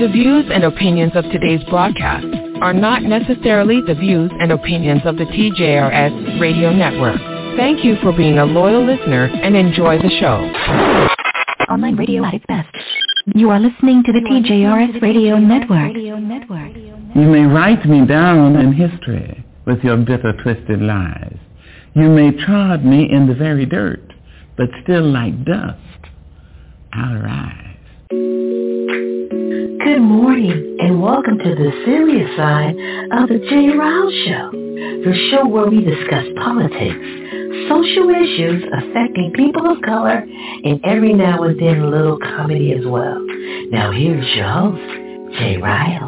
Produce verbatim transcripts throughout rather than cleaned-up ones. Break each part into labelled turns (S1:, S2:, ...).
S1: The views and opinions of today's broadcast are not necessarily the views and opinions of the T J R S Radio Network. Thank you for being a loyal listener and enjoy the show.
S2: Online radio at its best. You are listening to the T J R S Radio Network.
S3: You may write me down in history with your bitter, twisted lies. You may trod me in the very dirt, but still like dust, I'll rise.
S4: Good morning, and welcome to the serious side of the Jay Ryle Show, the show where we discuss politics, social issues affecting people of color, and every now and then a little comedy as well. Now here's your host, Jay Ryle.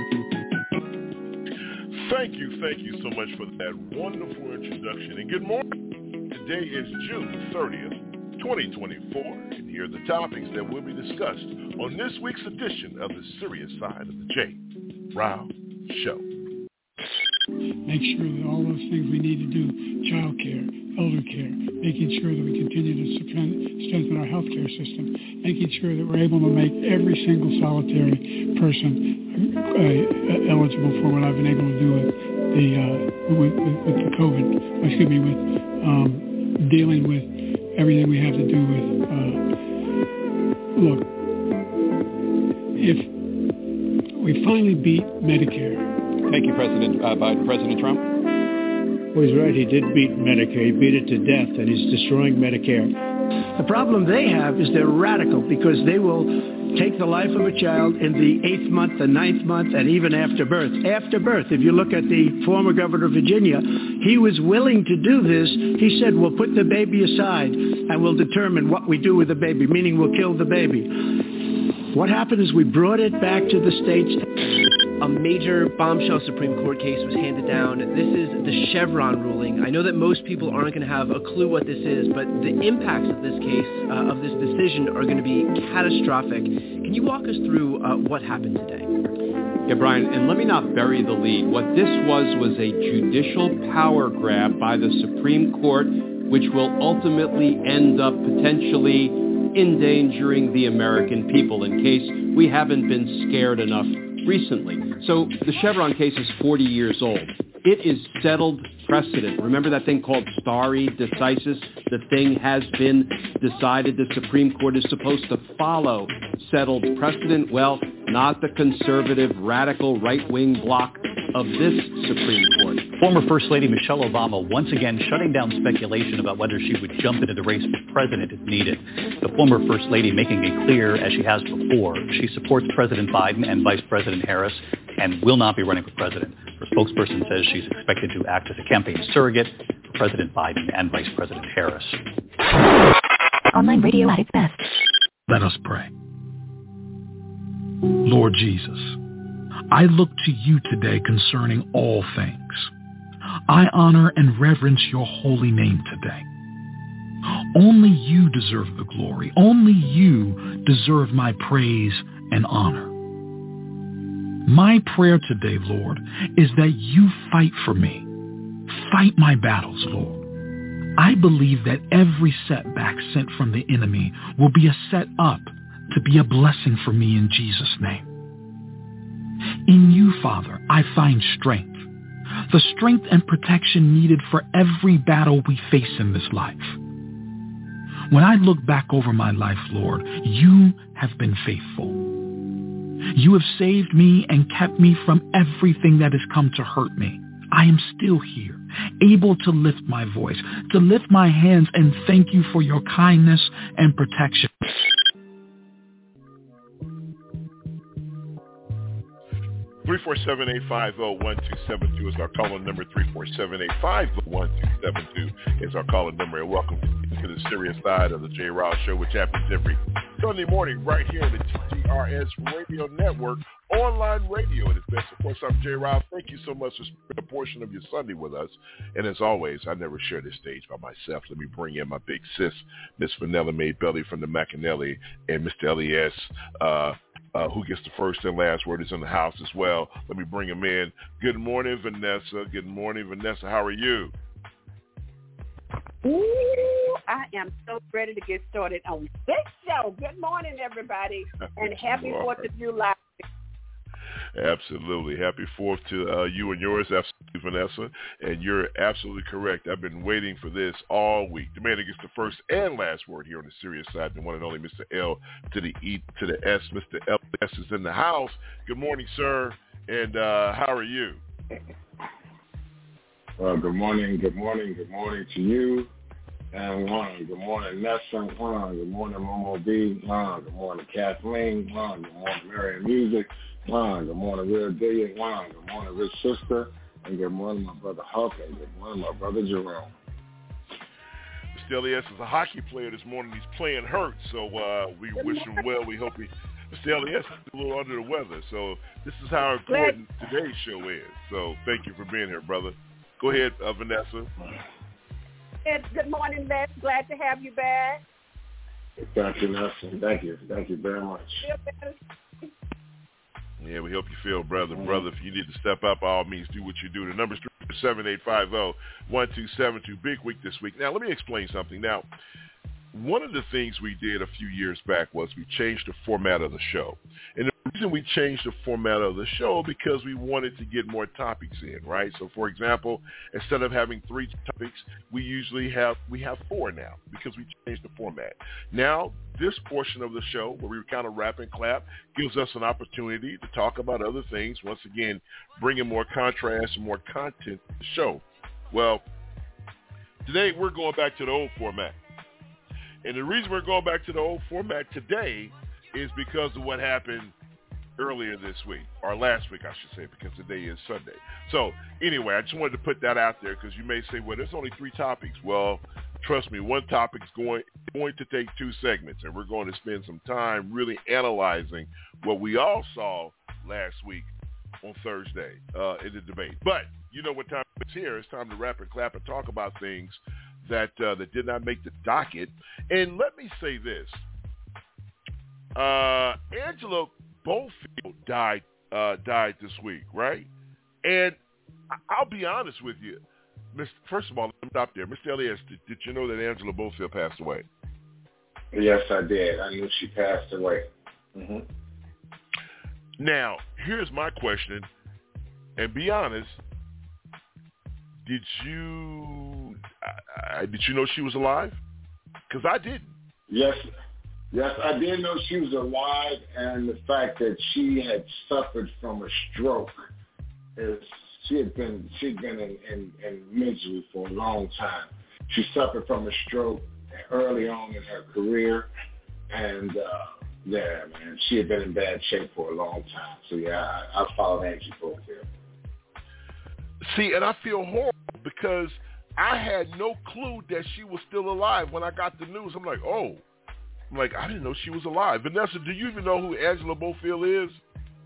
S5: Thank you, thank you so much for that wonderful introduction, and good morning. Today is June thirtieth, twenty twenty-four, and here are the topics that will be discussed on this week's edition of the Serious Side of the Jay Ryle Show.
S6: Make sure that all those things we need to do, child care, elder care, making sure that we continue to strengthen our healthcare system, making sure that we're able to make every single solitary person uh, eligible for what I've been able to do with the uh, with, with, with the COVID, excuse me, with um, dealing with everything we have to do with. Uh, look, if we finally beat Medicare.
S7: Thank you, President uh, Biden. President Trump?
S8: Well, he's right. He did beat Medicare. He beat it to death, and he's destroying Medicare. The problem they have is they're radical because they will take the life of a child in the eighth month, the ninth month, and even after birth. After birth, if you look at the former governor of Virginia, he was willing to do this. He said, we'll put the baby aside, and we'll determine what we do with the baby, meaning we'll kill the baby. What happened is we brought it back to the states.
S9: A major bombshell Supreme Court case was handed down. This is the Chevron ruling. I know that most people aren't going to have a clue what this is, but the impacts of this case, uh, of this decision, are going to be catastrophic. Can you walk us through uh, what happened today?
S7: Yeah, Brian, and let me not bury the lead. What this was was a judicial power grab by the Supreme Court, which will ultimately end up potentially endangering the American people in case we haven't been scared enough recently. So the Chevron case is forty years old. It is settled precedent. Remember that thing called stare decisis? The thing has been decided. The Supreme Court is supposed to follow settled precedent. Well, not the conservative, radical, right-wing bloc of this Supreme Court.
S10: Former First Lady Michelle Obama once again shutting down speculation about whether she would jump into the race for president if needed. The former First Lady making it clear, as she has before, she supports President Biden and Vice President Harris and will not be running for president. Her spokesperson says she's expected to act as a campaign surrogate for President Biden and Vice President Harris.
S2: Online radio at its best.
S11: Let us pray. Lord Jesus, I look to you today concerning all things. I honor and reverence your holy name today. Only you deserve the glory. Only you deserve my praise and honor. My prayer today, Lord, is that you fight for me. Fight my battles, Lord. I believe that every setback sent from the enemy will be a set up to be a blessing for me in Jesus' name. In you, Father, I find strength, the strength and protection needed for every battle we face in this life. When I look back over my life, Lord, you have been faithful. You have saved me and kept me from everything that has come to hurt me. I am still here, able to lift my voice, to lift my hands and thank you for your kindness and protection.
S5: three four seven, eight five zero, one two seven two is our call-in number. three four seven, eight five zero, one two seven two is our call-in number. And welcome to the serious side of the Jay Ryle Show, which happens every Sunday morning right here on the T J R S Radio Network, online radio at its best. Of course, I'm Jay Ryle. Thank you so much for spending a portion of your Sunday with us. And as always, I never share this stage by myself. Let me bring in my big sis, Miss Vanilla Mae Belly from the McAnally, and Mister Elias, uh, Uh, who gets the first and last word, is in the house as well. Let me bring him in. Good morning, Vanessa. Good morning, Vanessa. How are you?
S12: Ooh, I am so ready to get started on this show. Good morning, everybody, and happy fourth of July.
S5: Absolutely. Happy fourth to uh, you and yours, absolutely, Vanessa. And you're absolutely correct. I've been waiting for this all week. The man that gets the first and last word here on the serious side, the one and only Mister L to the E to the S. Mister L S is in the house. Good morning, sir. And uh, how are you?
S13: Well, good morning, good morning, good morning to you. And one, good morning, Nessa. One, good morning, Momo B. One, good morning, Kathleen. One, good morning, Marion Music. One, good morning, Real Day. One, good morning, Rich Sister. And good morning, my brother Huck. And good morning, my brother Jerome.
S5: Mister Elias is a hockey player this morning. He's playing hurt, so uh, we wish him well. We hope he. Mister Elias is a little under the weather, so this is how important today's show is. So thank you for being here, brother. Go ahead, uh, Vanessa.
S12: Yes, good morning, Les. Glad to have you back.
S13: Thank you, Nelson. Thank you. Thank you very much.
S5: Yeah, we hope you feel, brother. Mm-hmm. Brother, if you need to step up, by all means, do what you do. The number's seven eight five zero, one two seven two. Big week this week. Now, let me explain something. Now, one of the things we did a few years back was we changed the format of the show. And the reason we changed the format of the show because we wanted to get more topics in, right? So, for example, instead of having three topics, we usually have we have four now because we changed the format. Now, this portion of the show where we kind of rap and clap gives us an opportunity to talk about other things, once again, bringing more contrast and more content to the show. Well, today we're going back to the old format. And the reason we're going back to the old format today is because of what happened earlier this week, or last week, I should say, because today is Sunday. So anyway, I just wanted to put that out there because you may say, well, there's only three topics. Well, trust me, one topic is going, going to take two segments, and we're going to spend some time really analyzing what we all saw last week on Thursday uh, in the debate. But you know what time it's here. It's time to wrap and clap and talk about things that uh, that did not make the docket. And let me say this. Uh, Angela Bofield died uh, died this week, right? And I'll be honest with you. Mister First of all, let me stop there. Mister Elias, did, did you know that Angela Bofield passed away?
S13: Yes, I did. I knew she passed away. Mm-hmm.
S5: Now, here's my question, and be honest. Did you uh, did you know she was alive? Because I didn't.
S13: Yes, yes, I did know she was alive, and the fact that she had suffered from a stroke is she had been she'd been in, in, in misery for a long time. She suffered from a stroke early on in her career, and uh, yeah, man, she had been in bad shape for a long time. So yeah, I, I followed Angie Bofield.
S5: See, and I feel horrible because I had no clue that she was still alive when I got the news. I'm like, oh, I'm like, I didn't know she was alive. Vanessa, do you even know who Angela Bofield is?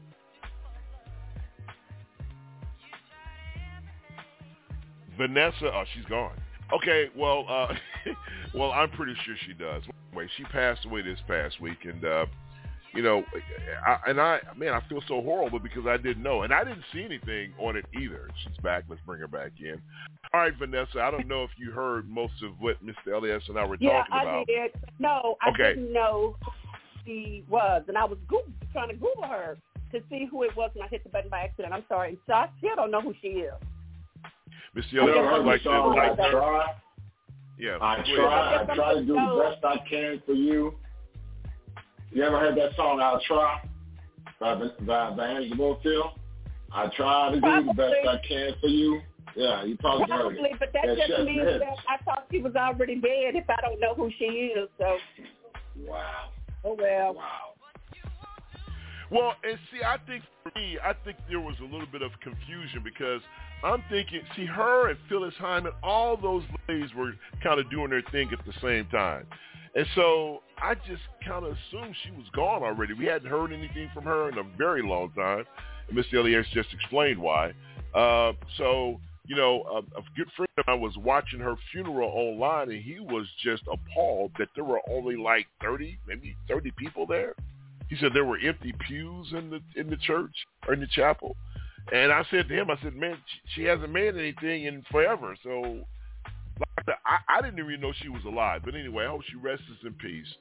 S5: Vanessa, oh, she's gone. Okay, well, uh, well, I'm pretty sure she does. Anyway, she passed away this past week, and uh, you know, I, and I, man, I feel so horrible because I didn't know, and I didn't see anything on it either. She's back. Let's bring her back in. All right, Vanessa, I don't know if you heard most of what Mister Elias and I were
S12: yeah,
S5: talking about.
S12: Yeah, I did. No, I
S5: okay.
S12: didn't know who she was, and I was Google, trying to Google her to see who it was, and I hit the button by accident. I'm sorry. So I still don't know who she is.
S5: Mister Elias, I'd like to.
S13: I try.
S5: Yeah,
S13: I try. I try to do the best I can for you. You ever heard that song, I'll Try, by, by, by Angela Bofield? I try to do probably. the best I can for you. Yeah, you probably,
S12: probably
S13: heard it.
S12: But that
S13: yeah,
S12: just means that I thought she was already dead if I don't know who she is. So.
S13: Wow.
S12: Oh, well.
S13: Wow.
S5: Well, and see, I think for me, I think there was a little bit of confusion because I'm thinking, see, her and Phyllis Hyman, all those ladies were kind of doing their thing at the same time. And so I just kind of assumed she was gone already. We hadn't heard anything from her in a very long time. And Mister Elias just explained why. Uh, so, you know, a, a good friend of mine was watching her funeral online, and he was just appalled that there were only like thirty, maybe thirty people there. He said there were empty pews in the in the church or in the chapel. And I said to him, I said, man, she, she hasn't made anything in forever. So like I, I didn't even know she was alive. But anyway, I hope she rests in peace.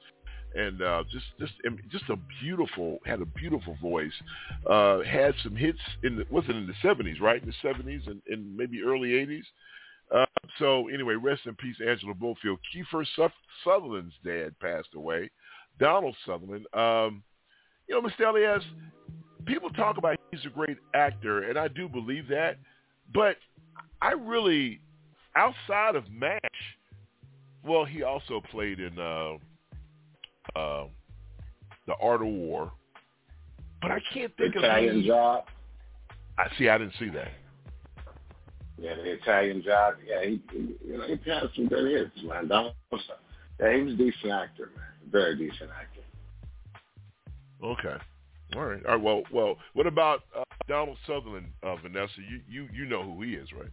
S5: and uh, just just just a beautiful had a beautiful voice. Uh, had some hits in the was it in the seventies, right? In the seventies and, and maybe early eighties. Uh, so anyway, rest in peace, Angela Bofield. Kiefer Sutherland's dad passed away. Donald Sutherland. Um, you know, Mister Elias, people talk about he's a great actor, and I do believe that. But I really, outside of MASH, well, he also played in uh, uh, The Art of War. But I can't think
S13: Italian
S5: of any.
S13: Job.
S5: I see. I didn't see that.
S13: Yeah, The Italian Job. Yeah, he, he you know he had some good hits, man. Donald, yeah, he was a decent actor, man. Very decent actor.
S5: Okay. All right. All right. Well, well. What about uh, Donald Sutherland, uh, Vanessa? You, you, you know who he is, right?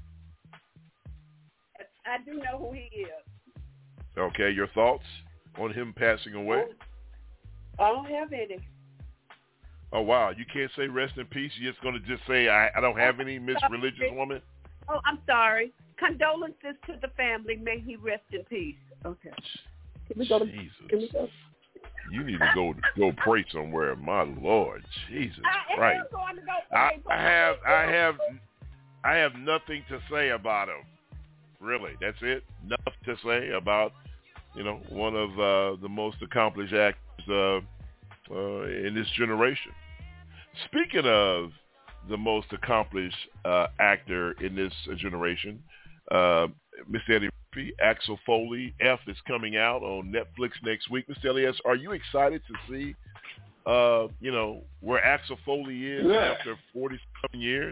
S12: I do know who he is.
S5: Okay. Your thoughts on him passing away?
S12: I don't have any.
S5: Oh wow! You can't say rest in peace. You're just going to just say I, I don't have any, Miss Religious Woman.
S12: Oh, I'm sorry. Condolences to the family. May he rest in peace. Okay. Can we go to?
S5: Jesus.
S12: Can we go?
S5: You need to go go pray somewhere, my Lord, Jesus
S12: I
S5: Christ!
S12: am going to go
S5: I,
S12: pray.
S5: I have I have I have nothing to say about him. Really, that's it. Nothing to say about you know one of uh, the most accomplished actors uh, uh, in this generation. Speaking of the most accomplished uh, actor in this generation, uh, Mister Eddie Murphy, Axel Foley, F is coming out on Netflix next week. Mister Elias, are you excited to see, uh, you know, where Axel Foley is
S13: yeah.
S5: after forty-something years?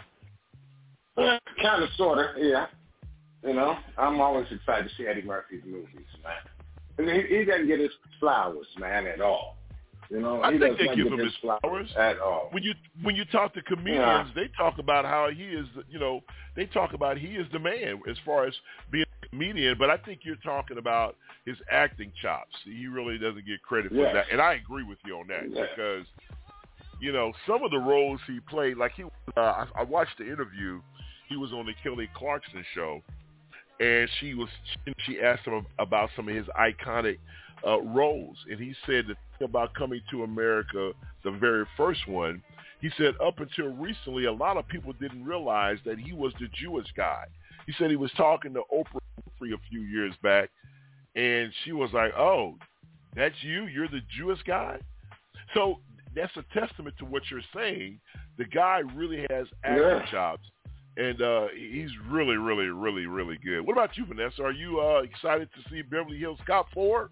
S13: Yeah, kind of, sort of, yeah. You know, I'm always excited to see Eddie Murphy's movies, man. And he, he doesn't get his flowers, man, at all. You know,
S5: I
S13: he
S5: think they
S13: does
S5: give
S13: not
S5: him
S13: get
S5: his flowers
S13: at all.
S5: When you when you talk to comedians,
S13: yeah.
S5: they talk about how he is, you know, they talk about he is the man as far as being a comedian. But I think you're talking about his acting chops. He really doesn't get credit for
S13: yes.
S5: that, and I agree with you on that
S13: yes.
S5: because, you know, some of the roles he played, like he, uh, I, I watched the interview. He was on the Kelly Clarkson show, and she was she asked him about some of his iconic uh, roles, and he said the thing about Coming to America, the very first one, he said up until recently, a lot of people didn't realize that he was the Jewish guy. He said he was talking to Oprah Winfrey a few years back, and she was like, "Oh, that's you? You're the Jewish guy?" So that's a testament to what you're saying. The guy really has acting
S13: yeah.
S5: chops. And uh, he's really, really, really, really good. What about you, Vanessa? Are you uh, excited to see Beverly Hills Cop four?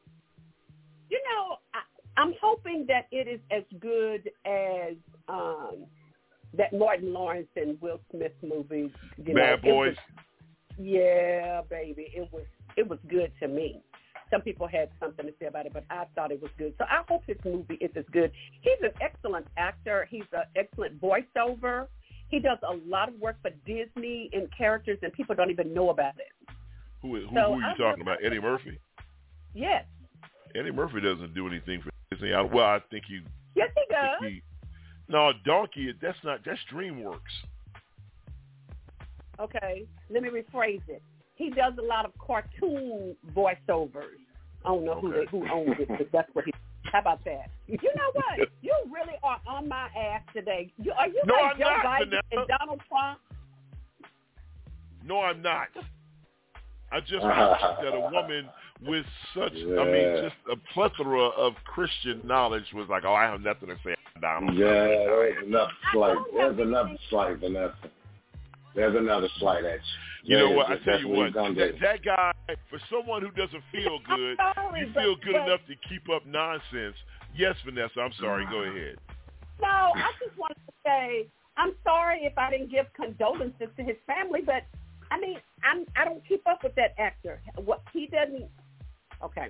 S12: You know, I, I'm hoping that it is as good as um, that Martin Lawrence and Will Smith movie. You
S5: Bad
S12: know,
S5: Boys.
S12: Was, yeah, baby, it was it was good to me. Some people had something to say about it, but I thought it was good. So I hope his movie is as good. He's an excellent actor. He's an excellent voiceover. He does a lot of work for Disney and characters, and people don't even know about it.
S5: Who, who,
S12: so
S5: who are you talking about? Eddie Murphy?
S12: Yes.
S5: Eddie Murphy doesn't do anything for Disney. I, well, I think he.
S12: Yes, he does.
S5: He, no, Donkey. That's not. That's DreamWorks.
S12: Okay, let me rephrase it. He does a lot of cartoon voiceovers. I don't know
S5: okay.
S12: who they, who owns it, but that's what he. How about that? You know what? You really are on my ass today. You, are you
S5: no,
S12: like
S5: I'm
S12: Joe
S5: not,
S12: Biden
S5: Vanessa.
S12: and Donald Trump?
S5: No, I'm not. I just wish that a woman with such,
S13: yeah.
S5: I mean, just a plethora of Christian knowledge was like, oh, I have nothing to say about Donald
S13: Yeah,
S5: Trump.
S13: there's enough slight. There's enough slight, Vanessa. There's another slight at you.
S5: You know
S13: yeah,
S5: what? I tell you what,
S13: what
S5: that, that guy, for someone who doesn't feel good,
S12: sorry,
S5: you feel
S12: but,
S5: good
S12: but,
S5: enough to keep up nonsense. Yes, Vanessa, I'm sorry. Go ahead.
S12: No, I just wanted to say I'm sorry if I didn't give condolences to his family, but I mean, I'm I don't keep up with that actor. What he doesn't. Okay.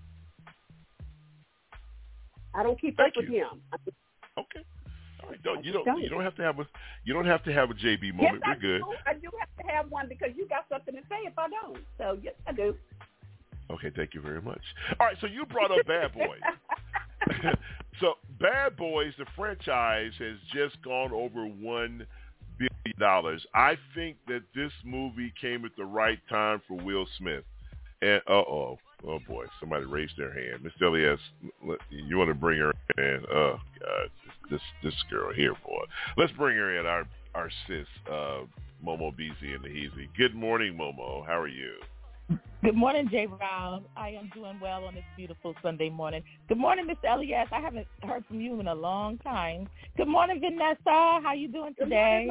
S12: I don't keep
S5: Thank
S12: up with
S5: you.
S12: him. I mean,
S5: okay. All right, don't, you don't,
S12: don't.
S5: you don't have to have a you don't have to have a J B moment.
S12: Yes, I
S5: We're good.
S12: do. I do have to have one because you got something to say if I don't. So yes, I do.
S5: Okay, thank you very much. All right, so you brought up Bad Boys. So Bad Boys, the franchise, has just gone over one billion dollars. I think that this movie came at the right time for Will Smith. And uh oh, Oh, boy. Somebody raised their hand. Miss Elias, you want to bring her in? Oh, God. This this girl here, boy. Let's bring her in, our, our sis, uh, Momo Beezy and the Heezy. Good morning, Momo. How are you?
S14: Good morning, J. Round. I am doing well on this beautiful Sunday morning. Good morning, Mister Elias. I haven't heard from you in a long time. Good morning, Vanessa. How you doing today?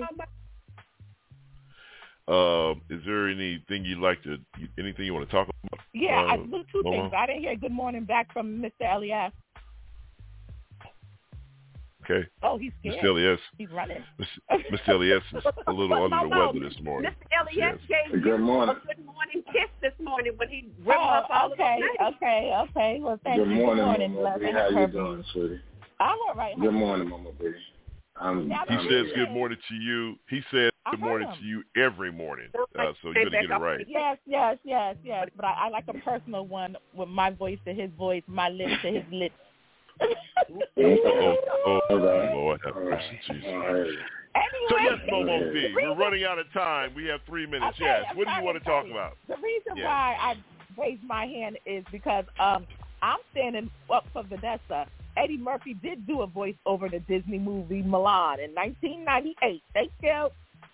S5: Uh, is there anything you'd like to, anything you want to talk about?
S14: Yeah,
S5: uh,
S14: I, look, two
S5: Momo?
S14: things. I didn't hear good morning back from Mister Elias.
S5: Okay.
S14: Oh, he's scared.
S5: Mister Elias.
S14: He's running.
S5: Mister Elias is a little under the weather this morning.
S12: Mister Elias
S5: Yes.
S12: gave
S13: Good
S12: you
S13: morning.
S12: a good morning kiss this morning when he ripped
S14: Oh,
S12: up all
S14: okay,
S12: of those
S14: okay, okay. Well, thank
S13: Good
S14: you.
S13: morning,
S14: good morning,
S13: Mama B.
S14: blessings.
S13: How you
S14: Herb.
S13: doing, sweetie?
S14: I'm all right.
S13: Good morning, Mama B. I'm,
S14: Now,
S5: He
S13: I'm
S5: says
S13: here.
S5: good morning to you. He says
S14: I
S5: good
S14: heard
S5: morning
S14: him.
S5: to you every morning. Uh, so you better get it right.
S14: Yes, yes, yes, yes. But I, I like a personal one with my voice to his voice, my lips to his lips.
S5: oh, oh, oh, Lord have mercy, Jesus.
S14: Anyway,
S5: So yes, Momo B, we're running out of time. We have three minutes.
S14: Okay,
S5: yes.
S14: I'm
S5: What do you
S14: sorry,
S5: want to
S14: I'm
S5: talk
S14: sorry.
S5: about?
S14: The reason
S5: Yes.
S14: why I raised my hand is because um, I'm standing up for Vanessa. Eddie Murphy did do a voice over the Disney movie Milan in nineteen ninety-eight. Thank you.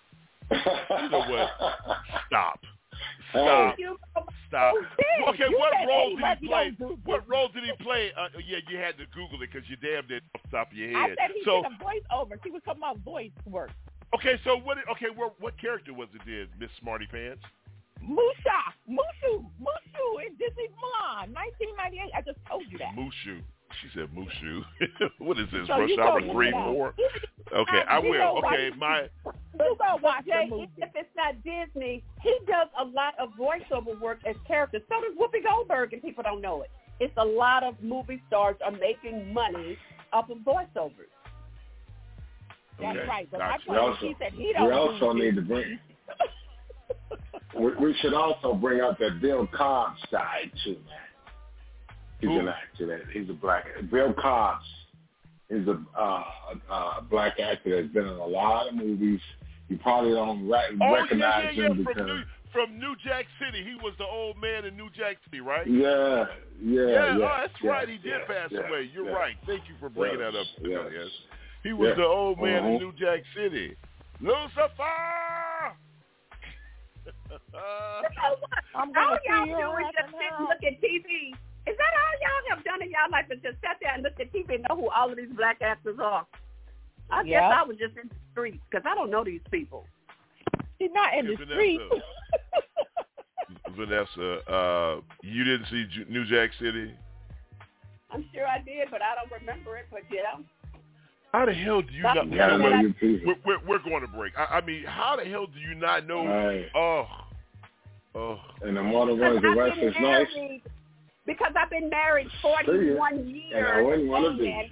S5: You know what? Stop.
S13: Hey.
S5: Stop.
S12: You.
S5: Stop.
S14: did.
S5: Okay,
S14: You
S5: what
S14: said
S5: role
S14: Eddie
S5: did
S14: Murphy
S5: he play?
S14: don't do
S5: What role did he play? Uh, yeah, you had to Google it because you damn did off the top of your
S14: I
S5: head.
S14: said he
S5: so,
S14: did a voice over. She was talking about voice work.
S5: okay, so what? Okay, what, what character was it? Did Miss Smarty Pants?
S14: Musha, Mushu, Mushu in Disney Milan, nineteen ninety-eight. I just told you that.
S5: Mushu. She said Mushu. What is this?
S14: So
S5: Rush
S14: you
S5: Hour
S14: go
S5: three,
S14: look it up.
S5: four? Okay, I
S12: You
S5: will.
S12: know
S5: Okay,
S12: what?
S5: my.
S14: You go watch
S12: Jay,
S14: the movie.
S12: if it's not Disney, he does a lot of voiceover work as characters. So does Whoopi Goldberg, and people don't know it. It's a lot of movie stars are making money off of voiceovers.
S14: That's
S5: Okay,
S14: right. But
S5: gotcha.
S14: my
S13: We
S14: point is,
S13: also,
S14: he said he
S13: we
S14: don't
S13: also
S14: do
S13: need to bring. we, we should also bring out that Bill Cobbs side too, man. He's
S5: Who?
S13: an actor. That he's a black. Bill Cobbs is a uh, uh, black actor that's been in a lot of movies. You probably don't re-
S5: Oh,
S13: recognize
S5: yeah, yeah, yeah.
S13: him
S5: From
S13: because
S5: New, from New Jack City. He was the old man in New Jack City, right?
S13: yeah, yeah,
S5: Yeah,
S13: yeah.
S5: oh, that's
S13: yeah,
S5: right. He did
S13: yeah,
S5: pass
S13: yeah,
S5: away. You're
S13: yeah.
S5: right. Thank you for bringing
S13: Yes,
S5: that up.
S13: yes.
S5: Yes. He was
S13: Yes.
S5: the old man
S13: Uh-huh.
S5: in New Jack City. Lucifer!
S14: I'm
S12: All
S14: gonna
S12: y'all
S14: see you
S12: do is
S14: at
S12: just
S14: the
S12: sit and
S14: house.
S12: look at T V. Is that all y'all have done in y'all life? Is just sat there and looked at T V and know who all of these black actors are? I guess
S14: Yep.
S12: I was just in the streets because I don't know these people.
S14: He's not in
S5: Okay,
S14: the
S5: Vanessa.
S14: street.
S5: Vanessa, uh, you didn't see Ju- New Jack City?
S12: I'm sure I did, but I don't remember it. But yeah,
S5: How the hell do you
S12: Stop
S5: not?
S12: it.
S13: You gotta know your people.
S5: We're, we're, we're going to break. I, I mean, how the hell do you not know?
S13: Right.
S5: Oh, oh.
S13: And the more the
S12: because
S13: ones the
S12: I've
S13: West
S12: been
S13: is nice.
S12: married. Because I've been married forty-one years.
S13: And I wouldn't want to
S12: and-
S13: be.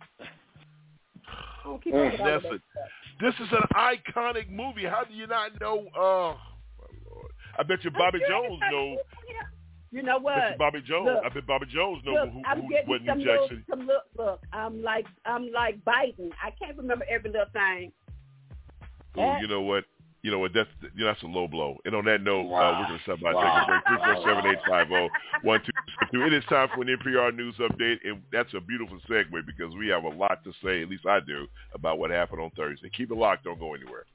S12: Oh, keep
S13: Mm.
S12: looking over
S5: That's
S12: that
S5: a,
S12: stuff.
S5: this is an iconic movie. How do you not know? Oh, my Lord. I bet you Bobby
S12: I'm sure
S5: Jones
S12: it's
S5: know.
S12: You know what?
S5: I bet you Bobby Jones.
S12: Look,
S5: I bet Bobby Jones know
S12: Look,
S5: who,
S12: I'm
S5: who
S12: getting
S5: what
S12: some
S5: New Jack
S12: little,
S5: City.
S12: some look, look. I'm like, I'm like Biden. I can't remember every little thing.
S5: Ooh, you know what? You know what? That's you know, that's a low blow. And on that note,
S13: Wow.
S5: uh, we're going to stop by
S13: Wow.
S5: take a break. Three four seven eight five zero one two six two. It is time for an N P R news update, and that's a beautiful segue because we have a lot to say. At least I do about what happened on Thursday. Keep it locked. Don't go anywhere.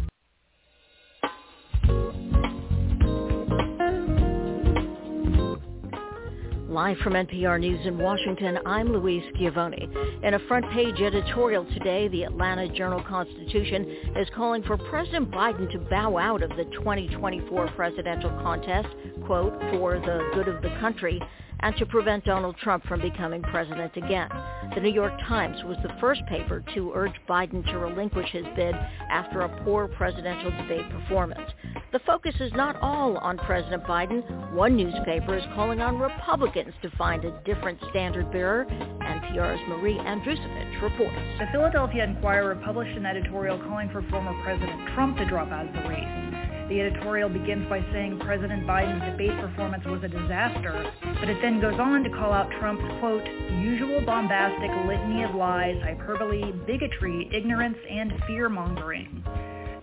S15: Live from N P R News in Washington, I'm Louise Schiavone. In a front-page editorial today, the Atlanta Journal-Constitution is calling for President Biden to bow out of the twenty twenty-four presidential contest, quote, for the good of the country, and to prevent Donald Trump from becoming president again. The New York Times was the first paper to urge Biden to relinquish his bid after a poor presidential debate performance. The focus is not all on President Biden. One newspaper is calling on Republicans to find a different standard bearer. N P R's Marie Andrusevich reports.
S16: The Philadelphia Inquirer published an editorial calling for former President Trump to drop out of the race. The editorial begins by saying President Biden's debate performance was a disaster, but it then goes on to call out Trump's, quote, usual bombastic litany of lies, hyperbole, bigotry, ignorance, and fear-mongering. The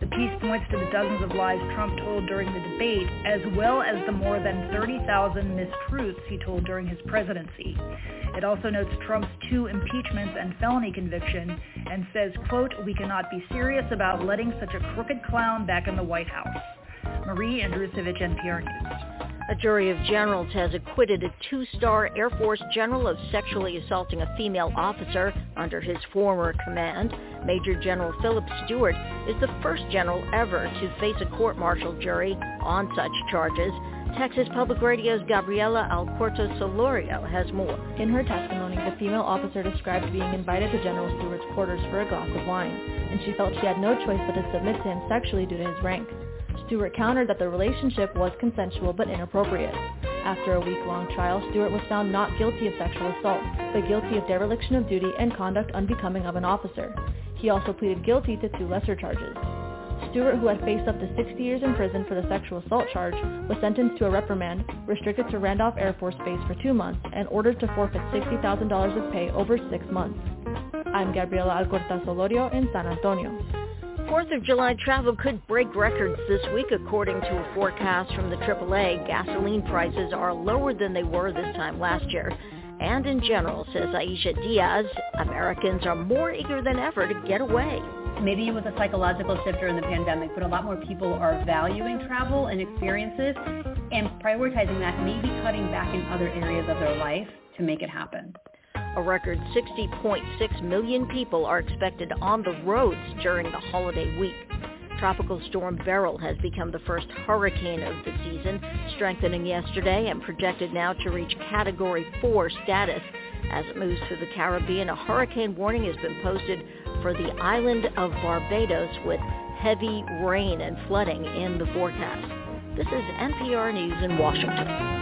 S16: The piece points to the dozens of lies Trump told during the debate, as well as the more than thirty thousand mistruths he told during his presidency. It also notes Trump's two impeachments and felony conviction and says, quote, "We cannot be serious about letting such a crooked clown back in the White House." Marie Andrusevich, N P R News.
S15: A jury of generals has acquitted a two-star Air Force general of sexually assaulting a female officer under his former command. Major General Philip Stewart is the first general ever to face a court-martial jury on such charges. Texas Public Radio's Gabriela Alcorta Solorio has more.
S17: In her testimony, the female officer described being invited to General Stewart's quarters for a glass of wine, and she felt she had no choice but to submit to him sexually due to his rank. Stewart countered that the relationship was consensual but inappropriate. After a week-long trial, Stewart was found not guilty of sexual assault, but guilty of dereliction of duty and conduct unbecoming of an officer. He also pleaded guilty to two lesser charges. Stewart, who had faced up to sixty years in prison for the sexual assault charge, was sentenced to a reprimand, restricted to Randolph Air Force Base for two months, and ordered to forfeit sixty thousand dollars of pay over six months. I'm Gabriela Alcorta Solorio in San Antonio.
S15: Fourth of July travel could break records this week, according to a forecast from the triple A. Gasoline prices are lower than they were this time last year. And in general, says Aisha Diaz, Americans are more eager than ever to get away.
S18: Maybe it was a psychological shift during the pandemic, but a lot more people are valuing travel and experiences and prioritizing that, maybe cutting back in other areas of their life to make it happen.
S15: A record sixty point six million people are expected on the roads during the holiday week. Tropical storm Beryl has become the first hurricane of the season, strengthening yesterday and projected now to reach Category four status. As it moves through the Caribbean, a hurricane warning has been posted for the island of Barbados, with heavy rain and flooding in the forecast. This is N P R News in Washington.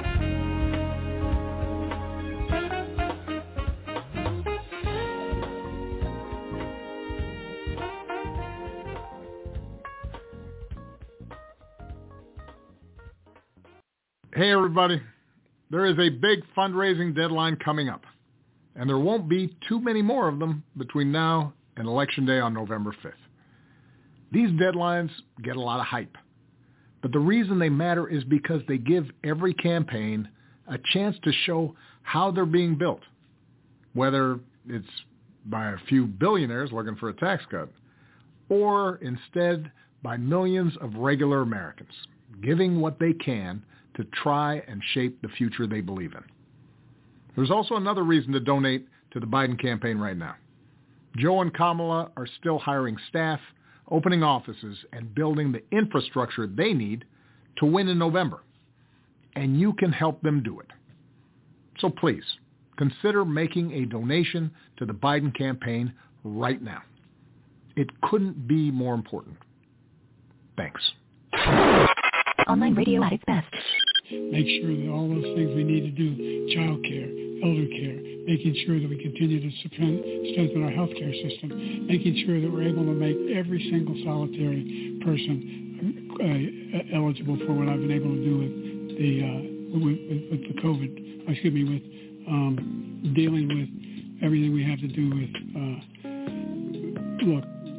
S19: Hey everybody, there is a big fundraising deadline coming up, and there won't be too many more of them between now and Election Day on November fifth. These deadlines get a lot of hype, but the reason they matter is because they give every campaign a chance to show how they're being built, whether it's by a few billionaires looking for a tax cut, or instead by millions of regular Americans giving what they can to try and shape the future they believe in. There's also another reason to donate to the Biden campaign right now. Joe and Kamala are still hiring staff, opening offices, and building the infrastructure they need to win in November. And you can help them do it. So please, consider making a donation to the Biden campaign right now. It couldn't be more important. Thanks.
S2: Online radio at its best.
S6: Make sure that all those things we need to do, child care, elder care, making sure that we continue to strengthen our healthcare system, making sure that we're able to make every single solitary person uh, eligible for what I've been able to do with the uh, with, with, with the COVID, excuse me, with um, dealing with everything we have to do with. Uh, look,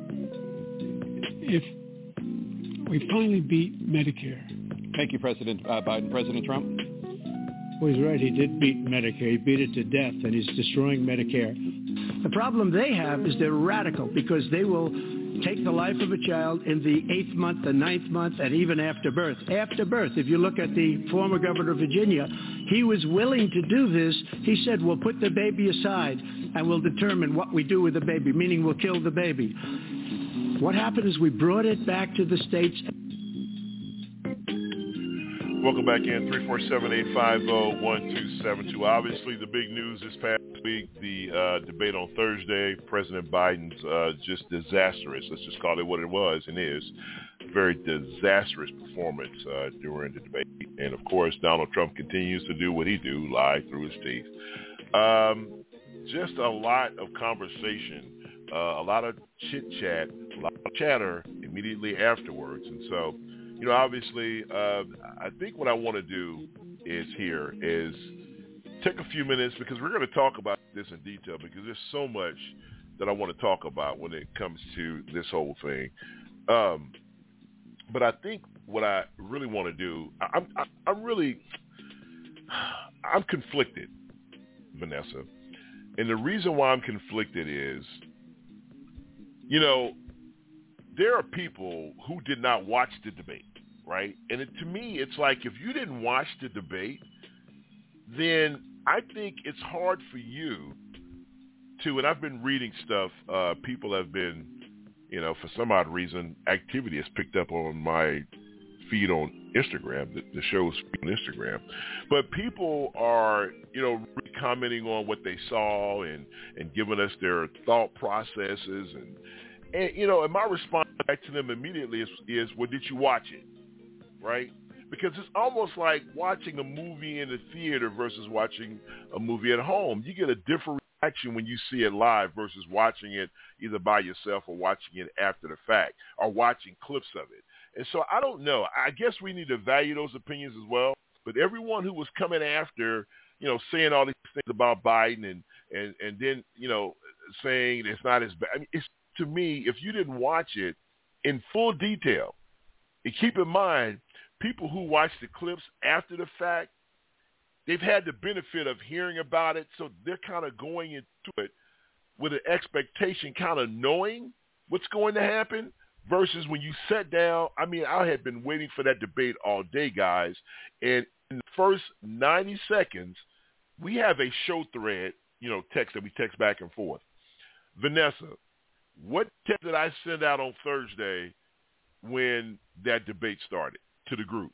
S6: if we finally beat Medicare.
S7: Thank you, President uh, Biden. President Trump?
S8: Well, he's right. He did beat Medicare. He beat it to death, and he's destroying Medicare. The problem they have is they're radical because they will take the life of a child in the eighth month, the ninth month, and even after birth. After birth, if you look at the former governor of Virginia, he was willing to do this. He said, we'll put the baby aside, and we'll determine what we do with the baby, meaning we'll kill the baby. What happened is we brought it back to the states.
S5: Welcome back in, three four seven, eight five zero, one two seven two. Obviously, the big news this past week, the uh, debate on Thursday, President Biden's uh, just disastrous, let's just call it what it was and is, very disastrous performance uh, during the debate. And, of course, Donald Trump continues to do what he do, lie through his teeth. Um, just a lot of conversation, uh, a lot of chit-chat, a lot of chatter immediately afterwards. And so, you know, obviously, uh, I think what I want to do is here is take a few minutes because we're going to talk about this in detail because there's so much that I want to talk about when it comes to this whole thing. Um, but I think what I really want to do, I, I'm, I, I'm really, I'm conflicted, Vanessa. And the reason why I'm conflicted is, you know, there are people who did not watch the debate, right? And it, to me, it's like if you didn't watch the debate, then I think it's hard for you to, and I've been reading stuff, uh, people have been, you know, for some odd reason, activity has picked up on my feed on Instagram, the, the show's feed on Instagram. But people are, you know, commenting on what they saw and, and giving us their thought processes. And, and, you know, and my response back to them immediately is, is, well, did you watch it? Right? Because it's almost like watching a movie in the theater versus watching a movie at home. You get a different reaction when you see it live versus watching it either by yourself or watching it after the fact or watching clips of it. And so I don't know. I guess we need to value those opinions as well. But everyone who was coming after, you know, saying all these things about Biden and, and, and then, you know, saying it's not as bad. I mean, it's, to me, if you didn't watch it in full detail, and keep in mind, people who watch the clips after the fact, they've had the benefit of hearing about it, so they're kind of going into it with an expectation, kind of knowing what's going to happen, versus when you sat down. I mean, I had been waiting for that debate all day, guys, and in the first ninety seconds, we have a show thread, you know, text that we text back and forth. Vanessa, what text did I send out on Thursday when that debate started to the group?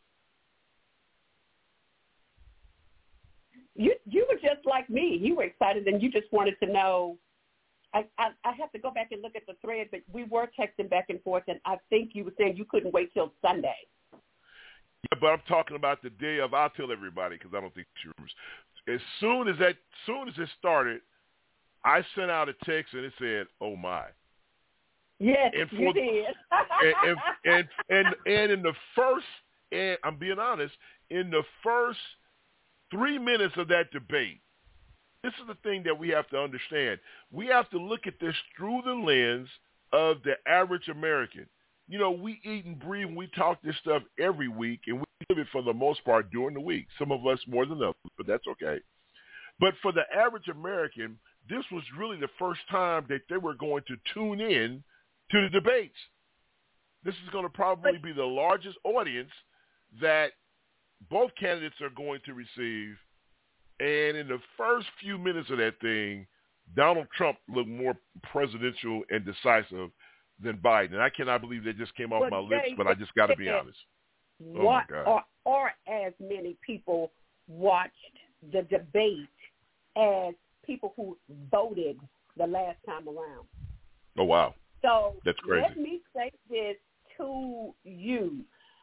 S12: You you were just like me. You were excited, and you just wanted to know. I, I, I have to go back and look at the thread, but we were texting back and forth, and I think you were saying you couldn't wait till Sunday.
S5: Yeah, but I'm talking about the day of. I'll tell everybody because I don't think she remembers. As soon as that, soon as it started, I sent out a text and it said, "Oh my."
S12: Yes,
S5: and for,
S12: you did.
S5: and, and, and and and in the first, and I'm being honest, in the first three minutes of that debate, this is the thing that we have to understand. We have to look at this through the lens of the average American. You know, we eat and breathe and we talk this stuff every week, and we live it for the most part during the week. Some of us more than others, but that's okay. But for the average American, this was really the first time that they were going to tune in to the debates. This is going to probably be the largest audience that both candidates are going to receive. And in the first few minutes of that thing, Donald Trump looked more presidential and decisive than Biden. And I cannot believe that just came off
S12: but
S5: my lips, but I just got to be honest. Oh
S12: what,
S5: my God.
S12: Or, or as many people watched the debate as people who voted the last time around.
S5: Oh, wow.
S12: So
S5: that's crazy.
S12: Let me say this to you.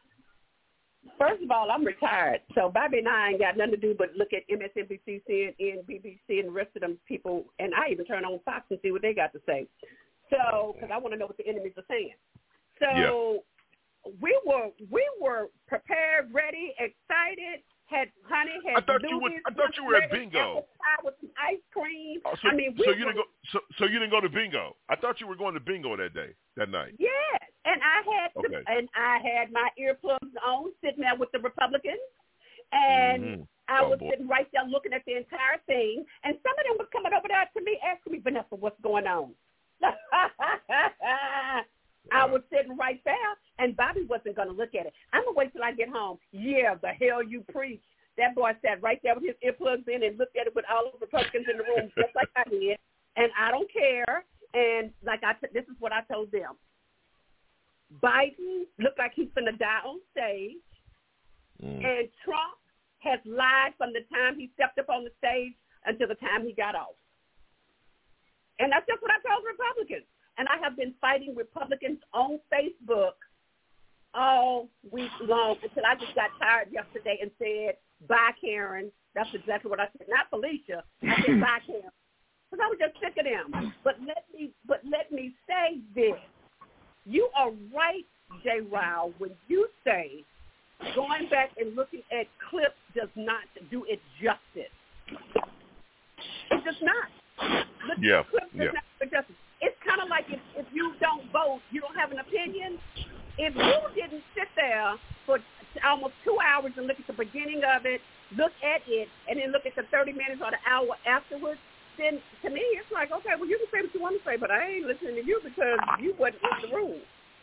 S12: First of all, I'm retired, so Bobby and I ain't got nothing to do but look at M S N B C, C N N, B B C, and the rest of them people, and I even turn on Fox and see what they got to say. So, because I want to know what the enemies are saying. So, yeah. we were we were prepared, ready, excited. Had honey, had
S5: I thought you were. I thought you were at bingo.
S12: With some ice cream.
S5: Oh, so,
S12: I mean, we
S5: so
S12: were,
S5: you didn't go. So, so you didn't go to bingo. I thought you were going to bingo that day, that night.
S12: Yes, and I had to,
S5: okay.
S12: and I had my earplugs on, sitting there with the Republicans, and
S5: mm-hmm.
S12: I
S5: oh,
S12: was
S5: boy.
S12: sitting right there looking at the entire thing, and some of them was coming over there to me, asking me, Vanessa, what's going on? I was sitting right there, and Bobby wasn't going to look at it. I'm going to wait till I get home. Yeah, the hell you preach. That boy sat right there with his earplugs in and looked at it with all the Republicans in the room, just like I did. And I don't care. And like I, t- this is what I told them. Biden looked like he's going to die on stage, mm. and Trump has lied from the time he stepped up on the stage until the time he got off. And that's just what I told Republicans. And I have been fighting Republicans on Facebook all week long until I just got tired yesterday and said, bye, Karen. That's exactly what I said. Not Felicia. I said, bye, Karen. Because I was just sick of them. But let me but let me say this. You are right, J. Rao, when you say going back and looking at clips does not do it justice. It does not. Looking
S5: yeah.
S12: at clips does
S5: yeah.
S12: not do it justice. It's kind of like if, if you don't vote, you don't have an opinion. if you didn't sit there for almost two hours and look at the beginning of it, look at it, and then look at the thirty minutes or the hour afterwards, then to me it's like, okay, well, you can say what you want to say, but I ain't listening to you because you wasn't in the room.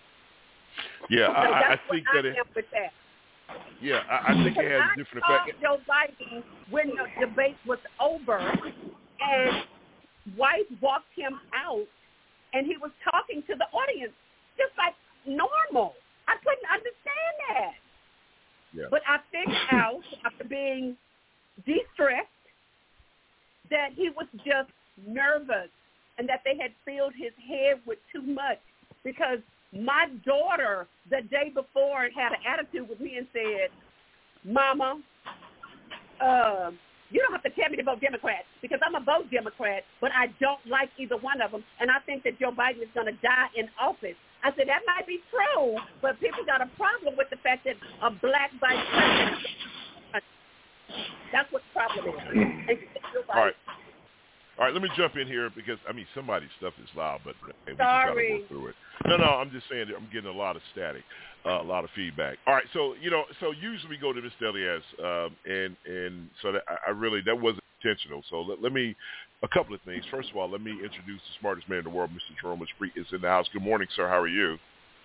S5: Yeah,
S12: so
S5: I,
S12: that's
S5: I think
S12: what
S5: that
S12: I
S5: it.
S12: am with that.
S5: Yeah, I, I think it has a different
S12: I
S5: effect.
S12: saw Joe Biden when the debate was over, and White walked him out, and he was talking to the audience just like normal. I couldn't understand that.
S5: Yeah.
S12: But I figured out, after being de-stressed, that he was just nervous and that they had filled his head with too much, because my daughter the day before had an attitude with me and said, Mama, uh, you don't have to tell me to vote Democrat because I'm a vote Democrat, but I don't like either one of them, and I think that Joe Biden is going to die in office. I said, that might be true, but people got a problem with the fact that a black vice president, that's what the problem is. And
S5: All right. All right, let me jump in here because, I mean, somebody's stuff is loud, but hey, we
S12: Sorry.
S5: can try to work through it. No, no, I'm just saying that I'm getting a lot of static, uh, a lot of feedback. All right, so, you know, so usually we go to Mister Elias, um, and, and so that I really, that wasn't intentional. So let, let me, a couple of things. First of all, let me introduce the smartest man in the world, Mister Jerome Esprit is in the house. Good morning, sir. How are you?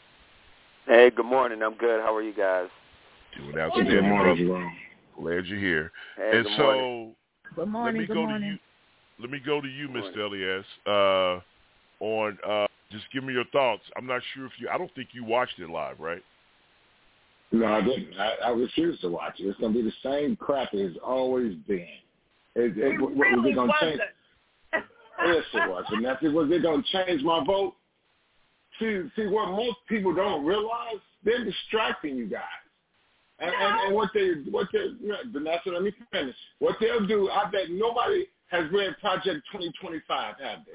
S20: Hey, good morning. I'm good. How are you guys?
S5: Doing outstanding, brother. Glad you're here.
S20: Hey,
S5: and
S20: good
S5: so
S20: morning.
S14: Good morning.
S5: let me
S14: good
S5: go
S14: morning.
S5: to you. Let me go to you, Mister Elias, uh, on uh, just give me your thoughts. I'm not sure if you, I don't think you watched it live, right?
S13: No, I didn't. I, I refuse to watch it. It's going to be the same crap it's always been. It, it,
S12: it
S13: what,
S12: really
S13: was it gonna
S12: wasn't.
S13: Change? Yes, it was. And that's it. Was it going to change my vote? See, see, what most people don't realize, they're distracting you guys. And, and, and what they, what they, Vanessa, let me finish. What they'll do, I bet nobody has read Project twenty twenty-five, have they?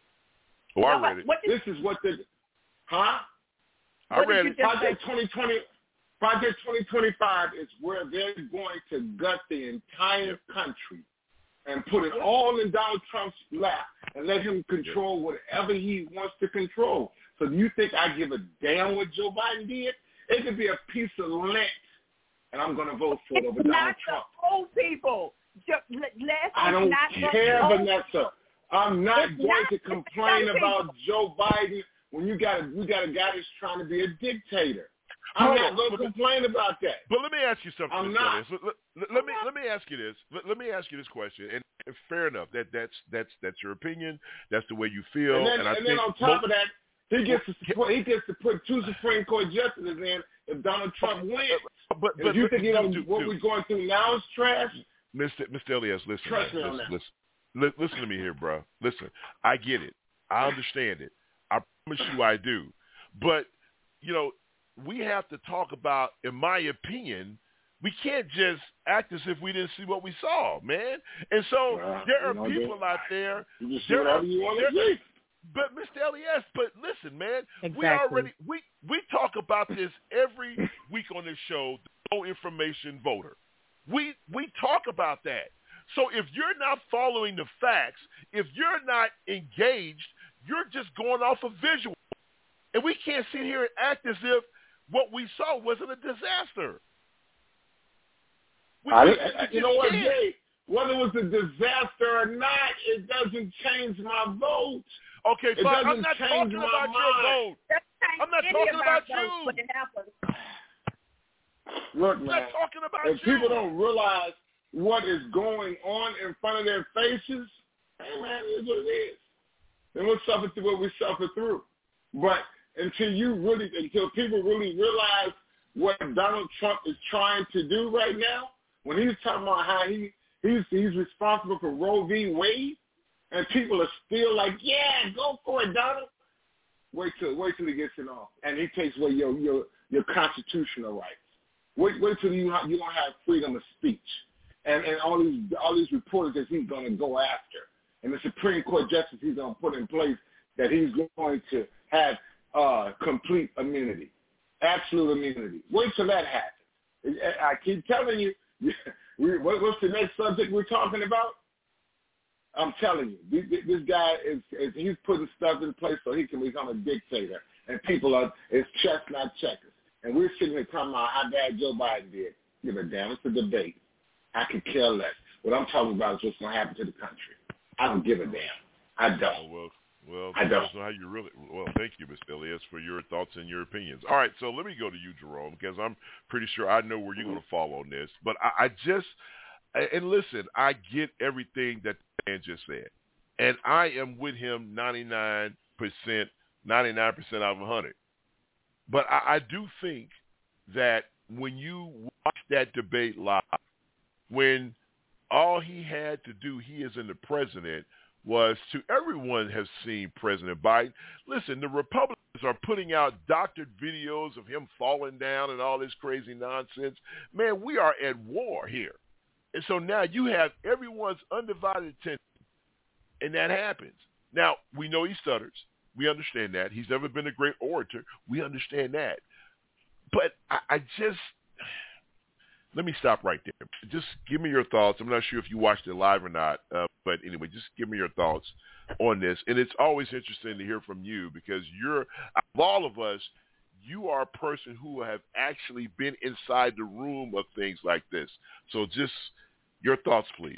S5: Oh, I read it.
S12: What did,
S13: this is what they, huh?
S5: I
S12: what
S5: read
S12: did
S5: it.
S12: you just
S13: Project
S12: say?
S13: twenty twenty, Project twenty twenty-five is where they're going to gut the entire country and put it all in Donald Trump's lap and let him control whatever he wants to control. So do you think I give a damn what Joe Biden did? It could be a piece of lint, and I'm going to vote for it over
S12: it's
S13: Donald
S12: not
S13: Trump.
S12: the old people. Just, let's
S13: I don't
S12: not
S13: care,
S12: the
S13: Vanessa. I'm not
S12: It's
S13: going
S12: not
S13: to complain
S12: the
S13: about Joe Biden when you got a, you got a guy that's trying to be a dictator. I'm
S5: Hold
S13: not
S5: on,
S13: going to
S5: but-
S13: complain about that.
S5: But let me ask you something,
S13: I'm
S5: Mister
S13: not.
S5: Elias. Let, let, let me let me ask you this. Let, let me ask you this question. And, and fair enough. That that's that's that's your opinion. That's the way you feel.
S13: And then,
S5: and I
S13: and
S5: think
S13: then on top
S5: most,
S13: of that, he gets to support, he gets to put two Supreme Court justices in if Donald Trump wins.
S5: But,
S13: And
S5: but
S13: if you think you know
S5: do, do,
S13: what
S5: do.
S13: we're going through now is trash,
S5: Mister Mister Elias, listen,
S13: Trust
S5: man,
S13: me on
S5: listen,
S13: that.
S5: listen, li- listen to me here, bro. Listen, I get it. I understand it. I promise you I do. But, you know, we have to talk about, in my opinion, we can't just act as if we didn't see what we saw, man. And so
S13: well,
S5: there are
S13: you know,
S5: people out there.
S13: you just see
S5: there
S13: whatever
S5: are,
S13: you want
S5: there,
S13: to see.
S5: But Mister Elias, but listen, man,
S14: Exactly.
S5: we already we we talk about this every week on this show. The no information voter. We we talk about that. So if you're not following the facts, if you're not engaged, you're just going off of visual, and we can't sit here and act as if what we saw wasn't a disaster. We,
S13: I,
S5: we,
S13: I,
S5: we
S13: you know what,
S5: can't.
S13: Jay? Whether it was a disaster or not, it doesn't change my vote.
S5: Okay,
S13: It
S5: fine. I'm
S13: doesn't
S5: not
S13: change
S5: talking
S13: my
S5: about your
S13: mind.
S5: vote. I'm not talking about you.
S12: But it happened.
S13: Look,
S5: I'm
S13: man,
S5: not talking about
S13: if
S5: you.
S13: people don't realize what is going on in front of their faces, hey, man, it is what it is. Then we'll suffer through what we suffer through. But until you really, until people really realize what Donald Trump is trying to do right now, when he's talking about how he he's he's responsible for Roe v. Wade, and people are still like, yeah, go for it, Donald. Wait till wait till he gets in office, and he takes away your your your constitutional rights. Wait wait till you you don't have freedom of speech, and and all these all these reporters that he's going to go after, and the Supreme Court justice he's going to put in place that he's going to have uh, complete immunity, absolute immunity. Wait till that happens. I keep telling you. We, what's the next subject we're talking about? I'm telling you, this, this guy is, is he's putting stuff in place so he can become a dictator. And people are, it's chess, not checkers. And we're sitting here talking about how bad Joe Biden did. Give a damn, it's a debate. I could care less. What I'm talking about is what's going to happen to the country. I don't give a damn. I don't.
S5: Oh, well, well,
S13: I don't.
S5: That's how you really. Well, thank you, Mister Elias, for your thoughts and your opinions. All right, so let me go to you, Jerome, because I'm pretty sure I know where you're going to fall on this. But I, I just, and listen, I get everything that the man just said, and I am with him ninety-nine percent, ninety-nine percent out of one hundred. But I, I do think that when you watch that debate live, when all he had to do, he isn't the president, was to everyone has seen President Biden. Listen, the Republicans are putting out doctored videos of him falling down and all this crazy nonsense. Man, we are at war here. And so now you have everyone's undivided attention, and that happens. Now, we know he stutters. We understand that. He's never been a great orator. We understand that. But I, I just... Let me stop right there. Just give me your thoughts. I'm not sure if you watched it live or not, uh, but anyway, just give me your thoughts on this. And it's always interesting to hear from you because you're, of all of us, you are a person who have actually been inside the room of things like this. So just your thoughts, please.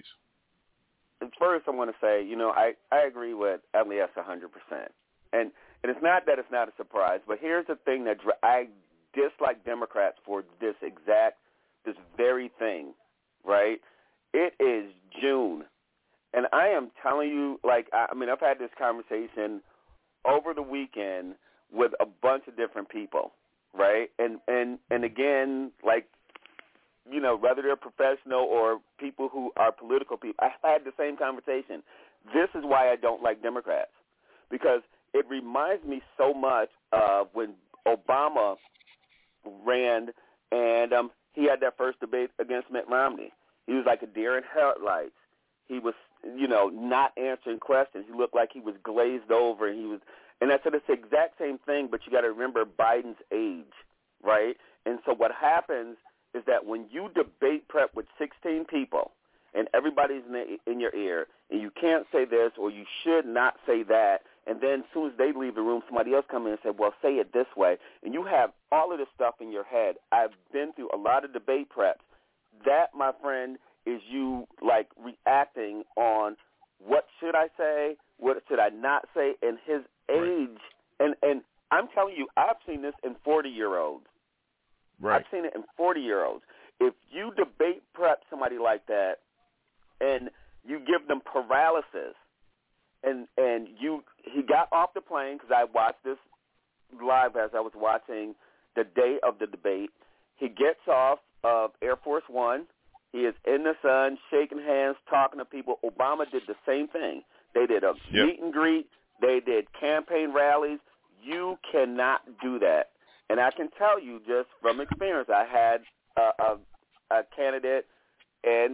S20: First, I want to say, you know, I, I agree with Elias one hundred percent. And, and it's not that it's not a surprise, but here's the thing that I dislike Democrats for this exact this very thing, right? It is June, and I am telling you, like, I, I mean, I've had this conversation over the weekend with a bunch of different people, right? And and and again, like, you know, whether they're professional or people who are political people, I had the same conversation. This is why I don't like Democrats, because it reminds me so much of when Obama ran and um, he had that first debate against Mitt Romney. He was like a deer in headlights. He was, you know, not answering questions. He looked like he was glazed over, and he was, and I said it's the exact same thing, but you got to remember Biden's age, right? And so what happens is that when you debate prep with sixteen people, and everybody's in, the, in your ear, and you can't say this or you should not say that, and then as soon as they leave the room, somebody else come in and say, well, say it this way, and you have all of this stuff in your head. I've been through a lot of debate preps. That, my friend, is you, like, reacting on what should I say, what should I not say, and his age. Right. And, and I'm telling you, I've seen this in forty-year-olds. Right. I've seen it in forty-year-olds. If you debate prep somebody like that and you give them paralysis, and and you he got off the plane, because I watched this live as I was watching the day of the debate. He gets off of Air Force One. He is in the sun, shaking hands, talking to people. Obama did the same thing. They did a yep. meet and greet. They did campaign rallies. You cannot do that. And I can tell you just from experience, I had a, a, a candidate, and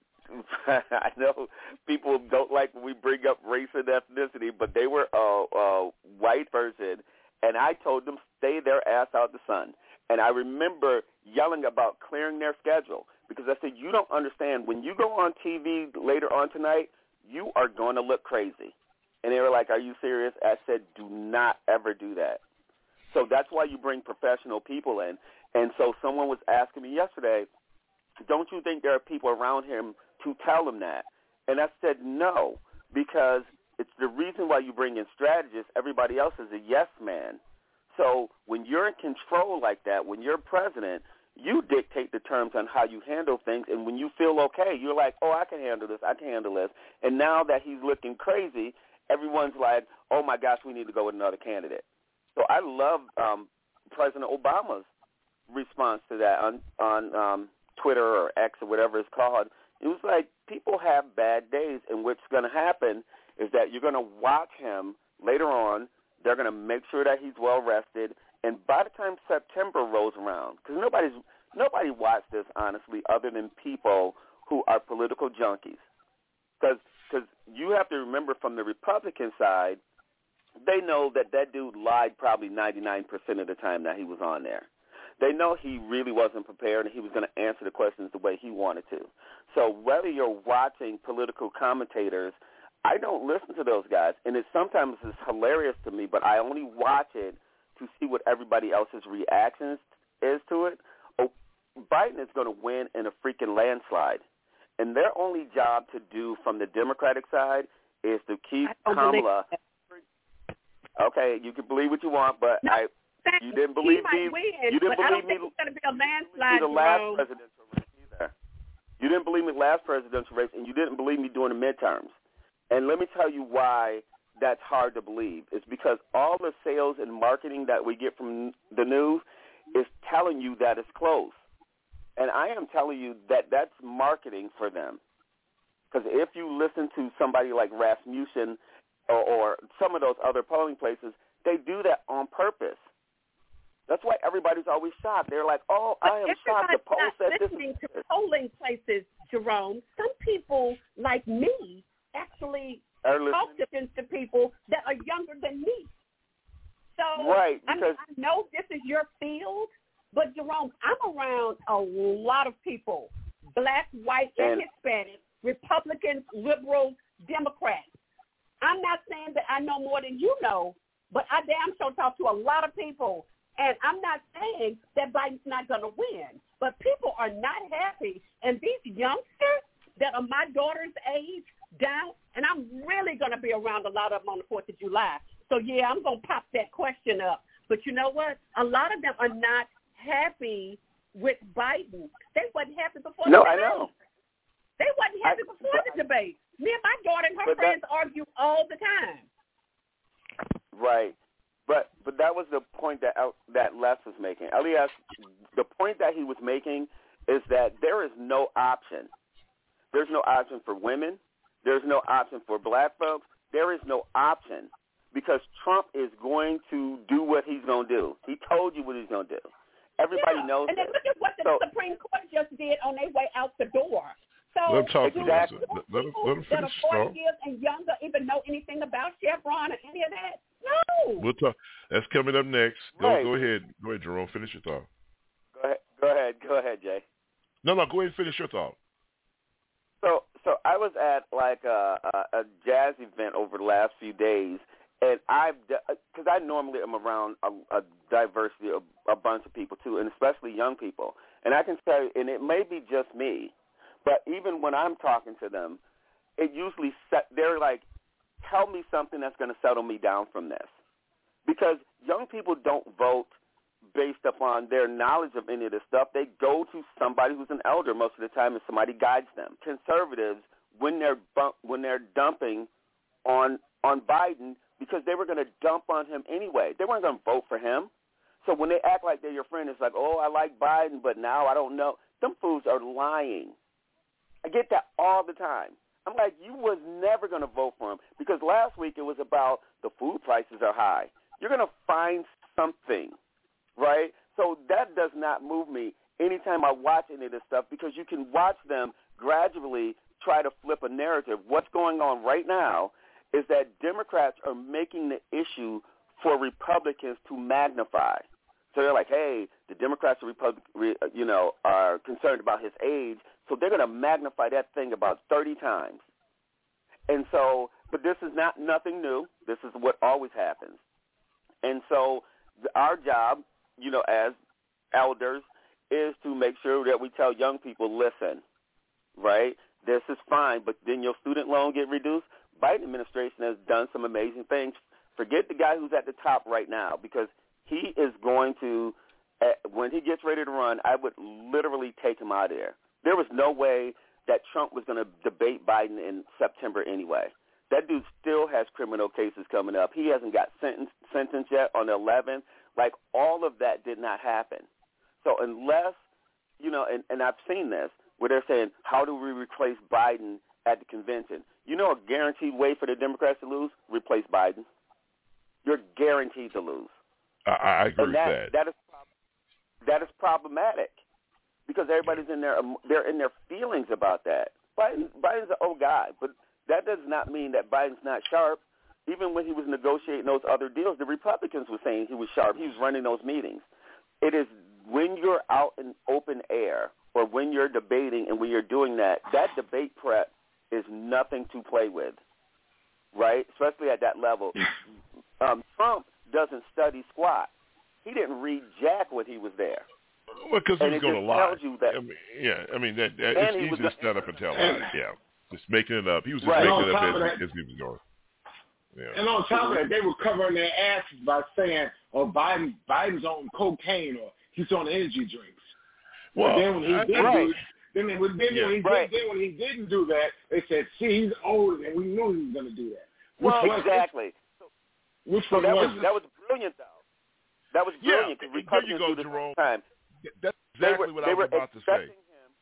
S20: I know people don't like when we bring up race and ethnicity, but they were a, a white person, and I told them stay their ass out the sun. And I remember yelling about clearing their schedule, because I said, you don't understand. When you go on T V later on tonight, you are going to look crazy. And they were like, are you serious? I said, do not ever do that. So that's why you bring professional people in. And so someone was asking me yesterday, don't you think there are people around him to tell him that? And I said, no, because it's the reason why you bring in strategists. Everybody else is a yes man. So when you're in control like that, when you're president, you dictate the terms on how you handle things. And when you feel okay, you're like, oh, I can handle this, I can handle this. And now that he's looking crazy, everyone's like, oh, my gosh, we need to go with another candidate. So I love um, President Obama's response to that on, on um, Twitter or X or whatever it's called. It was like, people have bad days, and what's going to happen is that you're going to watch him later on. They're going to make sure that he's well rested, and by the time September rolls around, because nobody's nobody watched this, honestly, other than people who are political junkies. Because you have to remember, from the Republican side, they know that that dude lied probably ninety-nine percent of the time that he was on there. They know he really wasn't prepared, and he was going to answer the questions the way he wanted to. So whether you're watching political commentators I don't listen to those guys, and it sometimes is hilarious to me, but I only watch it to see what everybody else's reactions is to it. Oh, Biden is going to win in a freaking landslide, and their only job to do from the Democratic side is to keep Kamala. Okay, you can believe what you want, but
S12: no,
S20: I you didn't believe
S12: he
S20: me.
S12: Win,
S20: you didn't
S12: but
S20: believe
S12: I don't
S20: me.
S12: think it's going to be a landslide.
S20: The last presidential race either. You didn't believe me last presidential race, and you didn't believe me during the midterms. And let me tell you why that's hard to believe. It's because all the sales and marketing that we get from the news is telling you that it's close. And I am telling you that that's marketing for them. Because if you listen to somebody like Rasmussen or, or some of those other polling places, they do that on purpose. That's why everybody's always shocked. They're like, oh,
S12: but
S20: I am shocked. The poll said this.
S12: Listening to polling places, Jerome, some people like me actually talk to, to people that are younger than me. So
S20: right,
S12: I, mean, I know this is your field, but Jerome, I'm around a lot of people, black, white, and, and Hispanic, Republicans, liberals, Democrats. I'm not saying that I know more than you know, but I damn sure talk to a lot of people. And I'm not saying that Biden's not going to win, but people are not happy. And these youngsters that are my daughter's age down, and I'm really going to be around a lot of them on the fourth of July. So, yeah, I'm going to pop that question up. But you know what? A lot of them are not happy with Biden. They wasn't happy before
S20: no,
S12: the debate.
S20: I know.
S12: They wasn't happy
S20: I,
S12: before
S20: but,
S12: the debate. Me and my daughter and her friends that, argue all the time.
S20: Right. But but that was the point that that Les was making. Elias, the point that he was making is that there is no option. There's no option for women. There's no option for black folks. There is no option because Trump is going to do what he's going to do. He told you what he's going to do. Everybody
S12: yeah.
S20: knows
S12: and
S20: that.
S12: And then look at what the
S20: so,
S12: Supreme Court just did on their way out the door. So
S5: let him talk
S12: do
S5: exactly.
S12: people
S5: Let him, let him
S12: that are forty
S5: talk.
S12: years and younger even know anything about Chevron or any of that? No.
S5: We'll talk. That's coming up next. Go,
S20: right.
S5: go ahead. Go ahead, Jerome. Finish your thought.
S20: Go ahead. Go ahead. Go ahead, Jay.
S5: No, no. Go ahead and finish your thought.
S20: So, so I was at like a, a, a jazz event over the last few days, and I've because I normally am around a, a diversity of a bunch of people too, and especially young people. And I can tell you, and it may be just me, but even when I'm talking to them, it usually set, they're like, tell me something that's going to settle me down from this. Because young people don't vote based upon their knowledge of any of this stuff. They go to somebody who's an elder most of the time, and somebody guides them. Conservatives, when they're bump, when they're dumping on on Biden, because they were going to dump on him anyway. They weren't going to vote for him. So when they act like they're your friend, it's like, oh, I like Biden, but now I don't know. Them fools are lying. I get that all the time. I'm like, you was never going to vote for him because last week it was about the food prices are high. You're going to find something, right? So that does not move me anytime I watch any of this stuff because you can watch them gradually try to flip a narrative. What's going on right now is that Democrats are making the issue for Republicans to magnify. So they're like, hey, the Democrats are, Republic, you know, are concerned about his age, so they're going to magnify that thing about thirty times. And so, but this is not nothing new. This is what always happens. And so our job, you know, as elders is to make sure that we tell young people, listen, right, this is fine, but then your student loan get reduced. Biden administration has done some amazing things. Forget the guy who's at the top right now because he is going to, uh, when he gets ready to run, I would literally take him out of there. There was no way that Trump was going to debate Biden in September anyway. That dude still has criminal cases coming up. He hasn't got sentenced, sentenced yet on the eleventh. Like, all of that did not happen. So unless, you know, and, and I've seen this, where they're saying, how do we replace Biden at the convention? You know a guaranteed way for the Democrats to lose? Replace Biden. You're guaranteed to lose.
S5: I, I agree
S20: and that,
S5: with that.
S20: That is, that is problematic because everybody's in their, they're in their feelings about that. Biden, Biden's an old guy, but that does not mean that Biden's not sharp. Even when he was negotiating those other deals, the Republicans were saying he was sharp. He was running those meetings. It is when you're out in open air or when you're debating and when you're doing that, that debate prep is nothing to play with. right? Especially at that level. Um, Trump doesn't study squat. He didn't read jack when he was there.
S5: Well, because he was going to lie.
S20: You that,
S5: I mean, yeah, I mean, that, that it's easy to stand up and tell lies. Yeah, just making it up. He was just
S13: right.
S5: making it up as,
S13: that,
S5: as he was going. Yeah.
S13: And on top of that, they were covering their asses by saying, "Oh, Biden, Biden's on cocaine or he's on energy drinks."
S5: Well,
S13: but then when he
S5: I,
S13: did
S5: right.
S13: do, then, then, when,
S5: yeah,
S13: when he
S20: right.
S13: did, then when he didn't do that, they said, "See, he's old, and we knew he was going to do that." Which
S20: well,
S13: was,
S20: exactly.
S13: Which
S20: so
S13: one
S20: that
S13: was
S20: was
S13: it?
S20: that was brilliant, though. That was brilliant.
S5: Yeah,
S20: Republicans
S5: there you go,
S20: do the
S5: Jerome.
S20: Time.
S5: That's exactly
S20: they were,
S5: what
S20: they
S5: I was
S20: were
S5: about to say.
S20: Him,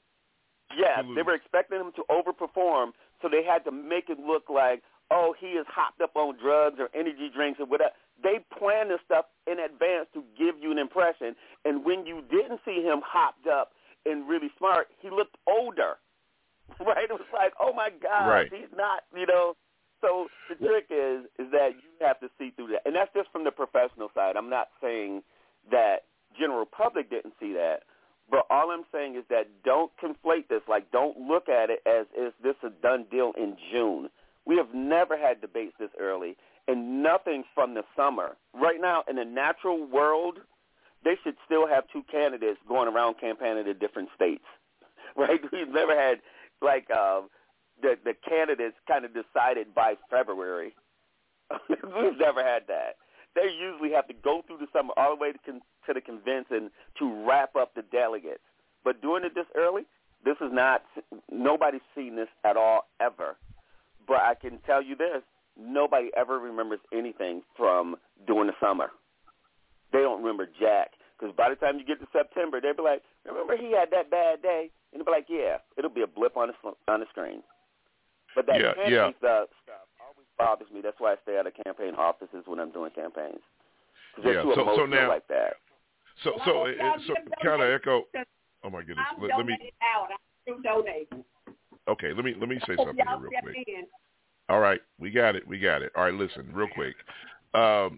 S20: yeah,
S5: Absolutely.
S20: they were expecting him to overperform, so they had to make it look like, oh, he is hopped up on drugs or energy drinks or whatever. They planned this stuff in advance to give you an impression, and when you didn't see him hopped up and really smart, he looked older, right? It was like, oh, my God,
S5: right.
S20: he's not, you know. So the trick is is that you have to see through that, and that's just from the professional side. I'm not saying that general public didn't see that, but all I'm saying is that don't conflate this. Like, don't look at it as is this a done deal in June. We have never had debates this early, and nothing from the summer. Right now, in the natural world, they should still have two candidates going around campaigning in different states, right? We've never had, like, uh, the, the candidates kind of decided by February. We've never had that. They usually have to go through the summer all the way to, con- to the convention to wrap up the delegates. But doing it this early, this is not – nobody's seen this at all ever. But I can tell you this, nobody ever remembers anything from during the summer. They don't remember jack. Because by the time you get to September, they'll be like, remember he had that bad day? And they'll be like, yeah, it'll be a blip on the, on the screen. But that
S5: yeah,
S20: campaign
S5: yeah.
S20: stuff, stuff always bothers me. That's why I stay out of campaign offices when I'm doing campaigns. Because
S5: Yeah,
S20: they're too
S5: so,
S20: emotional
S5: so now,
S20: like that.
S5: So, so, it, it, so kind of echo. Oh my goodness.
S12: I'm
S5: Let, let me.
S12: out. I'm donating.
S5: Okay, let me let me say
S12: Hope
S5: something
S12: y'all
S5: here real
S12: step
S5: quick.
S12: in.
S5: All right, we got it. We got it. All right, listen, real quick. Um,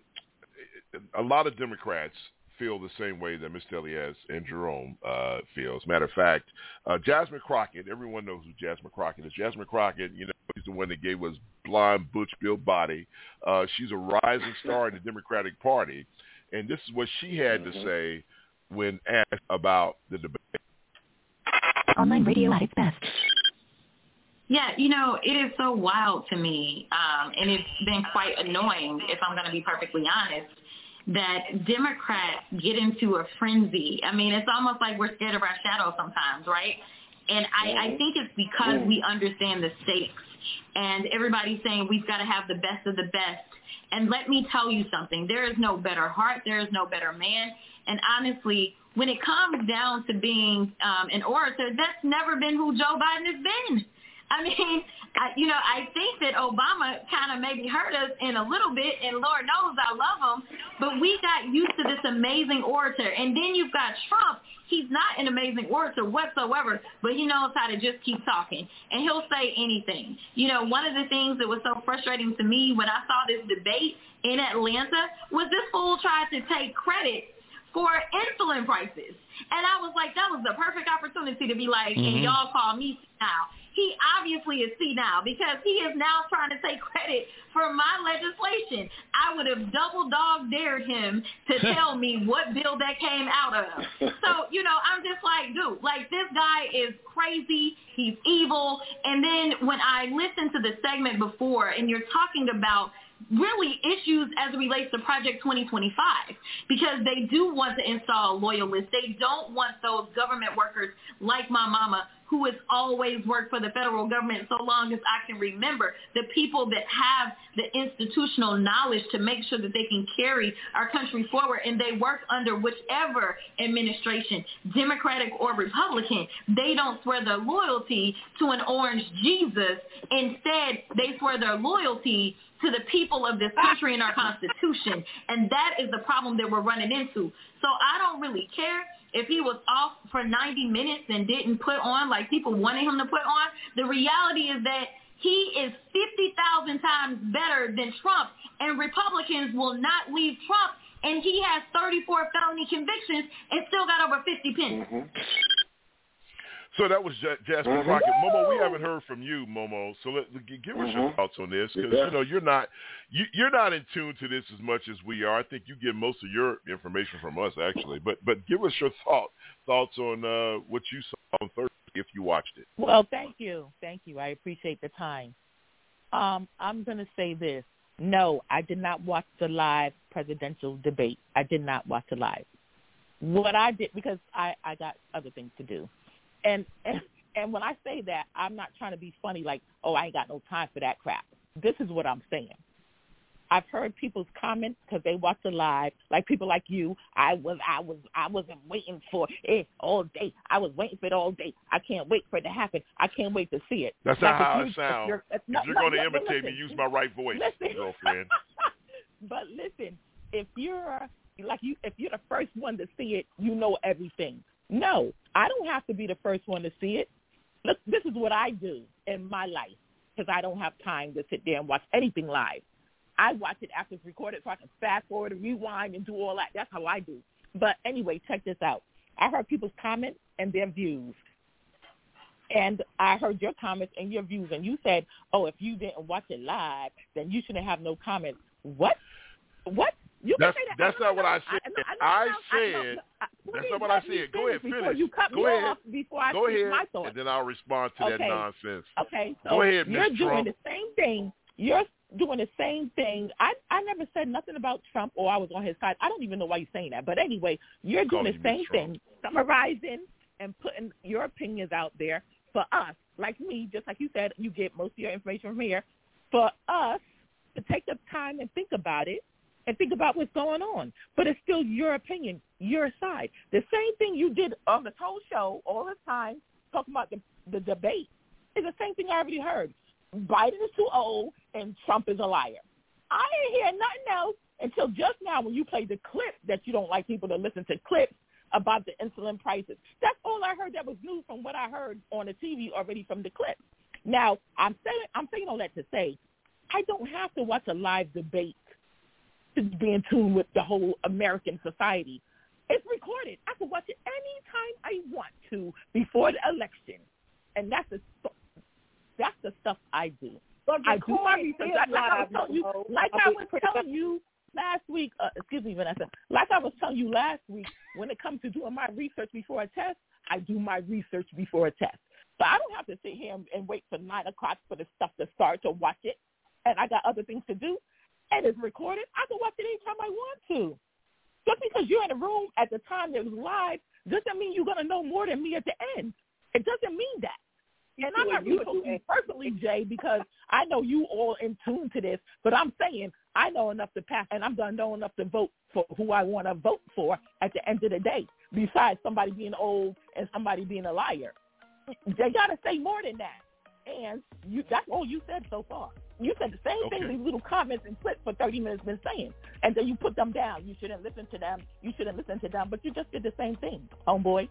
S5: a lot of Democrats feel the same way that Mister Elias and Jerome uh, feels. Matter of fact, uh, Jasmine Crockett, everyone knows who Jasmine Crockett is. Jasmine Crockett, you know, she's the one that gave us blonde, butch-built body. Uh, she's a rising star in the Democratic Party, and this is what she had
S13: mm-hmm.
S5: to say when asked about the debate.
S2: Online radio at its best.
S21: Yeah, you know, it is so wild to me, um, and it's been quite annoying, if I'm going to be perfectly honest, that Democrats get into a frenzy. I mean, it's almost like we're scared of our shadow sometimes, right? And I, I think it's because we understand the stakes, and everybody's saying we've got to have the best of the best. And let me tell you something. There is no better heart. There is no better man. And honestly, when it comes down to being um, an orator, that's never been who Joe Biden has been. I mean, I, you know, I think that Obama kind of maybe hurt us in a little bit, and Lord knows I love him, but we got used to this amazing orator. And then you've got Trump. He's not an amazing orator whatsoever, but he knows how to just keep talking, and he'll say anything. You know, one of the things that was so frustrating to me when I saw this debate in Atlanta was this fool tried to take credit for insulin prices. And I was like, that was the perfect opportunity to be like, mm-hmm. and y'all call me now. He obviously is senile because he is now trying to take credit for my legislation. I would have double dog dared him to tell me what bill that came out of. So, you know, I'm just like, dude, like this guy is crazy. He's evil. And then when I listened to the segment before and you're talking about really issues as it relates to Project twenty twenty-five, because they do want to install loyalists. They don't want those government workers like my mama, who has always worked for the federal government so long as I can remember, the people that have the institutional knowledge to make sure that they can carry our country forward, and they work under whichever administration, Democratic or Republican. They don't swear their loyalty to an orange Jesus. Instead, they swear their loyalty to the people of this country and our Constitution, and that is the problem that we're running into. So I don't really care if he was off for ninety minutes and didn't put on like people wanted him to put on. The reality is that he is fifty thousand times better than Trump, and Republicans will not leave Trump, and he has thirty-four felony convictions and still got over fifty pins.
S5: Mm-hmm. So that was J- Jasmine
S13: Mm-hmm.
S5: Crockett. Momo, we haven't heard from you, Momo. So let, give us
S13: Mm-hmm.
S5: your thoughts on this, because
S13: Yeah.
S5: you know you're not you, you're not in tune to this as much as we are. I think you get most of your information from us, actually. But but give us your thought thoughts on uh, what you saw on Thursday if you watched it.
S14: Well, thank you, thank you. I appreciate the time. Um, I'm going to say this. No, I did not watch the live presidential debate. I did not watch it live. What I did, because I, I got other things to do. And, and and when I say that, I'm not trying to be funny like, oh, I ain't got no time for that crap. This is what I'm saying. I've heard people's comments because they watch it live, like people like you. I was, I was, I wasn't waiting for it all day. I was waiting for it all day. I can't wait for it to happen. I can't wait to see it.
S5: That's
S14: like
S5: not how
S14: you,
S5: it sounds.
S14: If you're, if,
S5: if
S14: no,
S5: you're
S14: no,
S5: going to
S14: no,
S5: imitate
S14: listen,
S5: me, use my right voice,
S14: listen.
S5: girlfriend.
S14: But listen, if you're like you, if you're the first one to see it, you know everything. No, I don't have to be the first one to see it. Look, this is what I do in my life because I don't have time to sit there and watch anything live. I watch it after it's recorded so I can fast forward and rewind and do all that. That's how I do. But anyway, check this out. I heard people's comments and their views. And I heard your comments and your views. And you said, oh, if you didn't watch it live, then you shouldn't have no comments. What? What? You can
S5: That's,
S14: say that.
S5: that's not what I said.
S14: I, I,
S5: I,
S14: I, I
S5: said,
S14: I, I,
S5: that's not what I said. Go ahead,
S14: before
S5: finish.
S14: You cut
S5: Go
S14: me
S5: ahead.
S14: off before I
S5: Go
S14: speak
S5: ahead,
S14: my thoughts.
S5: and then I'll respond to
S14: okay.
S5: that nonsense.
S14: Okay. So
S5: Go ahead,
S14: you're
S5: Miz
S14: doing
S5: Trump.
S14: the same thing. You're doing the same thing. I, I never said nothing about Trump or I was on his side. I don't even know why you're saying that. But anyway, you're doing the same thing, summarizing and putting your opinions out there for us, like me, just like you said, you get most of your information from here, for us to take the time and think about it and think about what's going on. But it's still your opinion, your side. The same thing you did on the whole show all the time, talking about the, the debate, is the same thing I already heard. Biden is too old and Trump is a liar. I didn't hear nothing else until just now when you played the clip that you don't like people to listen to clips about the insulin prices. That's all I heard that was new from what I heard on the T V already from the clip. Now, I'm saying I'm saying all that to say I don't have to watch a live debate to be in tune with the whole American society. It's recorded. I can watch it anytime I want to before the election. And that's the that's the stuff I do.
S12: But
S14: I do my research. Like, like I was telling you,
S12: know,
S14: like
S12: I
S14: I
S12: mean,
S14: was telling you last week, uh, excuse me, Vanessa, like I was telling you last week, when it comes to doing my research before a test, I do my research before a test. So I don't have to sit here and, and wait for nine o'clock for the stuff to start to watch it. And I got other things to do. And it's recorded. I can watch it anytime I want to. Just because you're in a room at the time that it was live doesn't mean you're going to know more than me at the end. It doesn't mean that. And I'm not really supposed to be personally, Jay, because I know you all in tune to this, but I'm saying I know enough to pass, and I'm going to know enough to vote for who I want to vote for at the end of the day, besides somebody being old and somebody being a liar. They got to say more than that. And you, that's all you said so far. You said the same
S5: Okay.
S14: thing these little comments and clips for thirty minutes been saying, and then you put them down. You shouldn't listen to them. You shouldn't listen to them, but you just did the same thing, homeboy.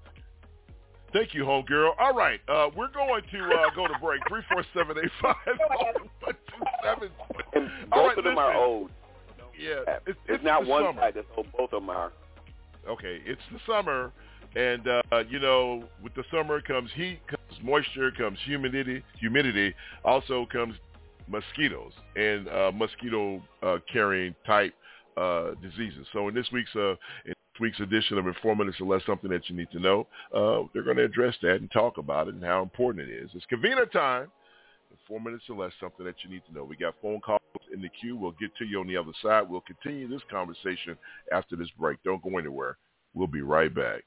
S5: Thank you, homegirl. All right, uh, we're going to uh, go to break. three four seven eight five one two seven.
S20: And both
S5: All right,
S20: of them
S5: listen.
S20: are old.
S5: Yeah, it's,
S20: It's,
S5: it's
S20: not
S5: the
S20: one
S5: summer.
S20: side that's old. Both of them are.
S5: Okay, it's the summer, and uh, you know, with the summer comes heat, comes moisture, comes humidity. Humidity also comes mosquitoes and uh, mosquito uh, carrying type uh, diseases. So in this week's uh, in this week's edition of In Four Minutes or Less, something that you need to know, uh, they're going to address that and talk about it and how important it is. It's Kavina time. In Four Minutes or Less, something that you need to know. We got phone calls in the queue. We'll get to you on the other side. We'll continue this conversation after this break. Don't go anywhere. We'll be right back.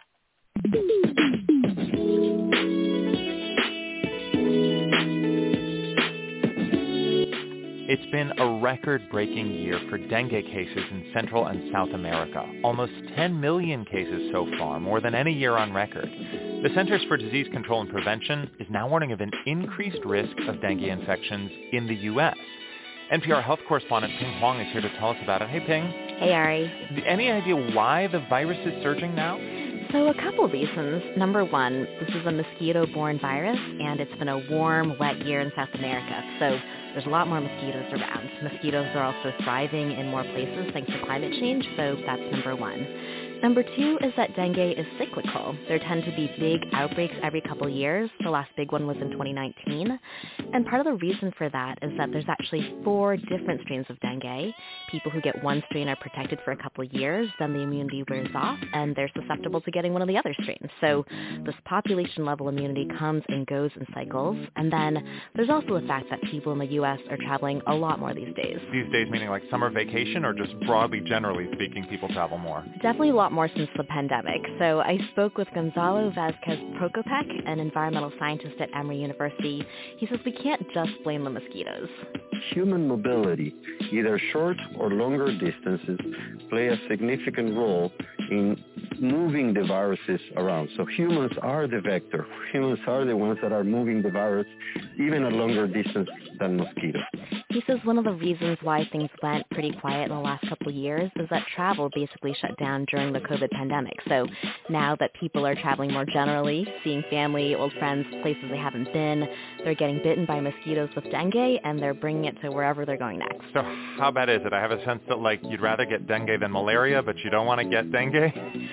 S1: It's been a record-breaking year for dengue cases in Central and South America. Almost ten million cases so far, more than any year on record. The Centers for Disease Control and Prevention is now warning of an increased risk of dengue infections in the U S N P R health correspondent Ping Huang is here to tell us about it. Hey, Ping.
S22: Hey, Ari.
S1: Any idea why the virus is surging now?
S22: So a couple reasons. Number one, this is a mosquito-borne virus, and it's been a warm, wet year in South America. So there's a lot more mosquitoes around. Mosquitoes are also thriving in more places thanks to climate change, so that's number one. Number two is that dengue is cyclical. There tend to be big outbreaks every couple years. The last big one was in twenty nineteen. And part of the reason for that is that there's actually four different strains of dengue. People who get one strain are protected for a couple years, then the immunity wears off, and they're susceptible to getting one of the other strains. So this population-level immunity comes and goes in cycles. And then there's also the fact that people in the U S are traveling a lot more these days.
S1: These days meaning like summer vacation, or just broadly, generally speaking, people travel more?
S22: Definitely a lot more since the pandemic. So I spoke with Gonzalo Vazquez Procopec, an environmental scientist at Emory University. He says we can't just blame the mosquitoes.
S3: Human mobility, either short or longer distances, play a significant role in moving the viruses around. So humans are the vector. Humans are the ones that are moving the virus even a longer distance than mosquitoes.
S22: He says one of the reasons why things went pretty quiet in the last couple of years is that travel basically shut down during the COVID pandemic. So now that people are traveling more generally, seeing family, old friends, places they haven't been, they're getting bitten by mosquitoes with dengue, and they're bringing it to wherever they're going next.
S1: So how bad is it? I have a sense that, like, you'd rather get dengue than malaria, but you don't want to get dengue?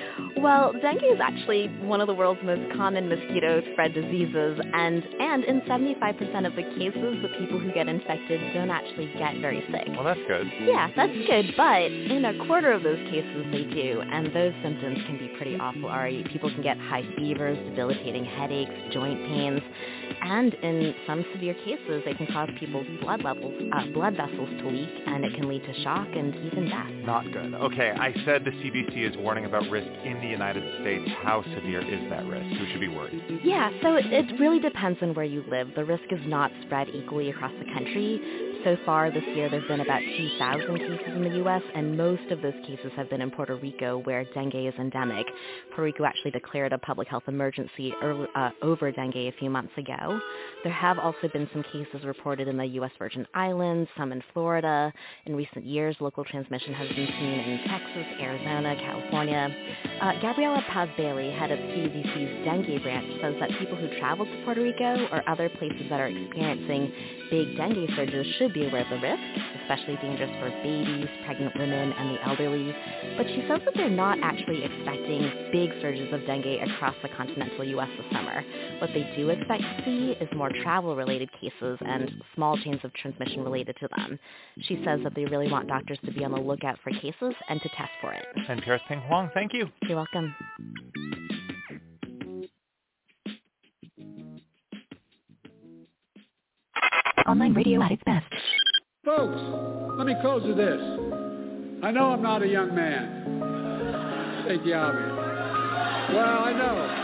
S22: Well, dengue is actually one of the world's most common mosquito-spread diseases, and, and in seventy-five percent of the cases, the people who get infected don't actually get very sick.
S1: Well, that's good.
S22: Yeah, that's good, but in a quarter of those cases, they do, and those symptoms can be pretty awful, Ari. People can get high fevers, debilitating headaches, joint pains, and in some severe cases, they can cause people's blood levels, uh, blood vessels to leak, and it can lead to shock and even death.
S1: Not good. Okay, I said the C D C is warning about risk in the United States. How severe is that risk? Who should be worried?
S22: Yeah, so it, it really depends on where you live. The risk is not spread equally across the country. So far this year, there have been about two thousand cases in the U S, and most of those cases have been in Puerto Rico, where dengue is endemic. Puerto Rico actually declared a public health emergency early, uh, over dengue a few months ago. There have also been some cases reported in the U S Virgin Islands, some in Florida. In recent years, local transmission has been seen in Texas, Arizona, California. Uh, Gabriela Paz-Bailey, head of C D C's dengue branch, says that people who travel to Puerto Rico or other places that are experiencing big dengue surges should be aware of the risk, especially dangerous for babies, pregnant women, and the elderly. But she says that they're not actually expecting big surges of dengue across the continental U S this summer. What they do expect to see is more travel-related cases and small chains of transmission related to them. She says that they really want doctors to be on the lookout for cases and to test for it.
S1: And Paris Ping Huang, thank you.
S22: You're welcome.
S2: Online radio at its best.
S6: Folks, let me close with this. I know I'm not a young man. Take the obvious. Well, I know.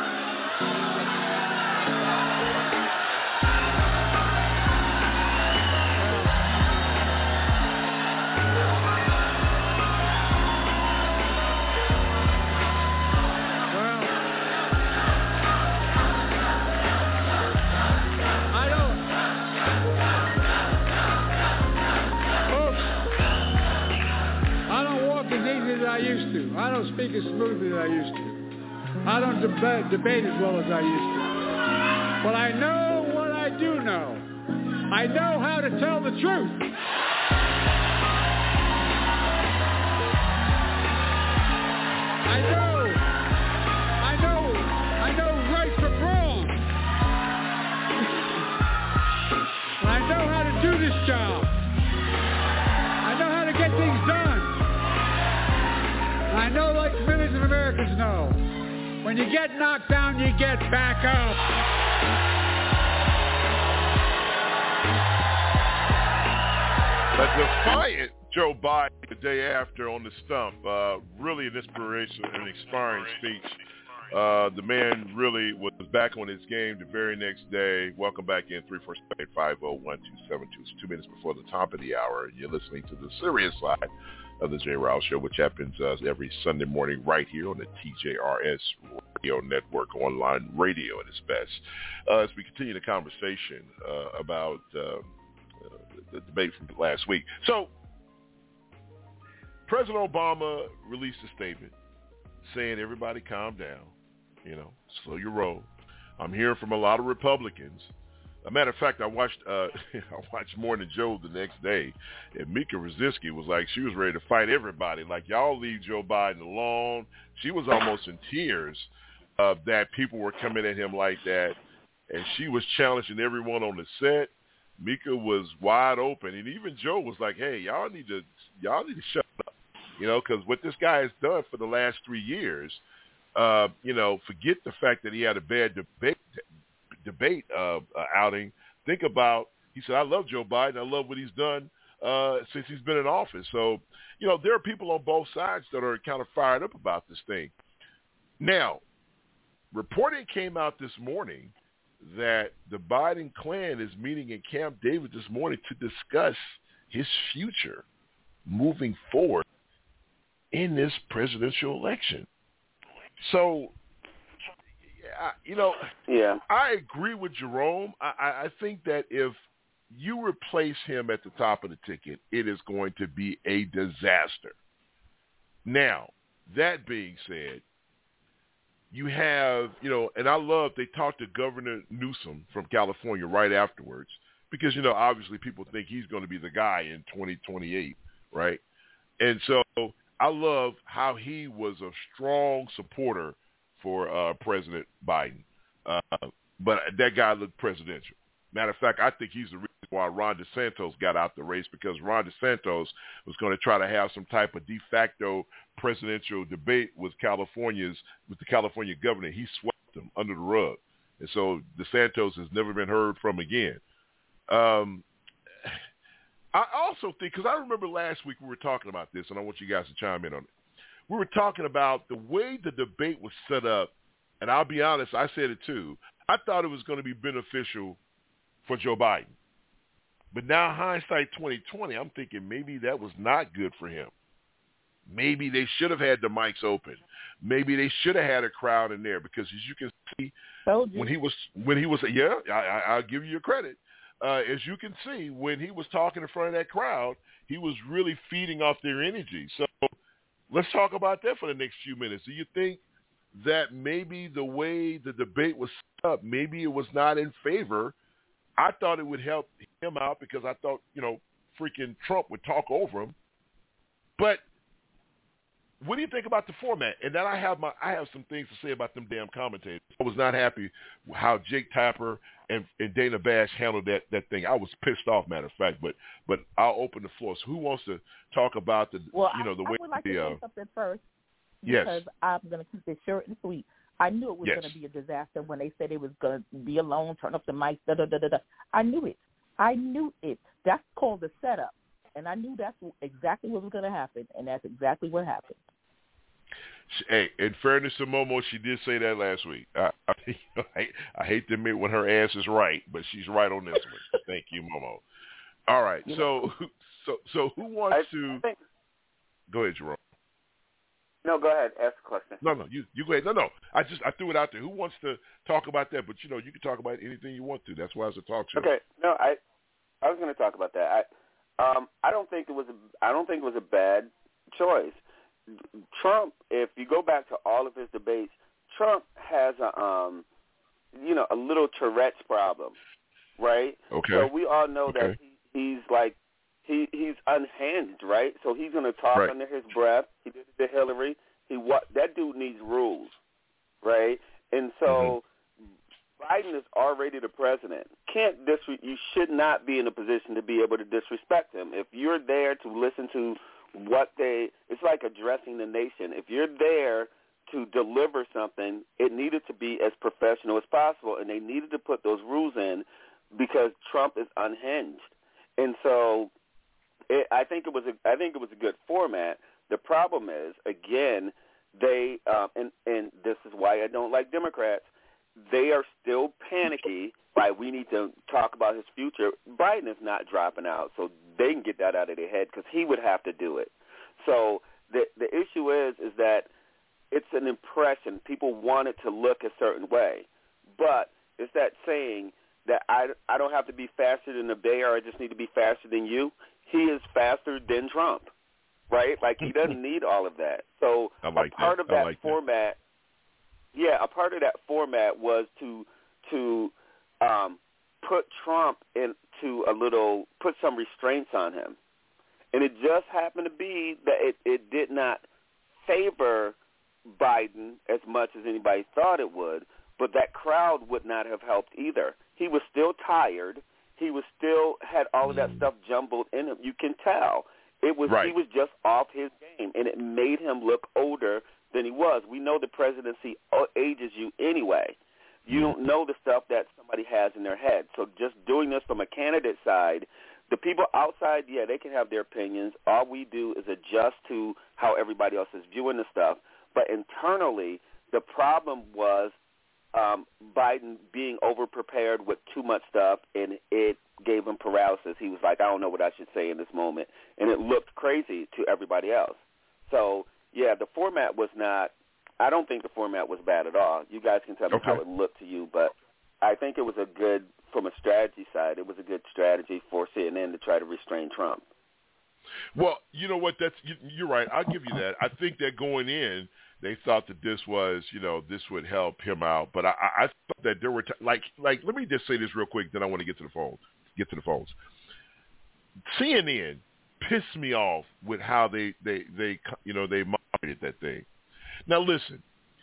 S6: I used to. I don't speak as smoothly as I used to. I don't deba- debate as well as I used to. But I know what I do know. I know how to tell the truth. I know. I know. I know right from wrong. And I know how to do this job. I know how to get things done. I know, like millions of Americans know, when you get knocked down, you get back up.
S5: A defiant Joe Biden the day after on the stump, uh, really an inspirational and inspiring speech. Uh, the man really was back on his game the very next day. Welcome back in, three four seven, eight five zero, one two seven two. It's two minutes before the top of the hour. You're listening to the serious side of the Jay Rouse Show, which happens uh, every Sunday morning right here on the T J R S Radio Network, online radio at its best. Uh, as we continue the conversation uh, about uh, uh, the debate from last week. So, President Obama released a statement saying, everybody calm down, you know, slow your roll. I'm hearing from a lot of Republicans a matter of fact, I watched uh, I watched Morning Joe the next day, and Mika Brzezinski was like, she was ready to fight everybody. Like, y'all leave Joe Biden alone. She was almost in tears uh, that people were coming at him like that, and she was challenging everyone on the set. Mika was wide open, and even Joe was like, hey, y'all need to y'all need to shut up, you know, because what this guy has done for the last three years, uh, you know, forget the fact that he had a bad debate debate uh, uh, outing. Think about, he said, I love Joe Biden. I love what he's done uh, since he's been in office. So, you know, there are people on both sides that are kind of fired up about this thing. Now, reporting came out this morning that the Biden clan is meeting in Camp David this morning to discuss his future moving forward in this presidential election. So, I, you know,
S20: yeah,
S5: I agree with Jerome. I, I think that if you replace him at the top of the ticket, it is going to be a disaster. Now, that being said, you have, you know, and I love they talked to Governor Newsom from California right afterwards because, you know, obviously people think he's going to be the guy in twenty twenty-eight, right? And so I love how he was a strong supporter for uh, President Biden. Uh, but that guy looked presidential. Matter of fact, I think he's the reason why Ron DeSantis got out the race, because Ron DeSantis was going to try to have some type of de facto presidential debate with California's, with the California governor. He swept him under the rug. And so DeSantis has never been heard from again. Um, I also think, because I remember last week we were talking about this, and I want you guys to chime in on it. We were talking about the way the debate was set up, and I'll be honest, I said it too. I thought it was going to be beneficial for Joe Biden. But now hindsight twenty twenty, I'm thinking maybe that was not good for him. Maybe they should have had the mics open. Maybe they should have had a crowd in there, because as you can see, when he was, when he was, yeah, I, I'll give you your credit. Uh, as you can see, when he was talking in front of that crowd, he was really feeding off their energy. So let's talk about that for the next few minutes. Do you think that maybe the way the debate was set up, maybe it was not in favor? I thought it would help him out because I thought, you know, freaking Trump would talk over him. But what do you think about the format? And then I have my I have some things to say about them damn commentators. I was not happy how Jake Tapper and, and Dana Bash handled that, that thing. I was pissed off, matter of fact. But but I'll open the floor. So who wants to talk about the
S14: well,
S5: you know the
S14: I,
S5: way
S14: I would like
S5: the,
S14: to
S5: uh,
S14: say something first
S5: yes.
S14: because I'm going to keep it short and sweet. I knew it was
S5: yes.
S14: going to be a disaster when they said it was going to be alone, turn up the mics, da da da da da. I knew it. I knew it. That's called the setup, and I knew that's exactly what was going to happen, and that's exactly what happened.
S5: Hey, in fairness to Momo, she did say that last week. I, I, I hate to admit when her ass is right, but she's right on this one. Thank you, Momo. All right, you so know. so so who wants
S20: I,
S5: to?
S20: I think,
S5: go ahead, Jerome.
S20: No, go ahead. Ask the question.
S5: No, no, you you go ahead. No, no. I just I threw it out there. Who wants to talk about that? But you know, you can talk about anything you want to. That's why it's a talk show.
S20: Okay. No, I I was going to talk about that. I um I don't think it was a, I don't think it was a bad choice. Trump, if you go back to all of his debates, Trump has a um you know a little Tourette's problem, right?
S5: Okay.
S20: So we all know
S5: okay.
S20: that he, he's like he he's unhinged, right? So he's going to talk
S5: right.
S20: under his breath. He did it to Hillary. He what that dude needs rules, right? And so mm-hmm. Biden is already the president. Can't disre- you should not be in a position to be able to disrespect him. If you're there to listen to what they, it's like addressing the nation. If you're there to deliver something, it needed to be as professional as possible, and they needed to put those rules in because Trump is unhinged. And so, it, I think it was a, I think it was a good format. The problem is, again, they um, and and this is why I don't like Democrats. They are still panicky by we need to talk about his future. Biden is not dropping out, so they can get that out of their head because he would have to do it. So the the issue is is that it's an impression. People want it to look a certain way, but it's that saying that I, I don't have to be faster than the bear, I just need to be faster than you. He is faster than Trump, right? Like he doesn't need all of that. So
S5: like
S20: a part
S5: that.
S20: of that
S5: like
S20: format, that. yeah, a part of that format was to to um, put Trump into a little, put some restraints on him. And it just happened to be that it, it did not favor Biden as much as anybody thought it would, but that crowd would not have helped either. He was still tired. He was still had all of that stuff jumbled in him. You can tell. It was
S5: right.
S20: He was just off his game, and it made him look older than he was. We know the presidency ages you anyway. You don't know the stuff that somebody has in their head. So just doing this from a candidate side, the people outside, yeah, they can have their opinions. All we do is adjust to how everybody else is viewing the stuff. But internally, the problem was um, Biden being over-prepared with too much stuff, and it gave him paralysis. He was like, I don't know what I should say in this moment. And it looked crazy to everybody else. So, yeah, the format was not – I don't think the format was bad at all. You guys can tell me
S5: okay.
S20: how it looked to you, but I think it was a good – from a strategy side, it was a good strategy for C N N to try to restrain Trump.
S5: Well, you know what? That's you're right. I'll give you that. I think that going in, they thought that this was, you know, this would help him out. But I, I thought that there were t- like, like. Let me just say this real quick. Then I want to get to the phone. Get to the phones. C N N pissed me off with how they, they, they, you know, they moderated that thing. Now listen.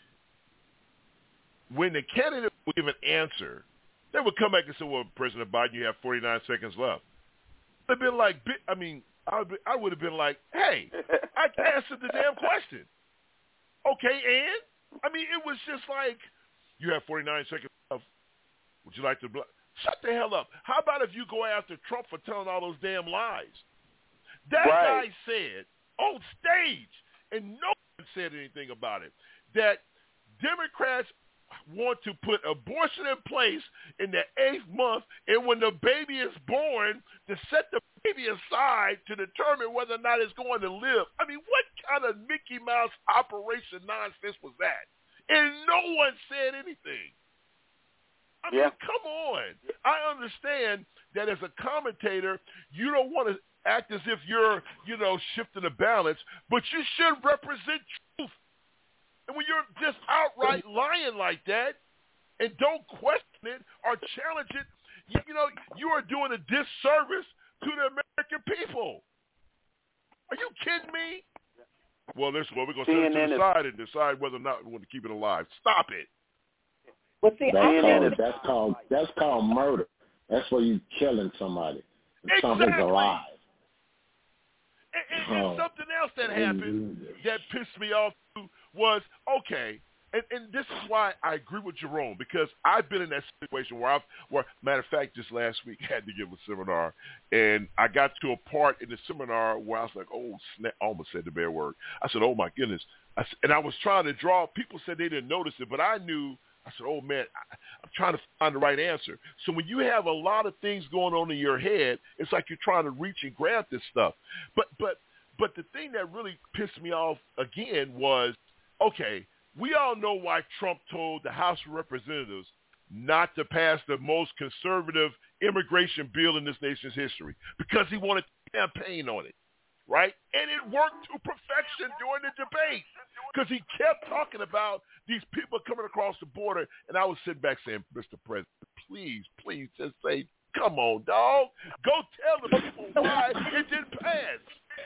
S5: When the candidate would give an answer, they would come back and say, "Well, President Biden, you have forty-nine seconds left." I'd been like, I mean, I would, be, I would have been like, "Hey, I answered the damn question." Okay, and I mean, it was just like, "You have forty-nine seconds left. Would you like to?" Bl-? Shut the hell up. How about if you go after Trump for telling all those damn lies? That
S20: right.
S5: guy said on stage, and no one said anything about it, that Democrats want to put abortion in place in the eighth month, and when the baby is born, to set the baby aside to determine whether or not it's going to live. I mean, what kind of Mickey Mouse operation nonsense was that? And no one said anything. I mean,
S20: yeah.
S5: come on. I understand that as a commentator, you don't want to act as if you're, you know, shifting the balance, but you should represent truth. And when you're just outright lying like that and don't question it or challenge it, you, you know, you are doing a disservice to the American people. Are you kidding me? Well, this well, we're going to set it to the side and decide whether or not we want to keep it alive. Stop it.
S12: Well, see,
S13: that's,
S12: I
S13: called, that's called that's called murder. That's where you killing somebody.
S5: Exactly.
S13: Something's alive.
S5: And, and, and something else that happened that pissed me off too was, okay, and, and this is why I agree with Jerome, because I've been in that situation where I've, where, matter of fact, just last week I had to give a seminar, and I got to a part in the seminar where I was like, oh, snap, I almost said the bad word. I said, oh, my goodness. I, and I was trying to draw, people said they didn't notice it, but I knew, I said, oh, man, I, I'm trying to find the right answer. So when you have a lot of things going on in your head, it's like you're trying to reach and grab this stuff. But but but the thing that really pissed me off again was, okay, we all know why Trump told the House of Representatives not to pass the most conservative immigration bill in this nation's history, because he wanted to campaign on it, right? And it worked to perfection during the debate, because he kept talking about these people coming across the border, and I was sitting back saying, Mister President, please, please just say, come on, dog. Go tell the people why it didn't pass.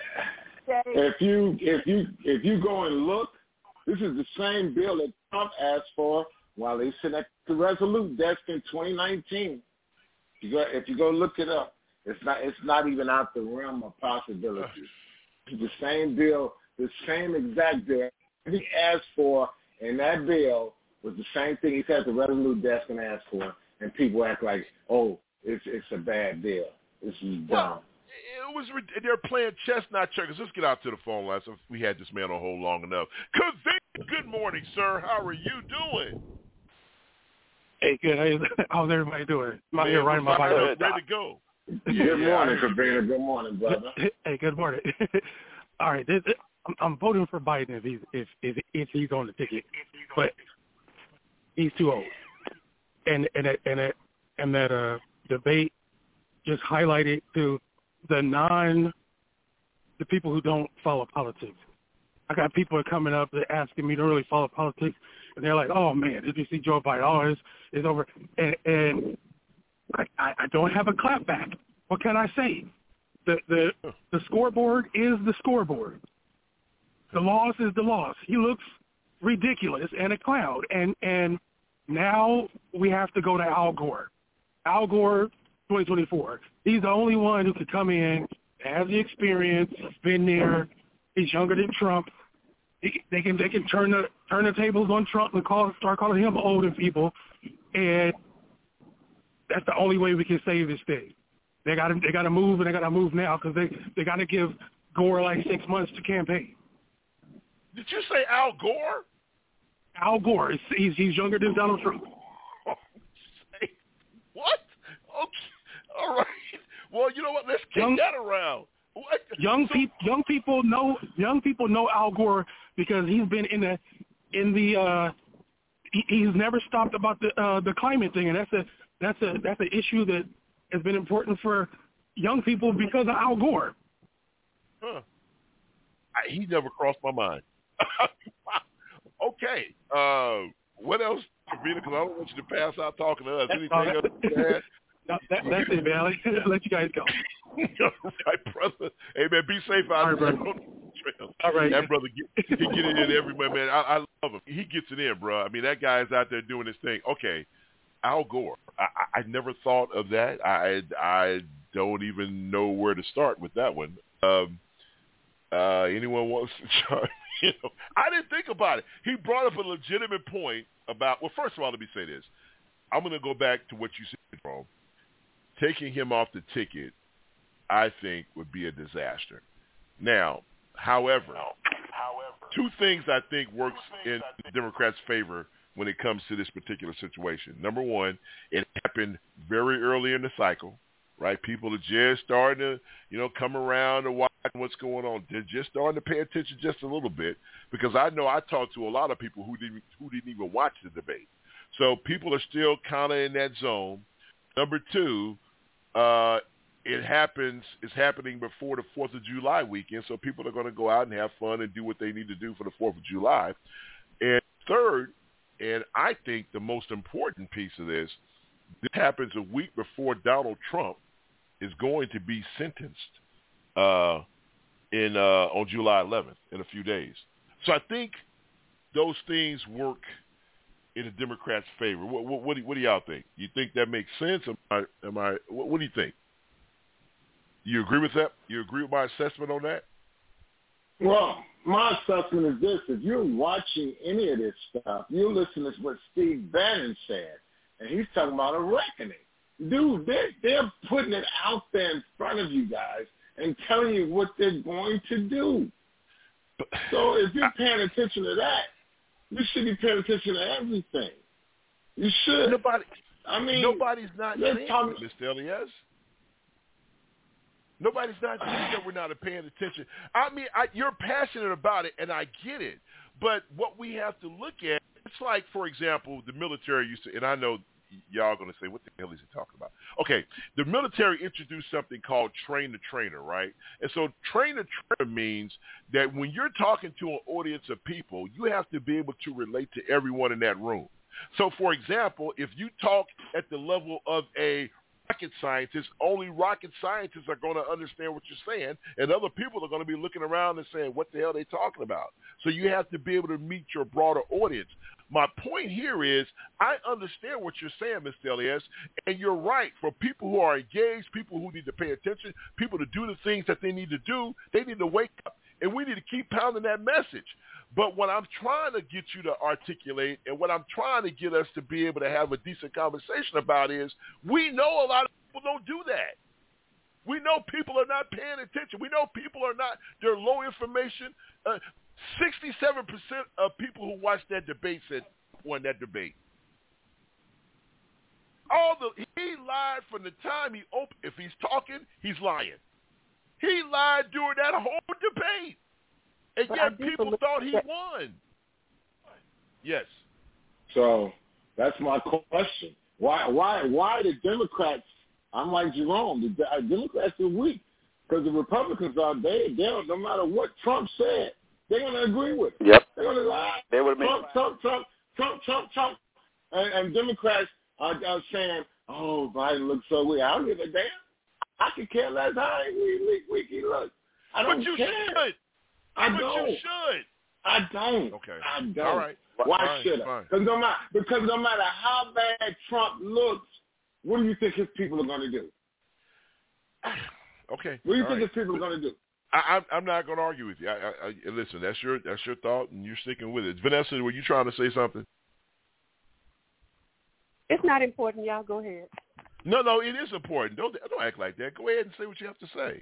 S13: If you if you if you go and look, this is the same bill that Trump asked for while he sitting at the Resolute desk in twenty nineteen. You go, if you go look it up, it's not it's not even out the realm of possibility. It's the same bill, the same exact bill he asked for, and that bill was the same thing he sat at the Resolute desk and asked for, and people act like, oh, it's it's a bad bill. This is dumb.
S5: Well, it was they're playing chess, not checkers. Let's get out to the phone line. So we had this man on hold long enough. Good morning, sir. How are you doing?
S4: Hey, good. How's everybody doing? I'm out here riding my bike.
S5: Ready to go.
S13: Yeah, good morning, Cabana. Good morning, brother.
S4: Hey, good morning. All right, this, I'm, I'm voting for Biden if he's if, if if he's on the ticket, but he's too old, and and and and that uh, debate just highlighted to the non, the people who don't follow politics. I got people coming up that asking me to really follow politics, and they're like, "Oh man, did you see Joe Biden? Oh, it's, it's over." And, and I, I, I don't have a clapback. What can I say? The the the scoreboard is the scoreboard. The loss is the loss. He looks ridiculous and a clown. And and now we have to go to Al Gore. Al Gore, twenty twenty-four. He's the only one who could come in, has the experience, he's been there. He's younger than Trump. He, they can they can turn the turn the tables on Trump and call start calling him old and people, and that's the only way we can save this thing. They got to they got to move, and they got to move now because they they got to give Gore like six months to campaign.
S5: Did you say Al Gore?
S4: Al Gore. He's he's younger than Donald Trump.
S5: What? Okay. All right. Well, you know what? Let's kick
S4: young,
S5: that around. What?
S4: Young
S5: so,
S4: people, young people know young people know Al Gore because he's been in the in the. Uh, he, he's never stopped about the uh, the climate thing, and that's a that's a that's an issue that has been important for young people because of Al Gore.
S5: Huh. I, he never crossed my mind. Okay. Uh, what else, Vita? Because I don't want you to pass out talking to us. Anything else to add?
S4: No, that, that's it, man. I'll let you guys go.
S5: All right, brother. Hey, man, be safe out
S4: All
S5: there.
S4: right, All right.
S5: That brother, get, he get it in everywhere, man. I, I love him. He gets it in, bro. I mean, that guy's out there doing his thing. Okay, Al Gore. I, I, I never thought of that. I I don't even know where to start with that one. Um, uh, anyone wants to chime? You know, I didn't think about it. He brought up a legitimate point about. Well, first of all, let me say this. I'm going to go back to what you said, bro. Taking him off the ticket, I think, would be a disaster. Now, however, two things I think works in the Democrats' favor when it comes to this particular situation. Number one, it happened very early in the cycle, right? People are just starting to, you know, come around and watch what's going on. They're just starting to pay attention just a little bit because I know I talked to a lot of people who didn't who didn't even watch the debate. So people are still kind of in that zone. Number two, uh, it happens, it's happening before the fourth of July weekend, so people are going to go out and have fun and do what they need to do for the fourth of July. And third, and I think the most important piece of this, this happens a week before Donald Trump is going to be sentenced uh, in uh, on July eleventh in a few days. So I think those things work in the Democrats' favor. What, what, what, do, what do y'all think? You think that makes sense? Am I? Am I what, what do you think? You agree with that? You agree with my assessment on that?
S13: Well, my assessment is this. If you're watching any of this stuff, you're listening to what Steve Bannon said, and he's talking about a reckoning. Dude, they're, they're putting it out there in front of you guys and telling you what they're going to do. So if you're paying attention to that, you should be paying attention to everything. You should.
S5: Nobody,
S13: I mean,
S5: nobody's not saying
S13: talking,
S5: it, Mister Elias. Nobody's not saying that we're not paying attention. I mean, I, you're passionate about it, and I get it. But what we have to look at, it's like, for example, the military used to, and I know y'all are going to say, what the hell is he talking about? Okay, the military introduced something called train the trainer, right? And so train the trainer means that when you're talking to an audience of people, you have to be able to relate to everyone in that room. So, for example, if you talk at the level of a rocket scientist, only rocket scientists are going to understand what you're saying, and other people are going to be looking around and saying, what the hell are they talking about? So you have to be able to meet your broader audience. My point here is I understand what you're saying, Mister Elias, and you're right. For people who are engaged, people who need to pay attention, people to do the things that they need to do, they need to wake up, and we need to keep pounding that message. But what I'm trying to get you to articulate and what I'm trying to get us to be able to have a decent conversation about is we know a lot of people don't do that. We know people are not paying attention. We know people are not, they're low information. Uh, sixty-seven percent of people who watched that debate said won that debate. All the he lied from the time he opened. If he's talking, he's lying. He lied during that whole debate, and
S14: but
S5: yet people thought he won. Yes.
S13: So that's my question. Why? Why? Why the Democrats? I'm like Jerome. The Democrats are weak because the Republicans are. They, they don't, no matter what Trump said, they're going to agree with it.
S20: Yep.
S13: They're going to lie.
S20: They would
S13: Trump, Trump, Trump, Trump, Trump, Trump, and, and Democrats are, are saying, "Oh, Biden looks so we, I don't give a damn. I could care less how weak, weak he looks. I don't
S5: but you
S13: care.
S5: should.
S13: I
S5: but
S13: don't.
S5: you should.
S13: I don't.
S5: Okay.
S13: I don't.
S5: All right.
S13: Why
S5: fine,
S13: should I? Because no matter because no matter how bad Trump looks, what do you think his people are going to do?
S5: Okay.
S13: What do you
S5: All
S13: think
S5: right.
S13: his people are going to do?
S5: I, I'm, I'm not going to argue with you. I, I, I, listen, that's your that's your thought, and you're sticking with it. Vanessa, were you trying to say something?
S12: It's not important. Y'all go ahead.
S5: No, no, it is important. Don't don't act like that. Go ahead and say what you have to say.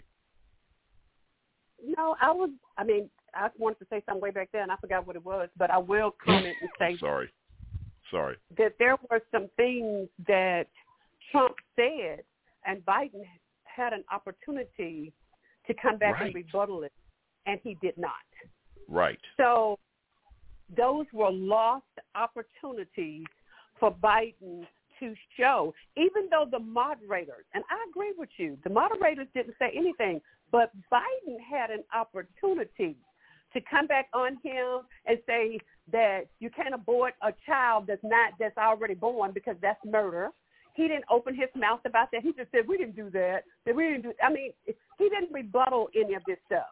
S12: No, I was. I mean, I wanted to say something way back then. I forgot what it was, but I will comment and say
S5: sorry, sorry
S12: that there were some things that Trump said, and Biden had an opportunity to come back
S5: right.
S12: and rebuttal it, and he did not.
S5: Right.
S12: So those were lost opportunities for Biden to show, even though the moderators, and I agree with you, the moderators didn't say anything, but Biden had an opportunity to come back on him and say that you can't abort a child that's not that's already born because that's murder. He didn't open his mouth about that. He just said, we didn't do that. That we didn't do. I mean, he didn't rebuttal any of this stuff.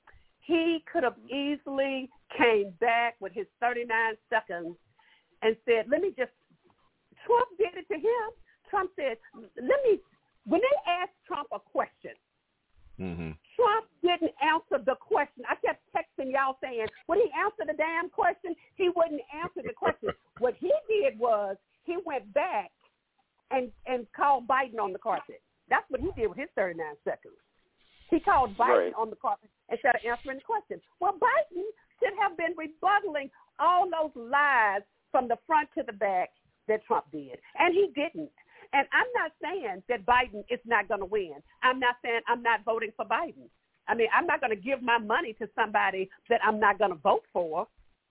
S12: He could have easily came back with his thirty-nine seconds and said, let me just, Trump did it to him. Trump said, let me, when they asked Trump a question,
S5: mm-hmm.
S12: Trump didn't answer the question. I kept texting y'all saying, when he answered the damn question, he wouldn't answer the question. What he did was he went back and, and called Biden on the carpet. That's what he did with his thirty-nine seconds. He called Biden
S20: right.
S12: on the carpet instead of answering the question. Well, Biden should have been rebuttaling all those lies from the front to the back that Trump did, and he didn't. And I'm not saying that Biden is not going to win. I'm not saying I'm not voting for Biden. I mean, I'm not going to give my money to somebody that I'm not going to vote for,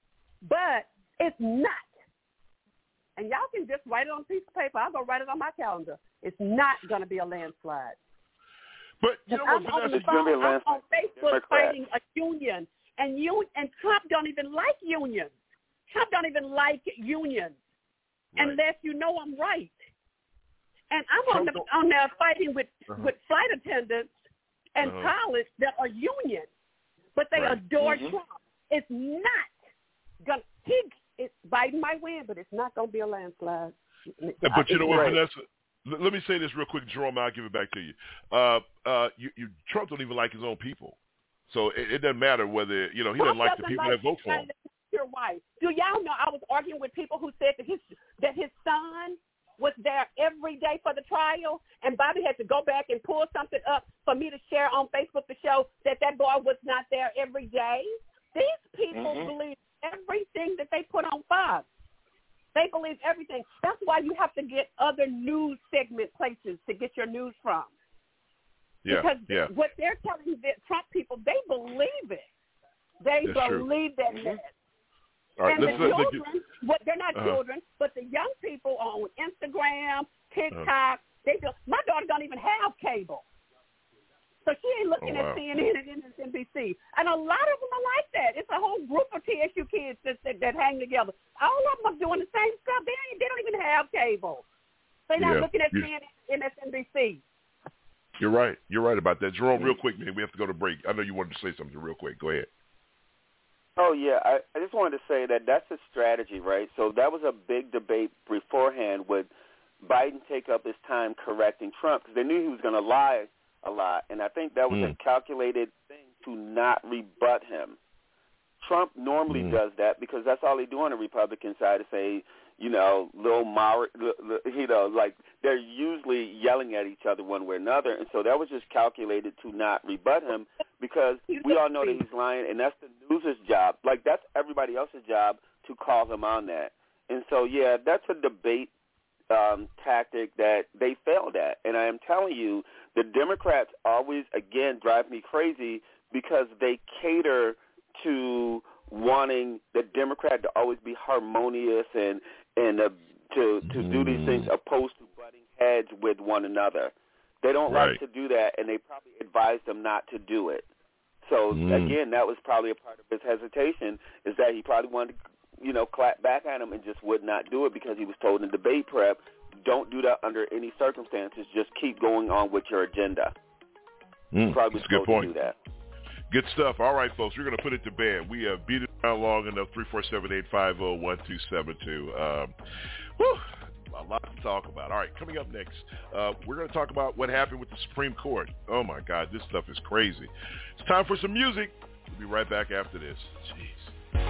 S12: but it's not. And y'all can just write it on a piece of paper. I'll go write it on my calendar. It's not going to be a landslide.
S5: But you know
S12: I'm
S5: what,
S12: on the phone, I'm on Facebook Democrat. fighting a union, and you and Trump don't even like unions. Trump don't even like unions right. unless you know I'm right. And I'm on, the, on there fighting with, uh-huh. with flight attendants and uh-huh. pilots that are union, but they right. adore mm-hmm. Trump. It's not going to – Biden might win, but it's not going to be a landslide.
S5: Yeah, but you know what,
S12: right.
S5: Vanessa? Let me say this real quick, Jerome, I'll give it back to you. Uh, uh, you, you. Trump don't even like his own people. So it, it doesn't matter whether, you know, he
S12: Trump
S5: doesn't like the people
S12: like
S5: that vote for him.
S12: Your wife. Do y'all know I was arguing with people who said that his that his son was there every day for the trial, and Bobby had to go back and pull something up for me to share on Facebook to show that that boy was not there every day? These people mm-hmm. believe everything that they put on Fox. They believe everything. That's why you have to get other news segment places to get your news from.
S5: Yeah,
S12: because
S5: yeah.
S12: what they're telling the Trump people, they believe it. They
S5: That's
S12: believe
S5: true.
S12: that mess.
S5: All right,
S12: and
S5: let's,
S12: the
S5: let's,
S12: children,
S5: let's,
S12: what they're not
S5: uh-huh.
S12: children, but the young people on Instagram, TikTok,
S5: uh-huh.
S12: they do, my daughter don't even have cable. So she ain't looking
S5: oh, wow.
S12: at C N N and M S N B C. And a lot of them are like that. It's a whole group of T S U kids that, that, that hang together. All of them are doing the same stuff. They, ain't, they don't even have cable. They're not
S5: yeah.
S12: looking at
S5: you,
S12: C N N and M S N B C.
S5: You're right. You're right about that. Jerome, real quick, man, we have to go to break. I know you wanted to say something real quick. Go ahead.
S20: Oh, yeah. I, I just wanted to say that that's a strategy, right? So that was a big debate beforehand. Would Biden take up his time correcting Trump? Because they knew he was going to lie a lot. And I think that was mm. a calculated thing to not rebut him. Trump normally mm. does that because that's all they do on the Republican side to say, you know, little, Mar- you know, like they're usually yelling at each other one way or another. And so that was just calculated to not rebut him because we all know that he's lying, and that's the news's job. Like, that's everybody else's job to call him on that. And so, yeah, that's a debate um, tactic that they failed at. And I am telling you, the Democrats always, again, drive me crazy because they cater to wanting the Democrat to always be harmonious and and uh, to to mm. do these things opposed to butting heads with one another. They don't
S5: right.
S20: like to do that, and they probably advise them not to do it. So, mm. again, that was probably a part of his hesitation, is that he probably wanted to, you know, clap back at him and just would not do it because he was told in debate prep, don't do that under any circumstances. Just keep going on with your agenda.
S5: Mm,
S20: Probably
S5: that's a good
S20: supposed
S5: point.
S20: to do that.
S5: Good stuff. All right, folks, we're going to put it to bed. We have beat it around long enough. three four seven, eight five zero, one two seven two. Um, whew, a lot to talk about. All right, coming up next, uh, we're going to talk about what happened with the Supreme Court. Oh, my God, this stuff is crazy. It's time for some music. We'll be right back after this. Jeez.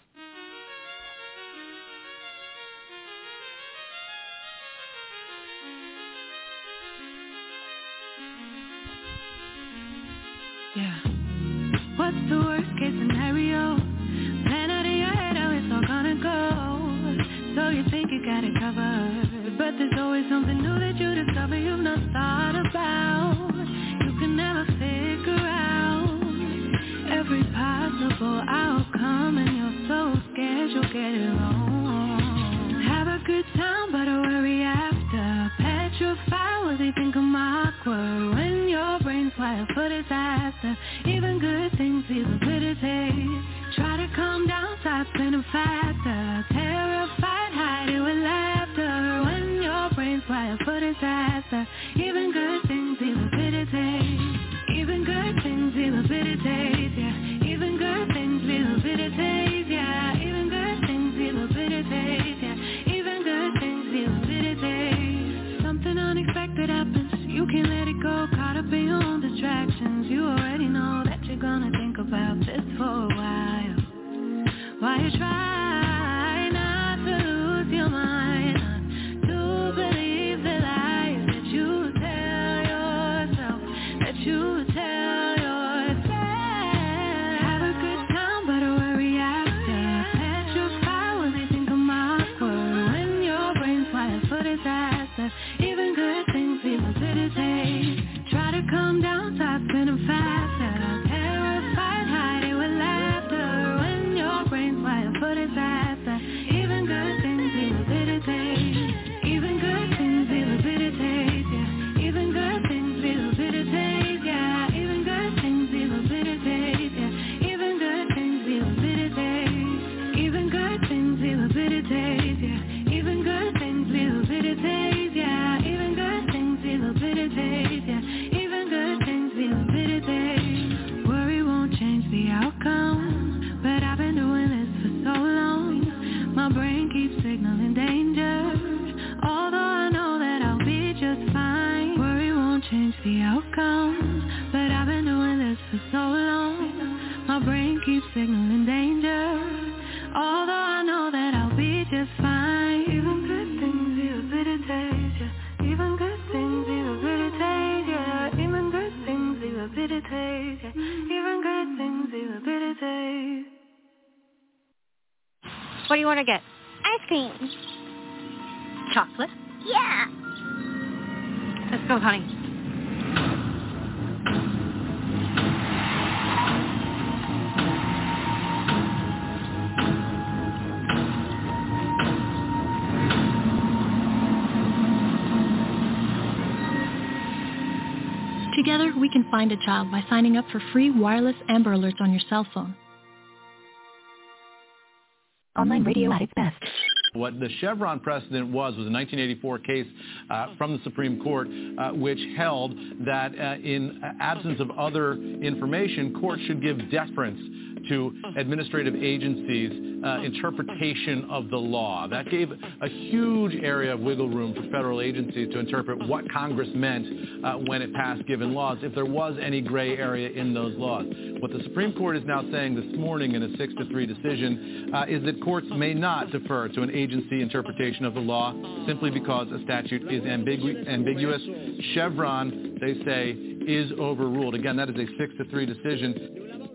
S9: Yeah. What's the worst case scenario? Plan out in your head how it's all gonna go. So you think you got it covered, but there's always something new that you discover you've not thought about. You can never figure out every possible outcome, and you're so scared you'll get it wrong. Have a good time, but a worry after. Petrified, what they think I'm awkward. When your brain's wired for disaster, even good things feel a bit of taste. Try to calm down, start spinning faster. Terrified, hide it with laughter. When your brain's wired for disaster, even good things feel a bit of taste. Even good things feel a bit of taste, yeah. Even good things feel a bit of taste, yeah. Even good things feel a bit of taste, yeah. Even good things feel a bit of taste. Something unexpected happens, you can't let it go. Caught up in your own distractions, you already know that you're gonna think about this for a while. While you try not to lose your mind, not to believe the lies that you tell yourself, that you tell yourself. Have a good time, but a worry after. Petrified when they think I'm awkward. When your brain's wired for disaster, even good things feel a bit of taste. Try to calm down, start spinning faster. Terrified, hide it with laughter. When your brain's wired for disaster, even good things feel a bit of taste. Even good things feel a bit of taste, yeah. Even good things feel a bit of taste, yeah. Even good things feel a bit of taste, yeah. Even good things feel a bit of taste. Even good things feel a bit of taste, yeah. Even good things feel a bit of taste, yeah. Even good things feel a bit of taste, yeah. Even good things feel a bit of taste. Worry won't change the outcome, but I've been doing this for so long. My brain keeps signaling danger, although I know that I'll be just fine. Worry won't change the outcome, but I've been doing this for so long. My brain keeps signaling danger, although I know that I'll be just fine. Even good things feel a bit of taste, yeah. Even good things feel a bit of taste, yeah. Even good things feel a bit of taste, yeah. Even good things feel a bit of taste.
S10: What do you want to get?
S23: Ice cream.
S10: Chocolate?
S23: Yeah.
S10: Let's go, honey.
S17: Together, we can find a child by signing up for free wireless Amber Alerts on your cell phone.
S2: Online radio at its best.
S24: What the Chevron precedent was was a nineteen eighty-four case uh, from the Supreme Court uh, which held that uh, in absence of other information, courts should give deference to administrative agencies' uh, interpretation of the law. That gave a huge area of wiggle room for federal agencies to interpret what Congress meant uh, when it passed given laws, if there was any gray area in those laws. What the Supreme Court is now saying this morning in a six to three decision uh, is that courts may not defer to an agency interpretation of the law simply because a statute is ambigu- ambiguous. Chevron, they say, is overruled. Again, that is a six to three decision.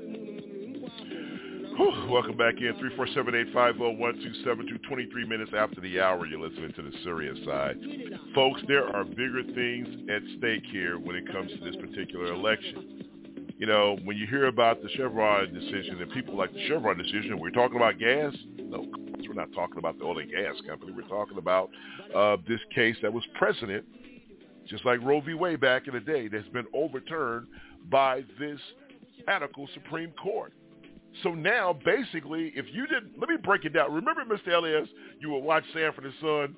S5: Whew. Welcome back in, three four seven, eight five zero, one two seven two, twenty-three minutes after the hour. You're listening to the Serious Side. Folks, there are bigger things at stake here when it comes to this particular election. You know, when you hear about the Chevron decision and people like the Chevron decision, we're talking about gas? No, we're not talking about the oil and gas company. We're talking about uh, this case that was precedent, just like Roe v. Wade back in the day, that's been overturned by this radical Supreme Court. So now, basically, if you didn't, let me break it down. Remember, Mister Elias, you would watch Sanford and Son,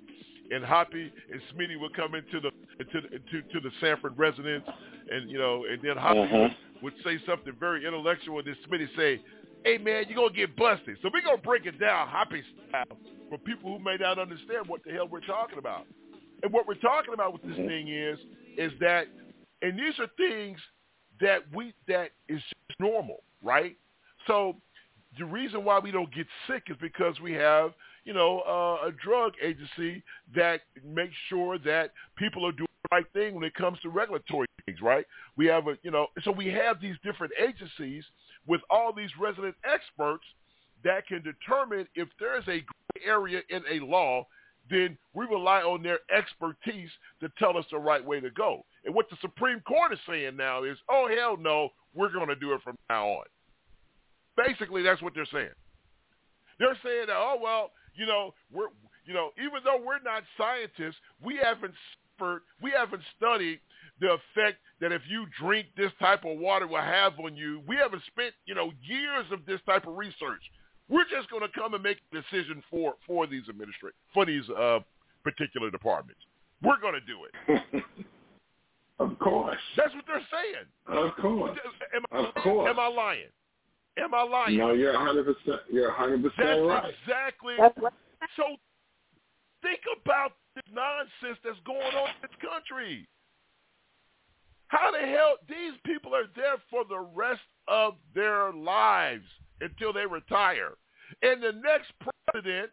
S5: and Hoppy and Smitty would come into the into the, to, to the Sanford residence, and you know, and then Hoppy
S13: Uh-huh.
S5: would, would say something very intellectual, and then Smitty say, "Hey man, you're gonna get busted." So we're gonna break it down Hoppy style for people who may not understand what the hell we're talking about. And what we're talking about with this thing is is that, and these are things that we that is just normal, right? So the reason why we don't get sick is because we have, you know, uh, a drug agency that makes sure that people are doing the right thing when it comes to regulatory things, right? We have a, you know, so we have these different agencies with all these resident experts that can determine if there is a gray area in a law, then we rely on their expertise to tell us the right way to go. And what the Supreme Court is saying now is, oh, hell no, we're going to do it from now on. Basically, that's what they're saying. They're saying that, oh, well, you know, we're, you know, even though we're not scientists, we haven't suffered, we haven't studied the effect that if you drink this type of water will have on you. We haven't spent, you know, years of this type of research. We're just going to come and make a decision for, for these administrat- for these uh, particular departments. We're going to do it.
S13: Of course.
S5: That's what they're saying.
S13: Of course.
S5: Am,
S13: of course.
S5: Am I lying? Am I lying?
S13: No, you're one hundred percent. You're one hundred percent
S5: That's
S13: right.
S5: exactly. So think about the nonsense that's going on in this country. How the hell these people are there for the rest of their lives until they retire, and the next president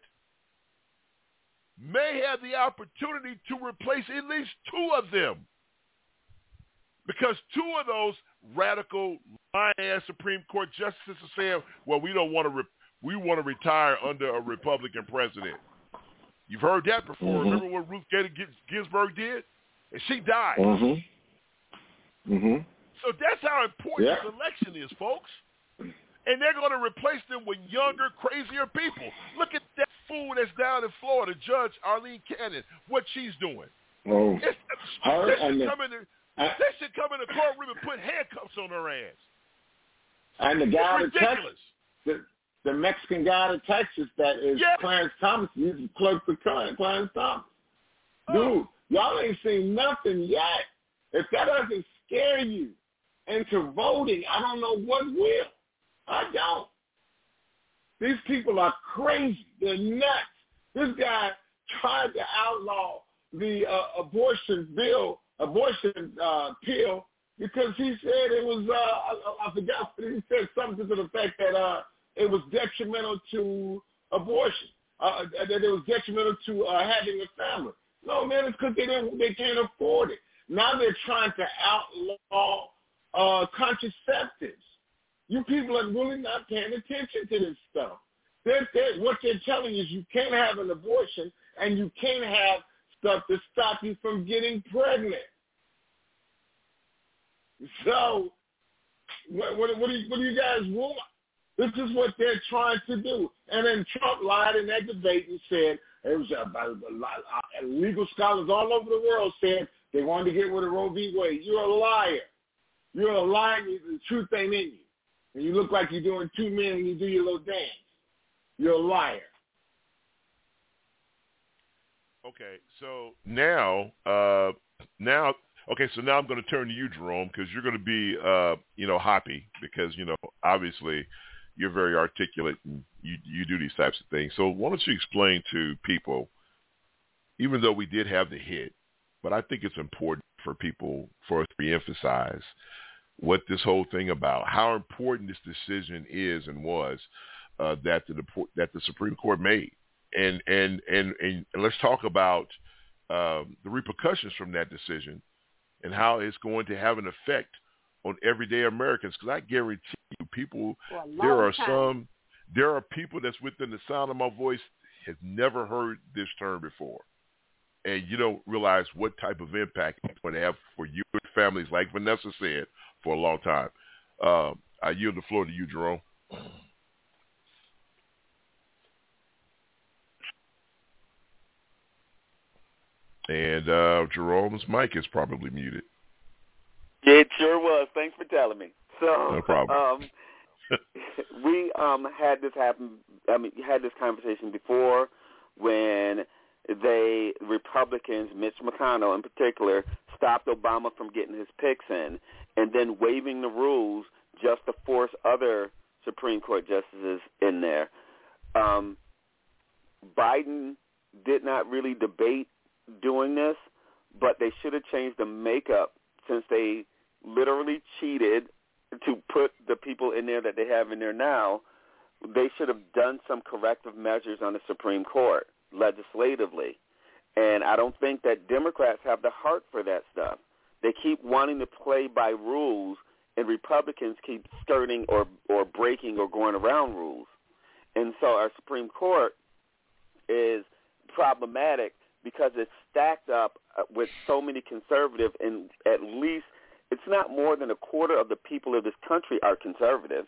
S5: may have the opportunity to replace at least two of them, because two of those radical lying-ass Supreme Court justices are saying, "Well, we don't want to. Re- we want to retire under a Republican president." You've heard that before.
S13: Mm-hmm.
S5: Remember what Ruth Bader Ginsburg did? And she died.
S13: Mm-hmm. Mm-hmm.
S5: So that's how important
S13: Yeah.
S5: this election is, folks. And they're going to replace them with younger, crazier people. Look at that fool that's down in Florida, Judge Arlene Cannon, what she's doing.
S13: Oh.
S5: It's,
S13: Her
S5: they, should
S13: and the-
S5: come in the, they should come in the courtroom and put handcuffs on her ass.
S13: And the guy
S5: It's
S13: to Texas, the, the Mexican guy to Texas that is
S5: Yeah.
S13: Clarence Thomas, he's the clerk for Clarence Thomas. Dude,
S5: Oh.
S13: y'all ain't seen nothing yet. If that doesn't scare you into voting, I don't know what will. I don't. These people are crazy. They're nuts. This guy tried to outlaw the uh, abortion bill, abortion uh, pill, because he said it was, uh, I, I forgot, he said something to the fact that uh, it was detrimental to abortion, uh, that it was detrimental to uh, having a family. No, man, it's because they, didn't, they can't afford it. Now they're trying to outlaw uh, contraceptives. You people are really not paying attention to this stuff. They're, they're, what they're telling you is you can't have an abortion and you can't have stuff to stop you from getting pregnant. So what, what, what, do you, what do you guys want? This is what they're trying to do. And then Trump lied in that debate and said, it was about a lot, uh, legal scholars all over the world said they wanted to get rid of Roe v. Wade. You're a liar. You're a liar. The truth ain't in you. And you look like you're doing two men and you do your little dance. You're a liar.
S5: Okay, so now, uh, now, okay, so now I'm going to turn to you, Jerome, because you're going to be, uh, you know, Hoppy, because, you know, obviously you're very articulate and you, you do these types of things. So why don't you explain to people, even though we did have the hit, but I think it's important for people, for us to reemphasize what this whole thing about, how important this decision is and was uh, that the that the Supreme Court made. And and, and, and let's talk about um, the repercussions from that decision and how it's going to have an effect on everyday Americans. Because I guarantee you, people, there are
S12: time.
S5: some, there are people that's within the sound of my voice has never heard this term before. And you don't realize what type of impact it's going to have for you and families, like Vanessa said, for a long time. Uh, I yield the floor to you, Jerome. And uh, Jerome's mic is probably muted.
S20: It sure was. Thanks for telling me. So,
S5: no problem.
S20: Um, we um, had this happen. I mean, had this conversation before when they, Republicans, Mitch McConnell in particular, stopped Obama from getting his picks in, and then waiving the rules just to force other Supreme Court justices in there. Um, Biden did not really debate doing this, but they should have changed the makeup since they literally cheated to put the people in there that they have in there now. They should have done some corrective measures on the Supreme Court legislatively. And I don't think that Democrats have the heart for that stuff. They keep wanting to play by rules, and Republicans keep skirting or, or breaking or going around rules. And so our Supreme Court is problematic because it's stacked up with so many conservative, and at least it's not more than a quarter of the people of this country are conservative,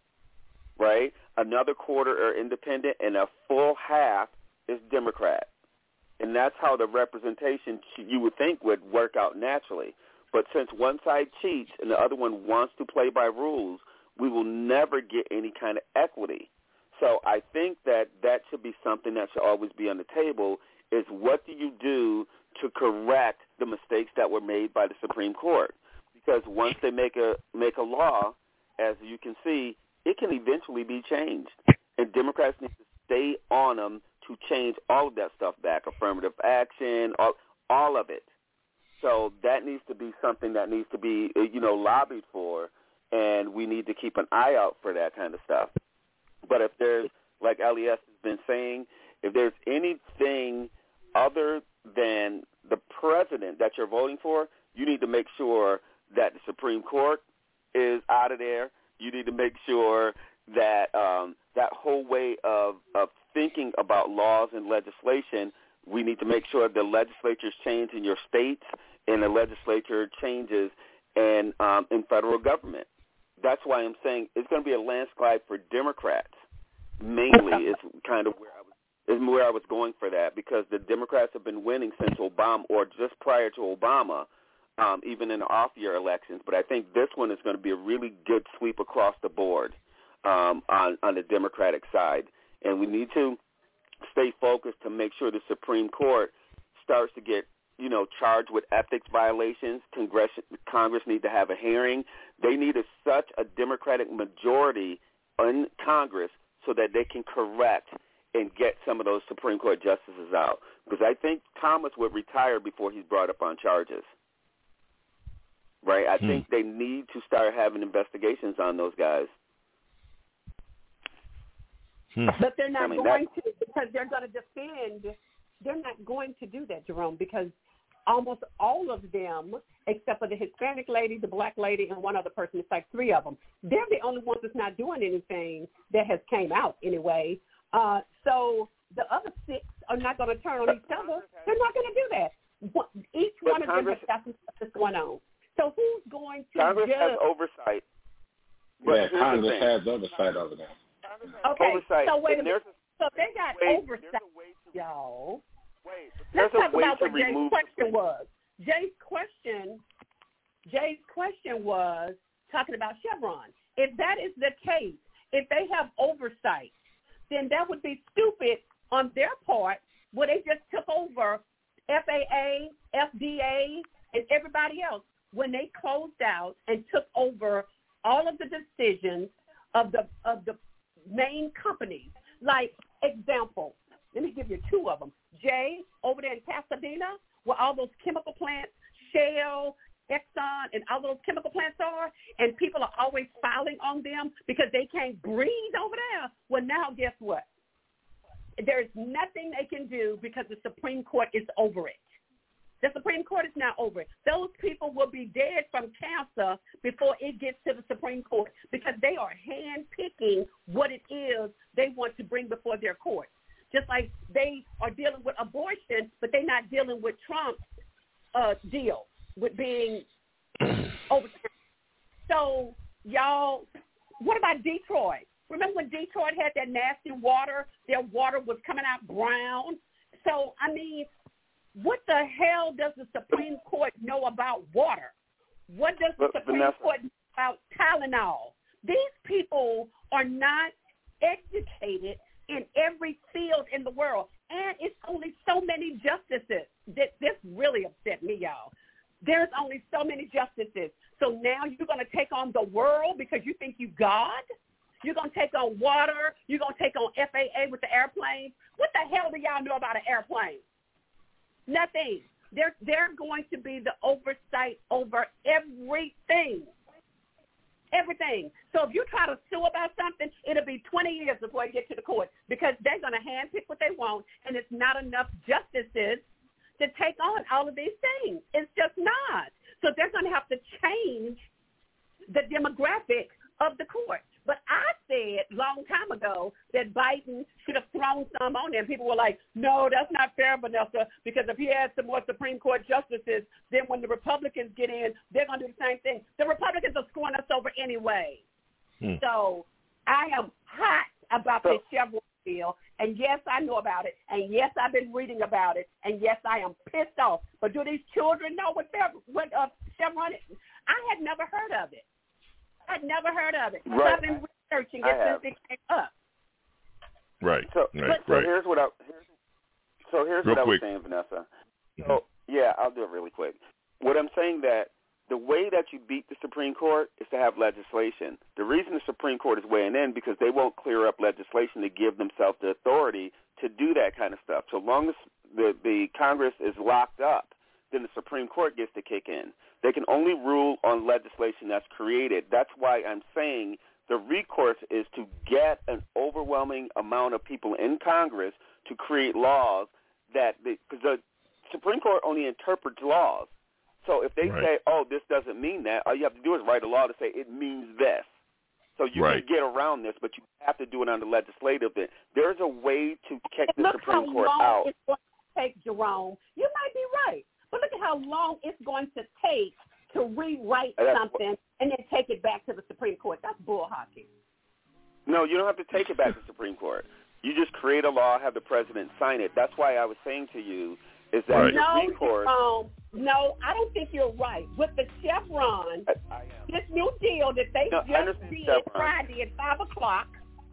S20: right? Another quarter are independent, and a full half is Democrat. And that's how the representation you would think would work out naturally. But since one side cheats and the other one wants to play by rules, we will never get any kind of equity. So I think that that should be something that should always be on the table, is what do you do to correct the mistakes that were made by the Supreme Court? Because once they make a make a law, as you can see, it can eventually be changed. And Democrats need to stay on them to change all of that stuff back, affirmative action, all, all of it. So that needs to be something that needs to be, you know, lobbied for, and we need to keep an eye out for that kind of stuff. But if there's, like Elias has been saying, if there's anything other than the president that you're voting for, you need to make sure that the Supreme Court is out of there. You need to make sure that um, that whole way of, of thinking about laws and legislation, we need to make sure the legislatures change in your states and the legislature changes in, um, in federal government. That's why I'm saying it's going to be a landslide for Democrats. Mainly is kind of where I was is where I was going for that, because the Democrats have been winning since Obama, or just prior to Obama, um, even in the off-year elections. But I think this one is going to be a really good sweep across the board um, on, on the Democratic side. And we need to stay focused to make sure the Supreme Court starts to get, you know, charged with ethics violations. Congress, Congress need to have a hearing. They need a, such a Democratic majority in Congress so that they can correct and get some of those Supreme Court justices out. Because I think Thomas would retire before he's brought up on charges. Right? I hmm. think they need to start having investigations on those guys.
S12: Hmm. But they're not
S20: I mean,
S12: going
S20: that,
S12: to, because they're going to defend. They're not going to do that, Jerome, because almost all of them, except for the Hispanic lady, the black lady, and one other person, it's like three of them, they're the only ones that's not doing anything that has came out anyway. Uh, so the other six are not going to turn on each other. They're not going to do that. Each
S20: but
S12: one of
S20: Congress,
S12: them has got some stuff that's going on. So who's going to
S20: Congress
S12: judge?
S20: has oversight.
S13: Yeah, Congress has oversight over them.
S12: Okay,
S20: oversight.
S12: so wait a
S20: and
S12: minute. So they got
S20: way,
S12: oversight, to, y'all.
S20: Wait,
S12: Let's talk about what Jay's
S20: remove...
S12: question was. Jay's question, Jay's question was talking about Chevron. If that is the case, if they have oversight, then that would be stupid on their part where they just took over F A A, F D A, and everybody else when they closed out and took over all of the decisions of the of the main companies. Like, example, let me give you two of them. Jay, over there in Pasadena, where all those chemical plants, Shell, Exxon, and all those chemical plants are, and people are always filing on them because they can't breathe over there. Well, now guess what? There's nothing they can do because the Supreme Court is over it. The Supreme Court is now over it. Those people will be dead from cancer before it gets to the Supreme Court because they are hand-picking what it is they want to bring before their court. Just like they are dealing with abortion, but they're not dealing with Trump's uh, deal with being overturned. So, y'all, what about Detroit? Remember when Detroit had that nasty water? Their water was coming out brown. So, I mean, what the hell does the Supreme Court know about water? What does the
S20: but,
S12: Supreme
S20: Vanessa,
S12: Court know about Tylenol? These people are not educated in every field in the world. And it's only so many airplanes. What the hell do y'all know about an airplane? Nothing. They're, they're going to be the oversight over everything. Everything. So if you try to sue about something, it'll be twenty years before you get to the court because they're going to handpick what they want, and it's not enough justices to take on all of these things. It's just not. So they're going to have to change the demographic of the court. But I said a long time ago that Biden should have thrown some on there. And people were like, no, that's not fair, Vanessa, because if he has some more Supreme Court justices, then when the Republicans get in, they're going to do the same thing. The Republicans are screwing us over anyway. Hmm. So I am hot about this Chevron deal. And, yes, I know about it. And, yes, I've been reading about it. And, yes, I am pissed off. But do these children know what, what uh, Chevron is? I had never heard of it. I'd never heard of it.
S20: Right.
S12: So I've been researching it since it came up.
S5: Right.
S20: So,
S5: right.
S20: so
S5: right.
S20: here's what I here's, so here's
S5: Real
S20: what
S5: quick.
S20: I was saying, Vanessa.
S5: Mm-hmm.
S20: So yeah, I'll do it really quick. What I'm saying that the way that you beat the Supreme Court is to have legislation. The reason the Supreme Court is weighing in because they won't clear up legislation to give themselves the authority to do that kind of stuff. So long as the the Congress is locked up, then the Supreme Court gets to kick in. They can only rule on legislation that's created. That's why I'm saying the recourse is to get an overwhelming amount of people in Congress to create laws that, because the Supreme Court only interprets laws. So if they
S5: right.
S20: say, oh, this doesn't mean that, all you have to do is write a law to say it means this. So you
S5: right.
S20: can get around this, but you have to do it on the legislative end. There's a way to kick the
S12: Look
S20: Supreme
S12: how
S20: Court
S12: long
S20: out.
S12: It's going to take, Jerome. You might be right. But look at how long it's going to take to rewrite something and then take it back to the Supreme Court. That's bull hockey.
S20: No, you don't have to take it back to the Supreme Court. You just create a law, have the president sign it. That's why I was saying to you is that
S5: right.
S20: the
S12: no,
S20: recourse.
S12: Um, no, I don't think you're right. With the Chevron, this new deal that they
S20: no,
S12: just did
S20: Chevron.
S12: Friday at five o'clock,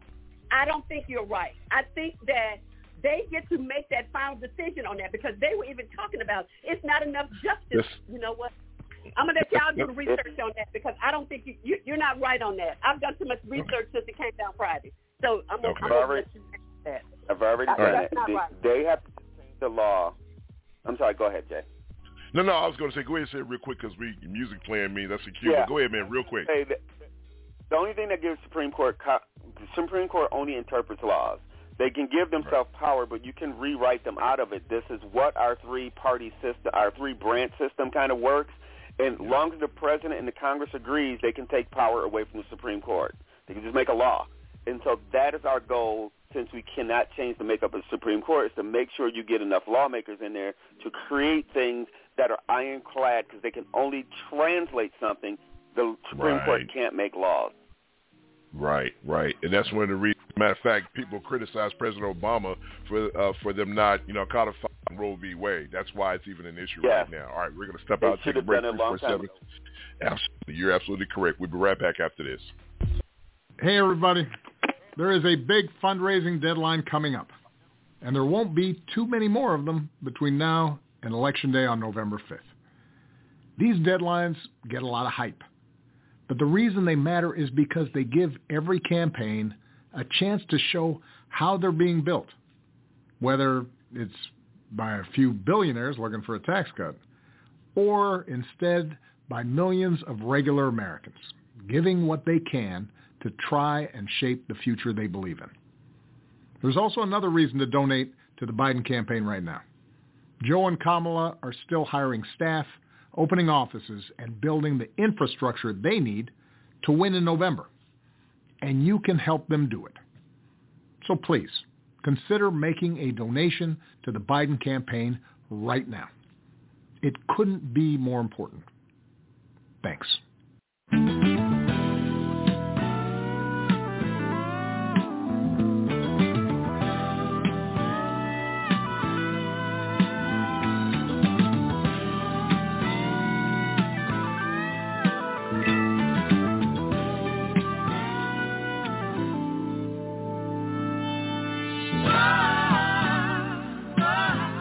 S12: I don't think you're right. I think that they get to make that final decision on that because they were even talking about it's not enough justice.
S5: Yes.
S12: You know what? I'm going to let y'all do the research on that because I don't think you, you, you're not right on that. I've done too much research since it came down Friday. So I'm going
S5: okay.
S12: to
S20: let you know that. I've already done
S12: right.
S20: it.
S12: That's
S20: They,
S12: right.
S20: they have to change the law. I'm sorry, go ahead, Jay.
S5: No, no, I was going to say, go ahead and say it real quick because we music playing me. That's a cue.
S20: Yeah.
S5: But go ahead, man, real quick.
S20: Hey, the, the only thing that gives Supreme Court, the Supreme Court only interprets laws. They can give themselves right. power, but you can rewrite them out of it. This is what our three-party system, our three-branch system kind of works. And as yeah. long as the president and the Congress agrees, they can take power away from the Supreme Court. They can just make a law. And so that is our goal, since we cannot change the makeup of the Supreme Court, is to make sure you get enough lawmakers in there to create things that are ironclad because they can only translate something. The Supreme
S5: right.
S20: Court can't make laws.
S5: Right, right. And that's one of the reasons. Matter of fact, people criticize President Obama for uh, for them not, you know, codifying Roe v. Wade. That's why it's even an issue
S20: yeah.
S5: right now. All right, we're going to step
S20: they
S5: out, take a break.
S20: three four seven
S5: Absolutely. You're absolutely correct. We'll be right back after this.
S19: Hey, everybody. There is a big fundraising deadline coming up, and there won't be too many more of them between now and Election Day on November fifth. These deadlines get a lot of hype, but the reason they matter is because they give every campaign a chance to show how they're being built, whether it's by a few billionaires looking for a tax cut, or instead by millions of regular Americans giving what they can to try and shape the future they believe in. There's also another reason to donate to the Biden campaign right now. Joe and Kamala are still hiring staff, opening offices, and building the infrastructure they need to win in November. And you can help them do it. So please, consider making a donation to the Biden campaign right now. It couldn't be more important. Thanks.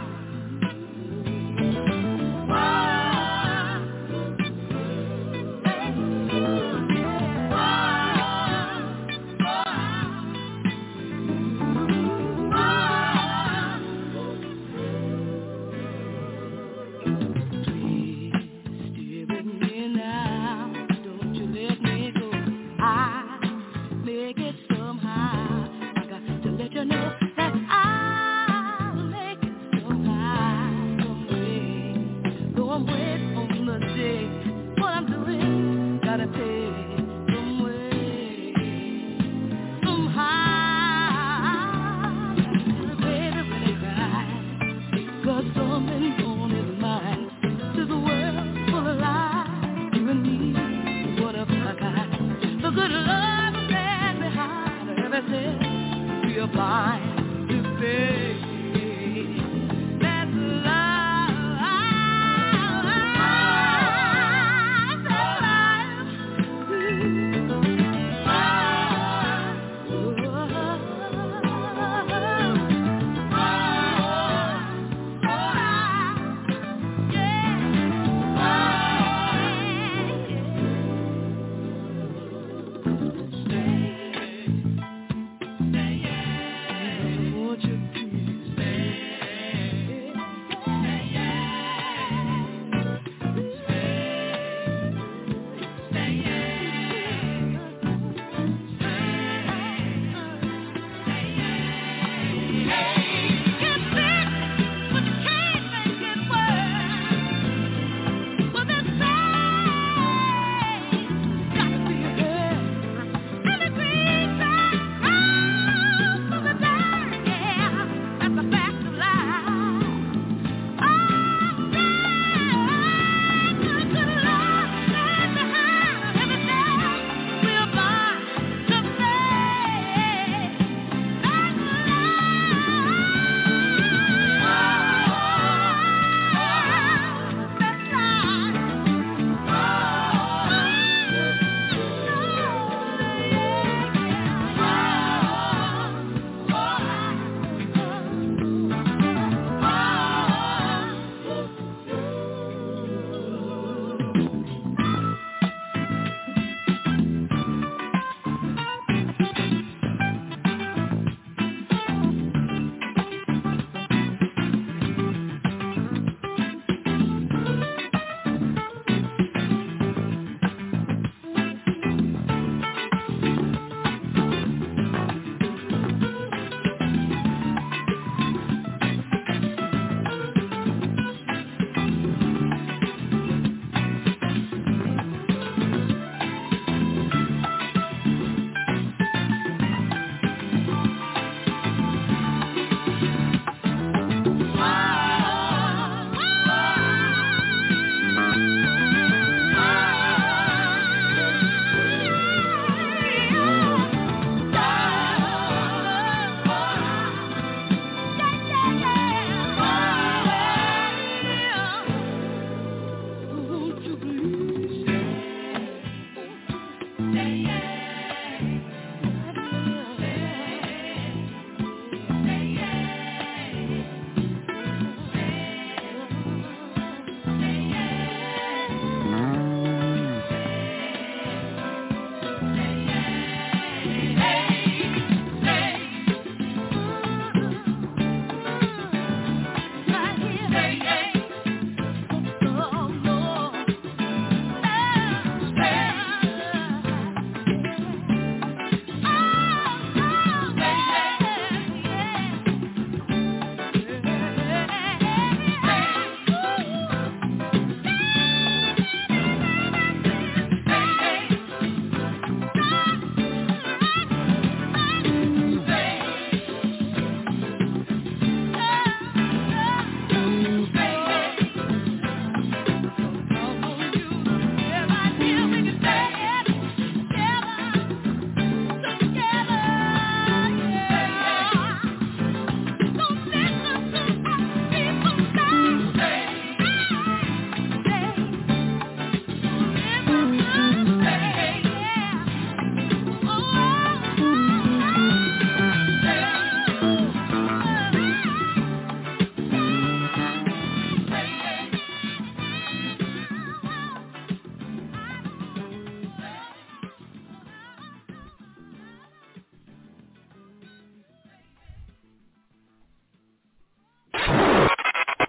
S9: Wow.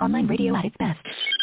S2: Online radio at its best.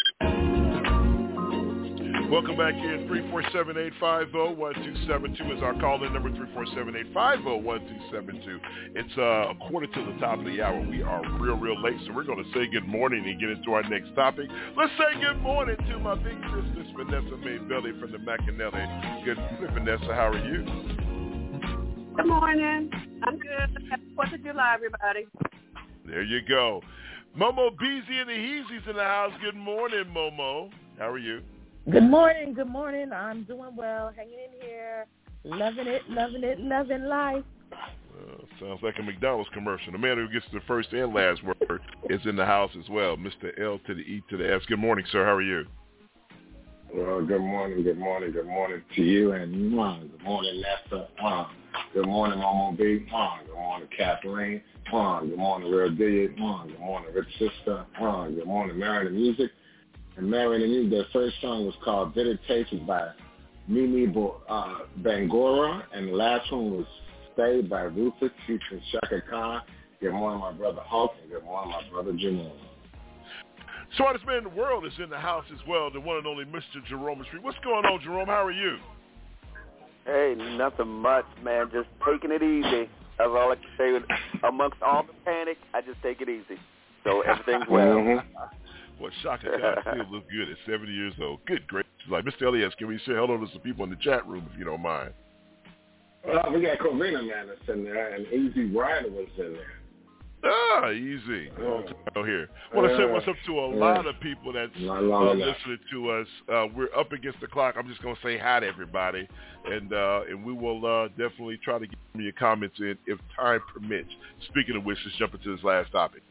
S5: Welcome back in. three four seven, eight five zero, one two seven two is our call-in number, three four seven, eight five zero, one two seven two. It's uh, a quarter to the top of the hour. We are real, real late, so we're going to say good morning and get into our next topic. Let's say good morning to my big sister, Vanessa Maybelli from the McAnally. Good morning, Vanessa. How are you?
S12: Good morning. I'm good. Happy fourth of July, everybody.
S5: There you go. Momo Beezy and the Heezy's in the house. Good morning, Momo. How are you?
S14: Good morning, good morning. I'm doing well, hanging in here, loving it, loving it, loving life.
S5: Uh, sounds like a McDonald's commercial. The man who gets the first and last word is in the house as well, Mister L to the E to the S. Good morning, sir. How are you?
S13: Well, good morning, good morning, good morning to you, and uh, good morning, Nessa. Uh, good morning, Momo B. Uh, good morning, Kathleen. Uh, good morning, Real Dead. Uh, good morning, Rich Sister. Uh, good morning, Mary the Music. And Mary and Me, their first song was called Bitter Taste by Mimi Bo- uh, Bangora, and the last one was Stay by Rufus featuring Shaka Khan. Good morning, my brother Hulk, and good morning, my brother Jerome.
S5: Smartest man in the world is in the house as well, the one and only Mister Jerome Street. What's going on, Jerome? How are you?
S20: Hey, nothing much, man. Just taking it easy. That's all I can say. Amongst all the panic, I just take it easy. So everything's well.
S13: Mm-hmm.
S5: Well, Shaka Khan still look good at seventy years old. Good, great. Like, Mister Elias, can we say hello to some people in the chat room, if you don't mind?
S13: Well, we got Corvina Man that's in there, and Easy Rider was in there.
S5: Ah, easy. Oh, here. I want to say what's up to a lot of people that's uh, listening to us. Uh, we're up against the clock. I'm just going to say hi to everybody, and uh, and we will uh, definitely try to get your comments in if time permits. Speaking of which, let's jump into this last topic.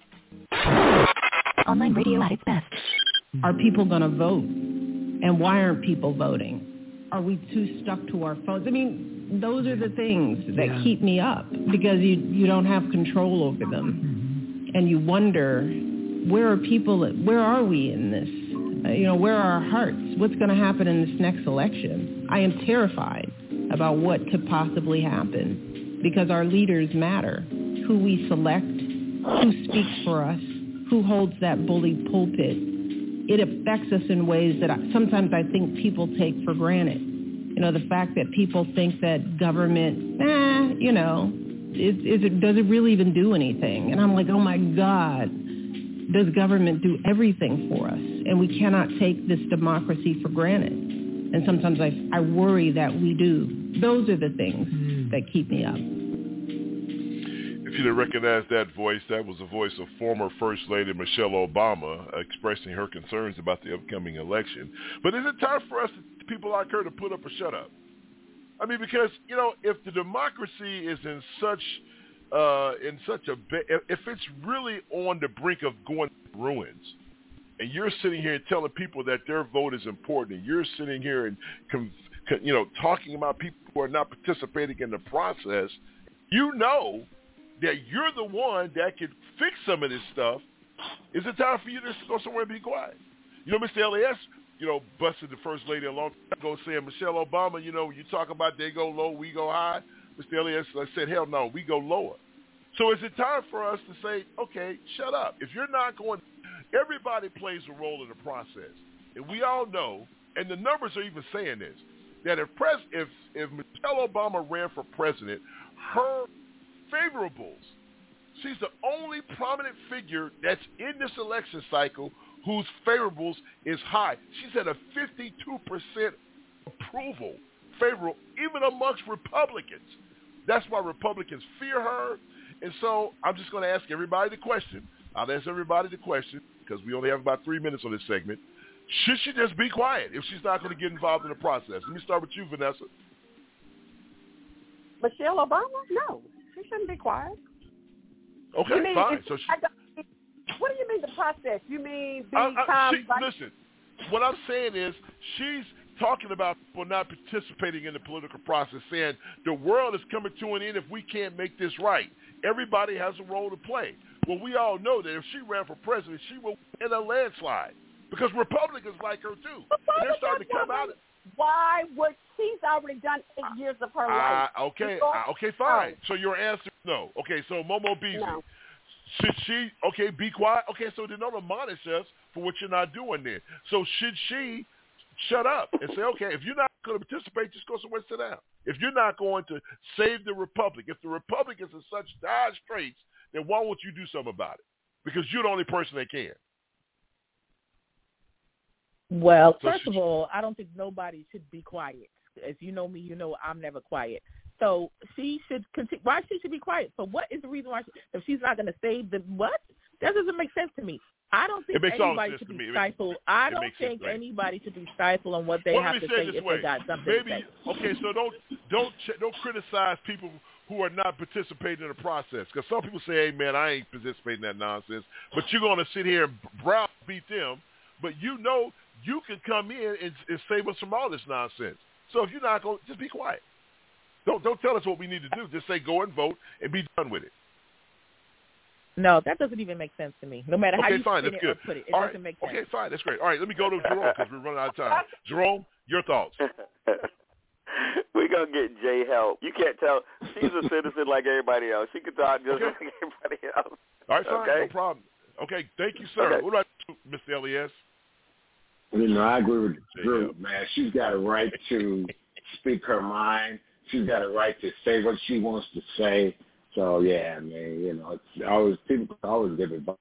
S2: Online radio at its best.
S11: Are people going to vote? And why aren't people voting? Are we too stuck to our phones? I mean, those are the things that yeah. keep me up because you you don't have control over them. Mm-hmm. And you wonder, where are people, where are we in this? Uh, you know, where are our hearts? What's going to happen in this next election? I am terrified about what could possibly happen because our leaders matter. Who we select, who speaks for us, who holds that bully pulpit. It affects us in ways that I, sometimes I think people take for granted. You know, the fact that people think that government, eh, you know, is, is it, does it really even do anything? And I'm like, oh my God, does government do everything for us? And we cannot take this democracy for granted. And sometimes I, I worry that we do. Those are the things mm. that keep me up.
S5: If you didn't recognize that voice, that was the voice of former First Lady Michelle Obama expressing her concerns about the upcoming election. But is it time for us, to, people like her, to put up or shut up? I mean, because, you know, if the democracy is in such uh, in such a ba- if it's really on the brink of going to ruins, and you're sitting here and telling people that their vote is important, and you're sitting here and you know talking about people who are not participating in the process, you know that you're the one that can fix some of this stuff. Is it time for you to go somewhere and be quiet? You know, Mister L A S, you know, busted the First Lady a long time ago saying, Michelle Obama, you know, when you talk about they go low, we go high. Mister L A S said, hell no, we go lower. So is it time for us to say, okay, shut up. If you're not going, everybody plays a role in the process. And we all know, and the numbers are even saying this, that if, pres- if, if Michelle Obama ran for president, her favorables, she's the only prominent figure that's in this election cycle whose favorables is high. She's at a fifty-two percent approval, favorable, even amongst Republicans. That's why Republicans fear her. And so I'm just going to ask everybody the question. I'll ask everybody the question because we only have about three minutes on this segment. Should she just be quiet if she's not going to get involved in the process? Let me start with you, Vanessa.
S12: Michelle Obama? No. She shouldn't be quiet.
S5: Okay,
S12: mean,
S5: fine. So she,
S12: what do you mean the process? You mean be
S5: I, I,
S12: calm?
S5: she, like, listen, what I'm saying is she's talking about people not participating in the political process, saying the world is coming to an end if we can't make this right. Everybody has a role to play. Well, we all know that if she ran for president, she will in a landslide because Republicans like her too. And they're starting to come out.
S12: Why would she's already done eight years of her
S5: uh,
S12: life?
S5: Okay, uh, okay, fine. So your answer is no. Okay, so Momo Beasley.
S12: No.
S5: should she, okay, be quiet? Okay, so then don't admonish us for what you're not doing then. So should she shut up and say, okay, if you're not going to participate, just go somewhere and sit down. If you're not going to save the Republic, if the Republic is in such dire straits, then why won't you do something about it? Because you're the only person that can.
S14: Well,
S5: So
S14: first
S5: should
S14: of all, I don't think nobody should be quiet. If you know me, you know I'm never quiet. So she should continue. Why she should be quiet? So what is the reason why she, if she's not going to save the what? That doesn't make sense to me. I don't think
S5: It makes all
S14: anybody
S5: sense
S14: should
S5: to
S14: be
S5: me. It
S14: stifled.
S5: makes-
S14: I
S5: it
S14: don't
S5: makes sense
S14: think
S5: to me.
S14: anybody should be stifled on what they
S5: Well,
S14: have
S5: let me
S14: to
S5: say
S14: say
S5: it this
S14: if
S5: way.
S14: they got something
S5: Maybe,
S14: to say.
S5: okay, so don't don't ch- don't criticize people who are not participating in the process. Because some people say, hey, man, I ain't participating in that nonsense. But you're going to sit here and browbeat them. But you know you can come in and, and save us from all this nonsense. So if you're not going to, just be quiet. Don't don't tell us what we need to do. Just say go and vote and be done with it.
S14: No, that doesn't even make sense to me. No matter how
S5: Okay,
S14: you
S5: fine.
S14: spin
S5: That's
S14: it or
S5: good.
S14: put it, it
S5: All
S14: doesn't
S5: right.
S14: make sense.
S5: Okay, fine. That's great. All right, let me go to Jerome because we're running out of time. Jerome, your thoughts.
S20: We're going to get Jay help. You can't tell. She's a citizen like everybody else. She can talk just
S5: Okay.
S20: like everybody else.
S5: All right, fine.
S20: Okay?
S5: No problem. Okay, thank you, sir.
S20: Okay.
S5: What about you, Mister Elias?
S13: You know, I agree with the group, man. She's got a right to speak her mind. She's got a right to say what she wants to say. So, yeah, man, you know, it's always, people always give advice.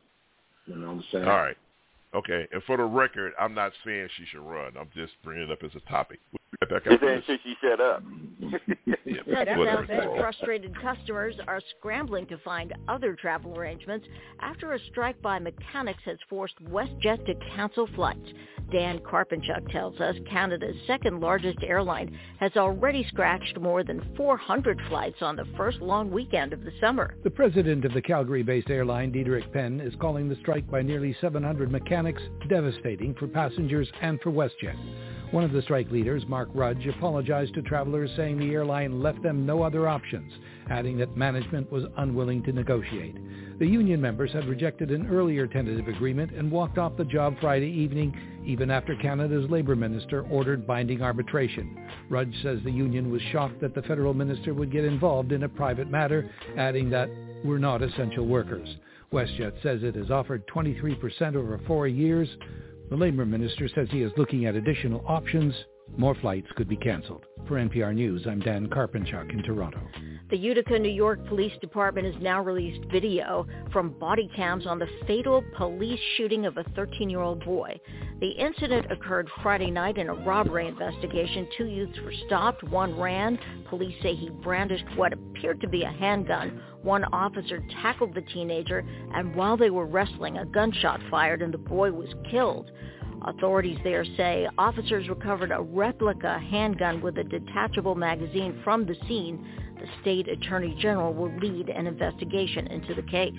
S13: You know what I'm saying?
S5: All right. Okay, and for the record, I'm not saying she should run. I'm just bringing it up as a topic. We'll be right back
S20: You're
S5: after
S20: saying
S5: this.
S20: she shut up.
S5: Yeah,
S15: That
S5: whatever.
S15: sounds like frustrated customers are scrambling to find other travel arrangements after a strike by mechanics has forced WestJet to cancel flights. Dan Karpenchuk tells us Canada's second largest airline has already scratched more than four hundred flights on the first long weekend of the summer.
S16: The president of the Calgary-based airline, Diederik Penn, is calling the strike by nearly seven hundred mechanics devastating for passengers and for WestJet. One of the strike leaders, Mark Rudge, apologized to travelers, saying the airline left them no other options, adding that management was unwilling to negotiate. The union members had rejected an earlier tentative agreement and walked off the job Friday evening, even after Canada's Labour Minister ordered binding arbitration. Rudge says the union was shocked that the federal minister would get involved in a private matter, adding that we're not essential workers. WestJet says it has offered twenty-three percent over four years. The Labour Minister says he is looking at additional options. More flights could be canceled. For N P R News, I'm Dan Karpenchuk in Toronto.
S15: The Utica, New York Police Department has now released video from body cams on the fatal police shooting of a thirteen-year-old boy. The incident occurred Friday night in a robbery investigation. Two youths were stopped. One ran. Police say he brandished what appeared to be a handgun. One officer tackled the teenager, and while they were wrestling, a gunshot fired and the boy was killed. Authorities there say officers recovered a replica handgun with a detachable magazine from the scene. The state attorney general will lead an investigation into the case.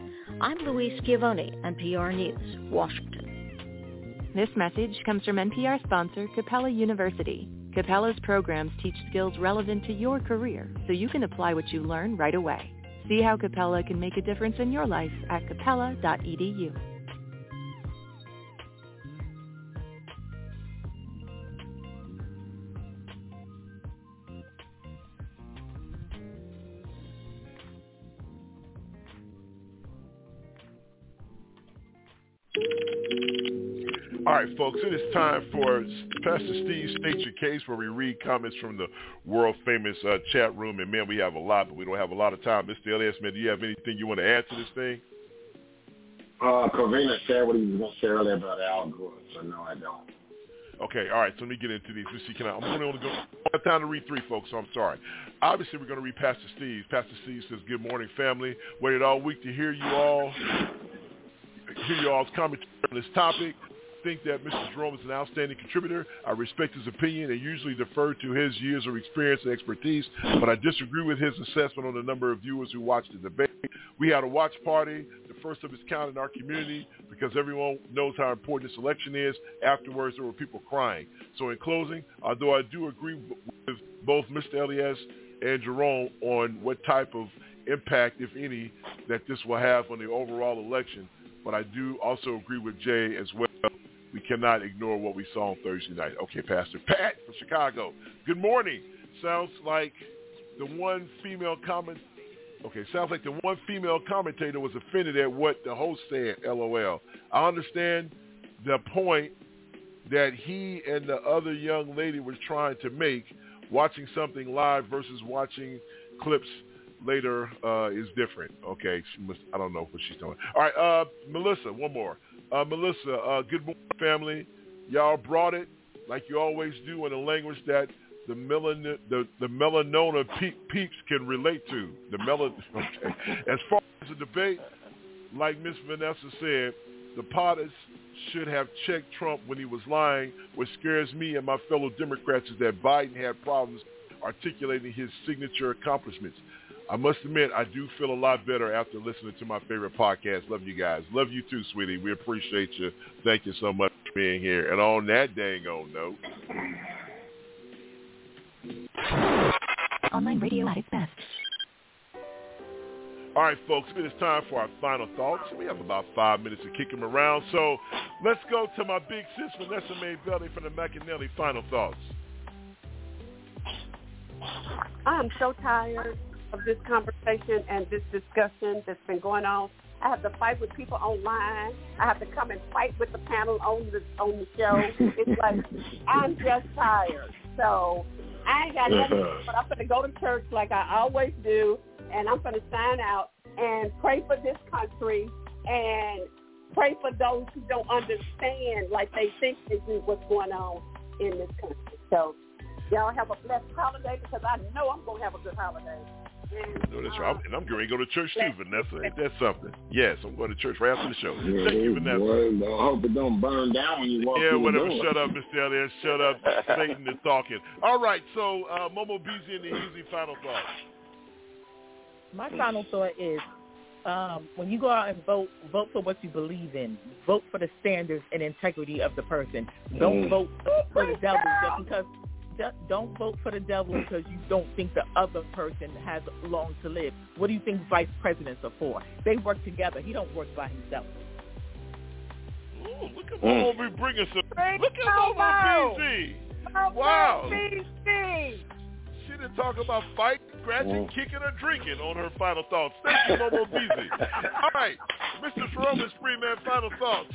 S15: I'm Louise Schiavone, N P R News, Washington.
S18: This message comes from N P R sponsor Capella University. Capella's programs teach skills relevant to your career, so you can apply what you learn right away. See how Capella can make a difference in your life at capella dot e d u.
S5: All right, folks, it is time for Pastor Steve State Your Case, where we read comments from the world-famous uh, chat room. And, man, we have a lot, but we don't have a lot of time. Mister Elias, man, do you have anything you want to add to this thing?
S13: Uh, Covina said what he was going to say earlier about Al Gore, so no, I don't.
S5: Okay, all right, so let me get into these. Let's see, can I, I'm only going to go, I don't have time to read three, folks, so I'm sorry. Obviously, we're going to read Pastor Steve. Pastor Steve says, good morning, family. Waited all week to hear you all, hear you all's commentary on this topic. Think that Mister Jerome is an outstanding contributor. I respect his opinion and usually defer to his years of experience and expertise, but I disagree with his assessment on the number of viewers who watched the debate. We had a watch party, the first of its kind in our community, because everyone knows how important this election is. Afterwards, there were people crying. So in closing, although I do agree with both Mister Elias and Jerome on what type of impact, if any, that this will have on the overall election, but I do also agree with Jay as well. We cannot ignore what we saw on Thursday night. Okay, Pastor Pat from Chicago. Good morning. Sounds like the one female comment Okay, sounds like the one female commentator was offended at what the host said, LOL. I understand the point that he and the other young lady was trying to make. Watching something live versus watching clips later uh, is different. Okay, she must, I don't know what she's doing. All right, uh, Melissa, one more. Uh, Melissa, uh, good morning, family. Y'all brought it like you always do in a language that the melan the, the melanoma pe- peeps can relate to. The melan. Okay. As far as the debate, like Miss Vanessa said, the POTUS should have checked Trump when he was lying. What scares me and my fellow Democrats is that Biden had problems articulating his signature accomplishments. I must admit, I do feel a lot better after listening to my favorite podcast. Love you guys. Love you too, sweetie. We appreciate you. Thank you so much for being here. And on that dang old note.
S2: Online radio at its best.
S5: All right, folks, it is time for our final thoughts. We have about five minutes to kick them around. So let's go to my big sis, Vanessa Mae Belly from the McAnally. Final thoughts.
S12: I'm so tired of this conversation and this discussion that's been going on. I have to fight with people online. I have to come and fight with the panel on the on the show. It's like I'm just tired. So I ain't got nothing, but I'm going to go to church like I always do, and I'm going to sign out and pray for this country and pray for those who don't understand like they think they do what's going on in this country. So y'all have a blessed holiday because I know I'm going to have a good holiday. And,
S5: no, that's right. I'm, and I'm going to go to church too, Vanessa. Ain't that something? Yes, I'm going to church right after the show.
S13: Yeah,
S5: Thank you, Vanessa.
S13: Boy, I hope it don't burn down when you walk
S5: Yeah,
S13: through
S5: whatever.
S13: the door.
S5: Shut up, Mister Elliott. Shut up. Satan is talking. All right, so uh, Momo Beezy and the Easy final thoughts.
S14: My final thought is um, when you go out and vote, vote for what you believe in. Vote for the standards and integrity of the person. Don't
S13: Mm.
S14: vote for the devil just because. Don't vote for the devil because you don't think the other person has long to live. What do you think vice presidents are for? They work together. He don't work by himself.
S5: Ooh, look at Momo mm. bringing some. Look at Momo Beezy. Wow. She didn't talk about fighting, scratching, mm. kicking, or drinking on her final thoughts. Thank you, Momo Beezy. All right, Mister Jerome Freeman, final thoughts.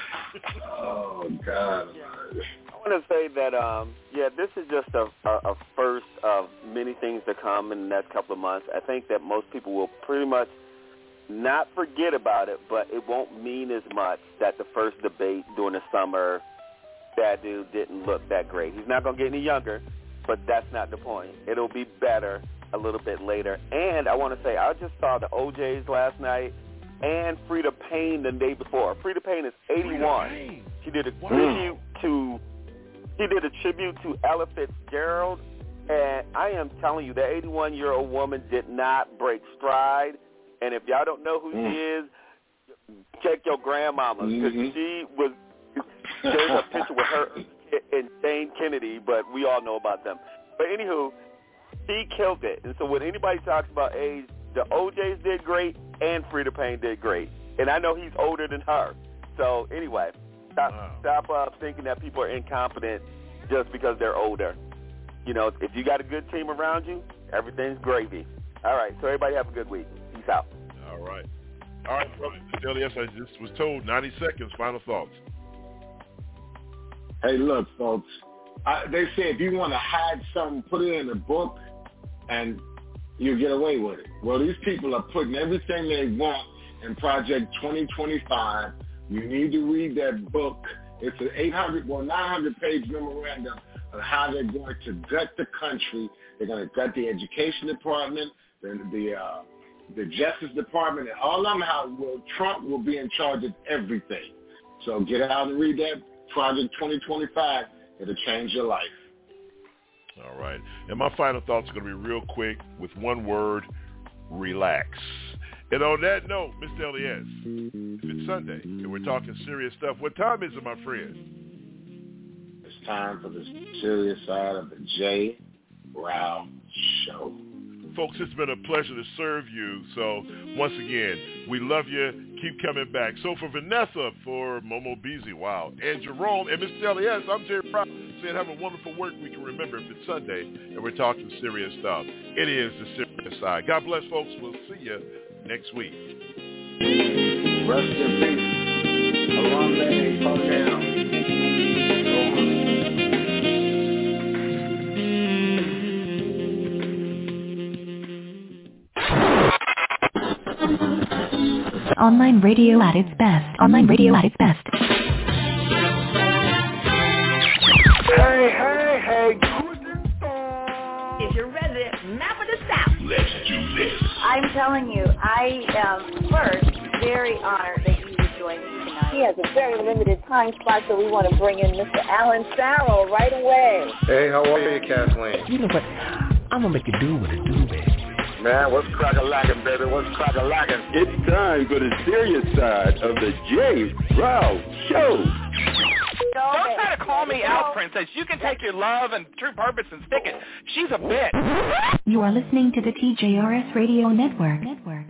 S13: Oh, God.
S20: I want to say that, um, yeah, this is just a, a, a first of many things to come in the next couple of months. I think that most people will pretty much not forget about it, but it won't mean as much that the first debate during the summer, that dude didn't look that great. He's not going to get any younger, but that's not the point. It'll be better a little bit later. And I want to say I just saw the O Js last night and Freda Payne the day before. Freda Payne is eighty-one. She did a wow. tribute to... He did a tribute to Ella Fitzgerald, and I am telling you, that eighty-one-year-old woman did not break stride. And if y'all don't know who mm. she is, check your grandmama, because mm-hmm. she was, there's a picture with her and Jane Kennedy, but we all know about them. But anywho, she killed it. And so when anybody talks about age, the O Js did great, and Freda Payne did great. And I know he's older than her. So anyway. Stop, wow. stop uh, thinking that people are incompetent just because they're older. You know, if you got a good team around you, everything's gravy. All right, so everybody have a good week. Peace out.
S5: All right. All right, brother. Yes, I just was told ninety seconds, final thoughts.
S13: Hey, look, folks. I, they say if you want to hide something, put it in a book, and you get away with it. Well, these people are putting everything they want in Project twenty twenty-five. You need to read that book. It's an eight hundred, well, nine hundred page memorandum of how they're going to gut the country. They're going to gut the education department, the the, uh, the justice department, and all of them. How will Trump will be in charge of everything. So get out and read that Project twenty twenty-five. It'll change your life.
S5: All right. And my final thoughts are going to be real quick with one word: relax. And on that note, Mister Elias, if it's Sunday and we're talking serious stuff, what time is it, my friend?
S13: It's time for the serious side of the J. Rao Show.
S5: Folks, it's been a pleasure to serve you. So once again, we love you. Keep coming back. So for Vanessa, for Momo Beezy, wow, and Jerome, and Mister Elias, I'm Jerry Rao saying have a wonderful work week. And remember, if it's Sunday and we're talking serious stuff, it is the serious serious side. God bless, folks. We'll see you next week.
S13: Rest in peace. Harambe, come down.
S2: Online radio at its best. Online radio at its best.
S7: Hey, hey, hey.
S8: Is your resident map of the South.
S7: Let's do this.
S8: I'm telling you, I am first very honored that you would join me tonight. He has a very limited time slot, so we want to bring in Mister Alan Farrell right away.
S21: Hey, how are you, Kathleen?
S23: You know what? I'm going to make you do what it do, baby.
S21: Man, what's crack-a-lackin', baby? What's crack-a-lackin'?
S7: It's time for the serious side of the Jay Rouse Show.
S25: Don't try to call me out, princess. You can take your love and true purpose and stick it. She's a bitch.
S2: You are listening to the T J R S Radio Network. Network.